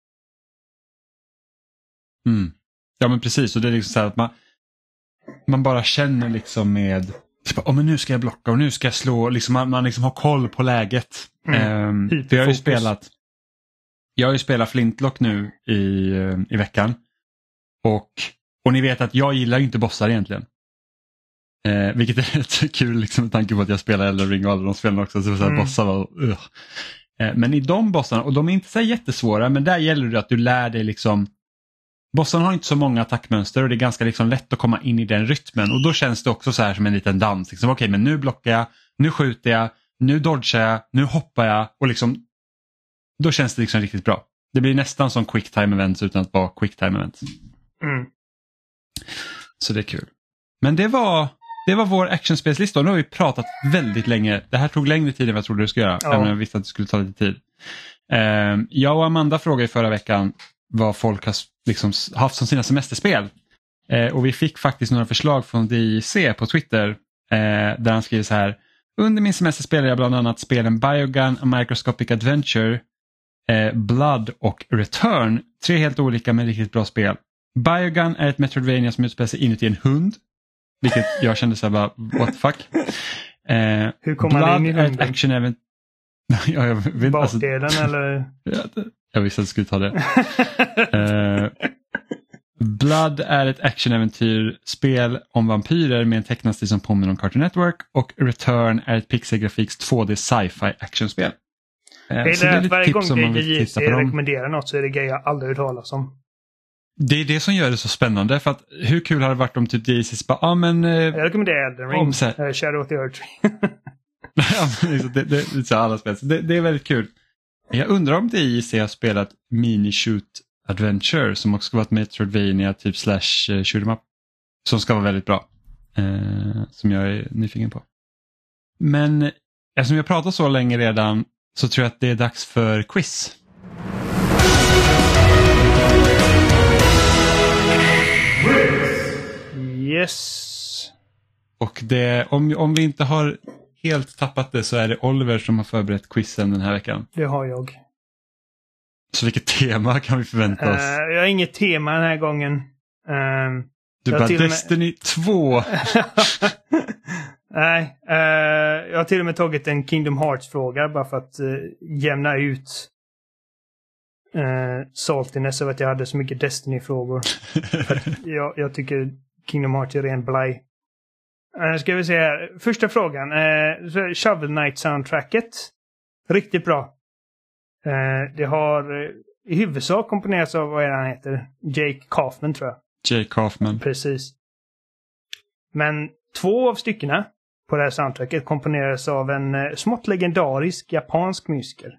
Mm. Ja men precis, och det är liksom så här att man, man bara känner liksom med typ, oh, men nu ska jag blocka och nu ska jag slå, liksom, man, man liksom har koll på läget. Mm. Um, för jag har ju spelat jag har ju spelat Flintlock nu i, i veckan och, och ni vet att jag gillar ju inte bossar egentligen. Eh, vilket är rätt kul liksom, med tanke på att jag spelar Elden Ring och alla de spelarna också, så, så här, mm. bossar var, uh. eh, men i de bossarna, och de är inte så jättesvåra, men där gäller det att du lär dig liksom. Bossarna har inte så många attackmönster och det är ganska liksom lätt att komma in i den rytmen. Och då känns det också så här som en liten dans. Liksom, okej, men nu blockar jag, nu skjuter jag, nu dodgar jag, nu hoppar jag. Och liksom, då känns det liksom riktigt bra. Det blir nästan som quick time events utan att vara quick time events. Mm. Så det är kul. Men det var, det var vår actionspelslista. Nu har vi pratat väldigt länge. Det här tog längre tid än vad jag trodde det skulle göra. Ja. Även om jag visste att det skulle ta lite tid. Uh, jag och Amanda frågade förra veckan vad folk har liksom haft som sina semesterspel. Eh, och vi fick faktiskt några förslag från D I C på Twitter eh, där han skriver så här: under min semester spelade jag bland annat spelen Biogun, A Microscopic Adventure, eh, Blood och Return. Tre helt olika men riktigt bra spel. Biogun är ett Metroidvania som utspelar sig inuti en hund. Vilket jag kände så här bara, what the fuck. Eh, Hur kommer man in i hunden? Är ett action event. ja, jag vet, bakdelen alltså, eller? Jag visste att jag skulle ta det. uh, Blood är ett actionäventyrspel om vampyrer med en tecknastil som påminner om Cartoon Network. Och Return är ett pixelgrafiks två D sci-fi actionspel. Uh, det är så det är lite varje gång G J C rekommenderar något så är det grejer jag aldrig hört talas om. Det är det som gör det så spännande. För att hur kul har det varit om typ D J C bara, ah, men... Uh, jag rekommenderar Elden Ring, uh, Shadow of the Earth. ja, det, det, det, alla spel. Det, det är väldigt kul. Jag undrar om D J C har spelat Mini-Shoot Adventure som också ska vara ett Metroidvania typ slash uh, shoot 'em up. Som ska vara väldigt bra. Uh, som jag är nyfiken på. Men eftersom jag pratat så länge redan så tror jag att det är dags för quiz. Yes. Och det, om, om vi inte har helt tappat det så är det Oliver som har förberett quizen den här veckan. Det har jag. Så vilket tema kan vi förvänta oss? Uh, jag har inget tema den här gången. Uh, du bara Destiny med... två. Nej, uh, jag har till och med tagit en Kingdom Hearts-fråga bara för att uh, jämna ut uh, saltiness av att jag hade så mycket Destiny-frågor. jag, jag tycker Kingdom Hearts är ren blaj. Uh, ska vi se här. Första frågan. Uh, Shovel Knight-soundtracket. Riktigt bra. Uh, det har uh, i huvudsak komponerats av vad han heter. Jake Kaufman tror jag. Jake Kaufman. Precis. Men två av styckena på det här soundtracket komponerades av en eh, smått legendarisk japansk musiker.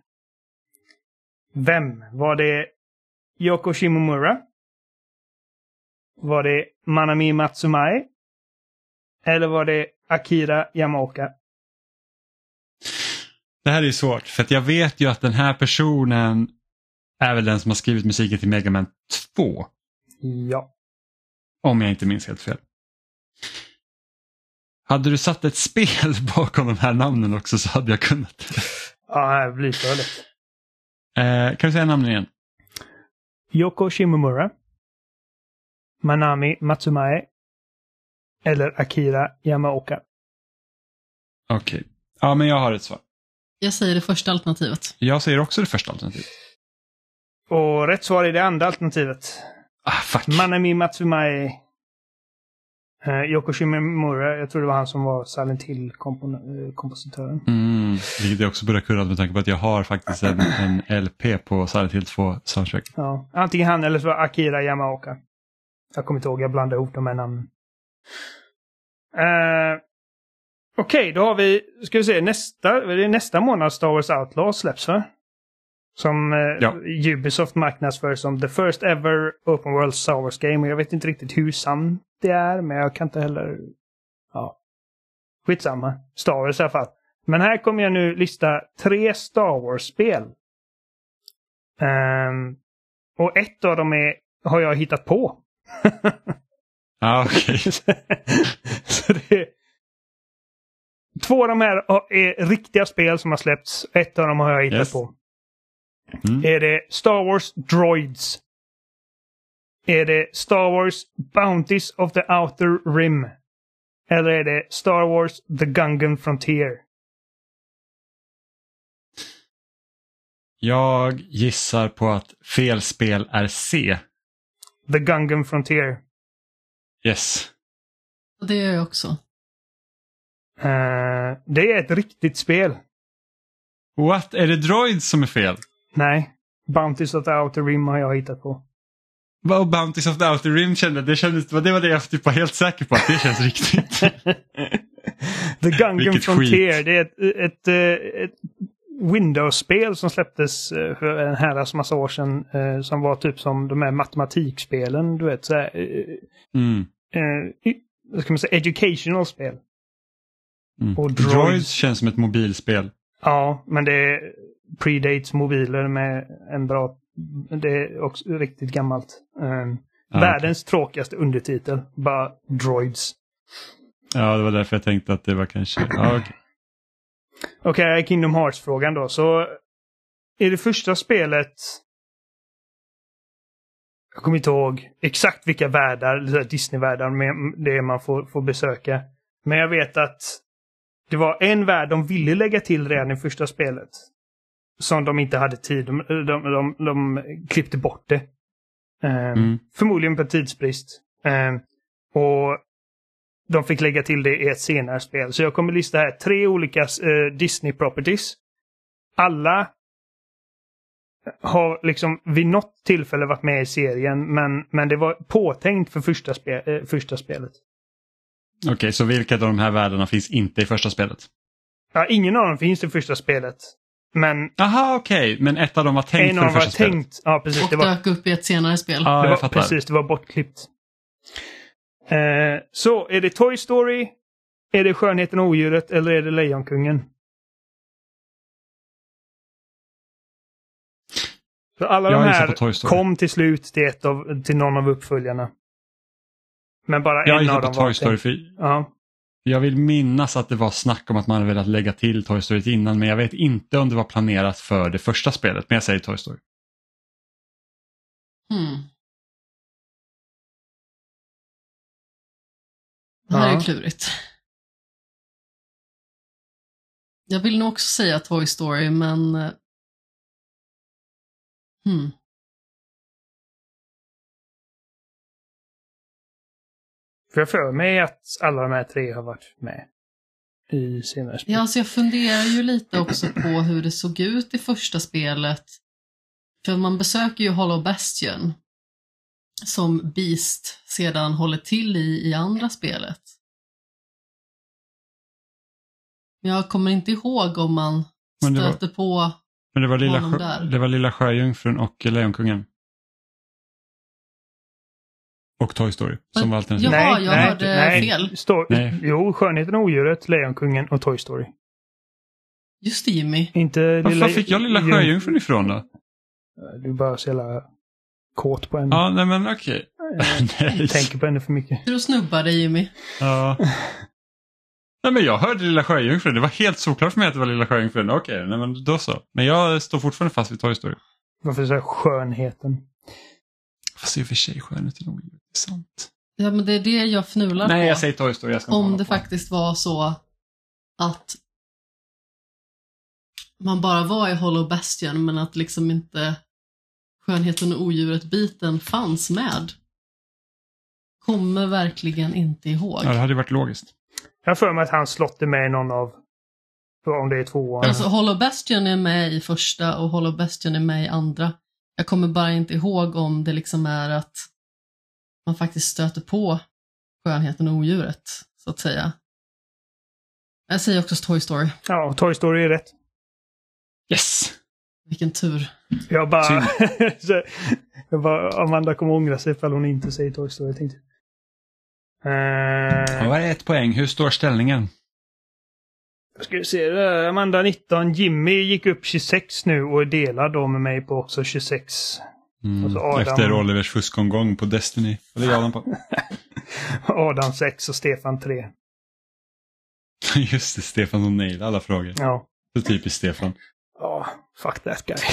Vem? Var det Yoko Shimomura? Var det Manami Matsumae? Eller var det Akira Yamaoka? Det här är ju svårt, för att jag vet ju att den här personen är väl den som har skrivit musiken till Mega Man två. Ja. Om jag inte minns helt fel. Hade du satt ett spel bakom de här namnen också så hade jag kunnat. Ja, det blir för lätt. Eh, kan du säga namnen igen? Yoko Shimomura, Manami Matsumae eller Akira Yamaoka. Okej. Okay. Ja, men jag har ett svar. Jag säger det första alternativet. Jag säger också det första alternativet. Och rätt svar är det andra alternativet. Ah, fuck. Manami Matsumae. Uh, Yoko Shimomura, jag tror det var han som var Silent Hill-kompositören. Mm, vilket jag också borde kunna med tanke på att jag har faktiskt en, en L P på Silent Hill två soundtrack. Ja, antingen han eller så var Akira Yamaoka. Jag kommer inte ihåg, jag blandade ihop de här namnen. Uh, Okej, okay, då har vi, ska vi se, nästa, det är nästa månad Star Wars Outlaw släpps, va? Som eh, ja. Ubisoft marknadsför som the first ever open world Star Wars game. Och jag vet inte riktigt hur sant det är, men jag kan inte heller... Ja. Skitsamma. Star Wars i alla fall. Men här kommer jag nu lista tre Star Wars-spel. Um, och ett av dem är, har jag hittat på. Ah, okej. Okay. Så det är... Två av de här är riktiga spel som har släppts. Ett av dem har jag hittat yes. på. Mm. Är det Star Wars Droids? Är det Star Wars Bounties of the Outer Rim? Eller är det Star Wars The Gungan Frontier? Jag gissar på att fel spel är C. The Gungan Frontier. Yes. Det gör jag också. Uh, det är ett riktigt spel. What? Är det Droids som är fel? Nej. Bounties of the Outer Rim har jag hittat på. Vad Bounties of the Outer Rim kände? Det, kändes, det var det jag typ var helt säker på att det känns riktigt. The Gungan Frontier. Skit. Det är ett, ett, ett, ett Windows-spel som släpptes för en herrans massa år sedan. Som var typ som de här matematikspelen. Du vet, så här, mm. eh, vad ska man säga, educational spel. Mm. Och Droids... Droids känns som ett mobilspel. Ja, men det predates mobiler med en bra... Det är också riktigt gammalt. Um, ah, världens okay. tråkigaste undertitel. Bara Droids. Ja, det var därför jag tänkte att det var kanske... Ah, okej, okay. okay, Kingdom Hearts-frågan då. Så är det första spelet... Jag kommer inte ihåg exakt vilka världar, Disney-världar med det man får, får besöka. Men jag vet att det var en värld de ville lägga till redan i första spelet. Som de inte hade tid. De, de, de, de klippte bort det. Um, mm. Förmodligen på tidsbrist. Um, och de fick lägga till det i ett senare spel. Så jag kommer lista här tre olika uh, Disney properties. Alla har liksom vid något tillfälle varit med i serien. Men, men det var påtänkt för första, spe, uh, första spelet. Okej, okay, så vilka av de här världarna finns inte i första spelet? Ja, ingen av dem finns i första spelet. Men... Aha, okej. Okay. Men ett av dem var tänkt en för det första var spelet. Tänkt, ja, precis. Och det var... dök upp i ett senare spel. Ja, det jag var, fattar. Precis, det var bortklippt. Eh, så, är det Toy Story? Är det Skönheten och odjuret? Eller är det Lejonkungen? Så alla jag de här kom till slut till, ett av, till någon av uppföljarna. Men bara jag en av dem Toy var Story för... Ja. Jag vill minnas att det var snack om att man hade velat lägga till Toy Story innan, men jag vet inte om det var planerat för det första spelet, men jag säger Toy Story. Hmm. Det här ja. är klurigt. Jag vill nog också säga Toy Story, men... Hmm. För jag för mig att alla de här tre har varit med i senare spel. Ja, alltså jag funderar ju lite också på hur det såg ut i första spelet. För man besöker ju Hollow Bastion. som Beast sedan håller till i i andra spelet. Men jag kommer inte ihåg om man Men det var- stöter på Men det var lilla, honom sjö, där. det var lilla sjöjungfrun och Lejonkungen. Och Toy Story som Men- var alternativ. Ja, jag hörde fel. Stå, Nej. Jo, Skönheten och odjuret, Lejonkungen och Toy Story. Just det, Jimmy. Inte Var fan fick jag lilla jung- sjöjungfrun ifrån då? Du är bara så jävla kåt på henne. Ja, nej men okej. Nej. Tänker på henne för mycket. Du snubbar dig, Jimmy. Ja. Nej men jag hörde lilla sjöjungfrun. Det var helt såklart för mig att det var lilla sjöjungfrun. Okej, nej men då så. Men jag står fortfarande fast vid Toy Story. Varför säger skönheten? Fast i och för sig skönheten och odjuret, det är sant. Ja, men det är det jag fnular Nej, på. jag säger Toy Story. Jag ska inte Om hålla det på. faktiskt var så att man bara var i Hollow Bastion men att liksom inte skönheten och odjuret-biten fanns med. Kommer verkligen inte ihåg. Ja, det hade ju varit logiskt. Jag har för mig att han slått är med i någon av... Om det är tvåan. Alltså Hollow Bastion är med i första och Hollow Bastion är med i andra. Jag kommer bara inte ihåg om det liksom är att man faktiskt stöter på skönheten och odjuret, så att säga. Jag säger också Toy Story. Ja, Toy Story är rätt. Yes! Vilken tur. Jag bara... så, jag bara Amanda kommer ångra sig ifall hon inte säger Toy Story, jag tänkte. Ja, Uh, vad är ett poäng? Hur står ställningen? ska vi se. Uh, Amanda nitton. Jimmy gick upp tjugosex nu och är delad då med mig på också tjugosex. Mm. Och så Adam- Efter Olivers fuskomgång på Destiny. Vad är jag på? Adam sex och Stefan tre. Just det, Stefan som nailade alla frågor. Ja. Så typiskt Stefan. Ja, fuck that guy.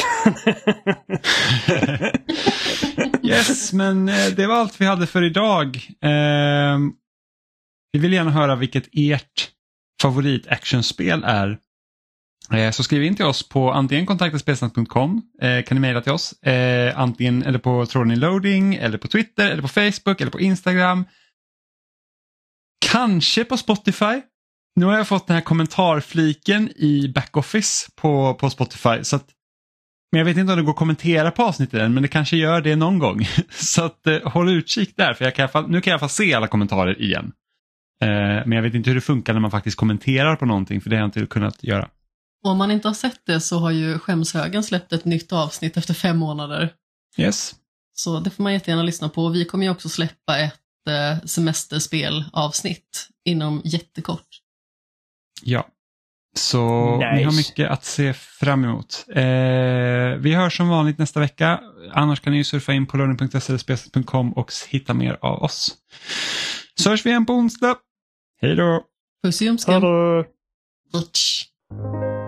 Yes, men eh, det var allt vi hade för idag. Eh, vi vill gärna höra vilket ert favorit-actionspel är. Eh, så skriv in till oss på antingen kontakta spelsnack punkt com, eh, kan ni mejla till oss, eh, antingen eller på tråden i loading, eller på Twitter, eller på Facebook, eller på Instagram. Kanske på Spotify. Nu har jag fått den här kommentarfliken i backoffice på, på Spotify, så att, men jag vet inte om det går att kommentera på avsnittet än, men det kanske gör det någon gång. Så att, eh, håll utkik där, för jag kan i alla fall, nu kan jag i alla fall se alla kommentarer igen. Eh, men jag vet inte hur det funkar när man faktiskt kommenterar på någonting, för det har jag inte kunnat göra. Och om man inte har sett det så har ju Skämshögen släppt ett nytt avsnitt efter fem månader. Yes. Så det får man jättegärna lyssna på. Vi kommer ju också släppa ett eh, semesterspel-avsnitt inom jättekort. Ja. Så Nice. ni har mycket att se fram emot. Eh, vi hörs som vanligt nästa vecka. Annars kan ni surfa in på loading punkt se eller spelsnack punkt com och hitta mer av oss. Så hörs vi igen på onsdag. Hej då! Puss i ljumsken. Hallå! Butch.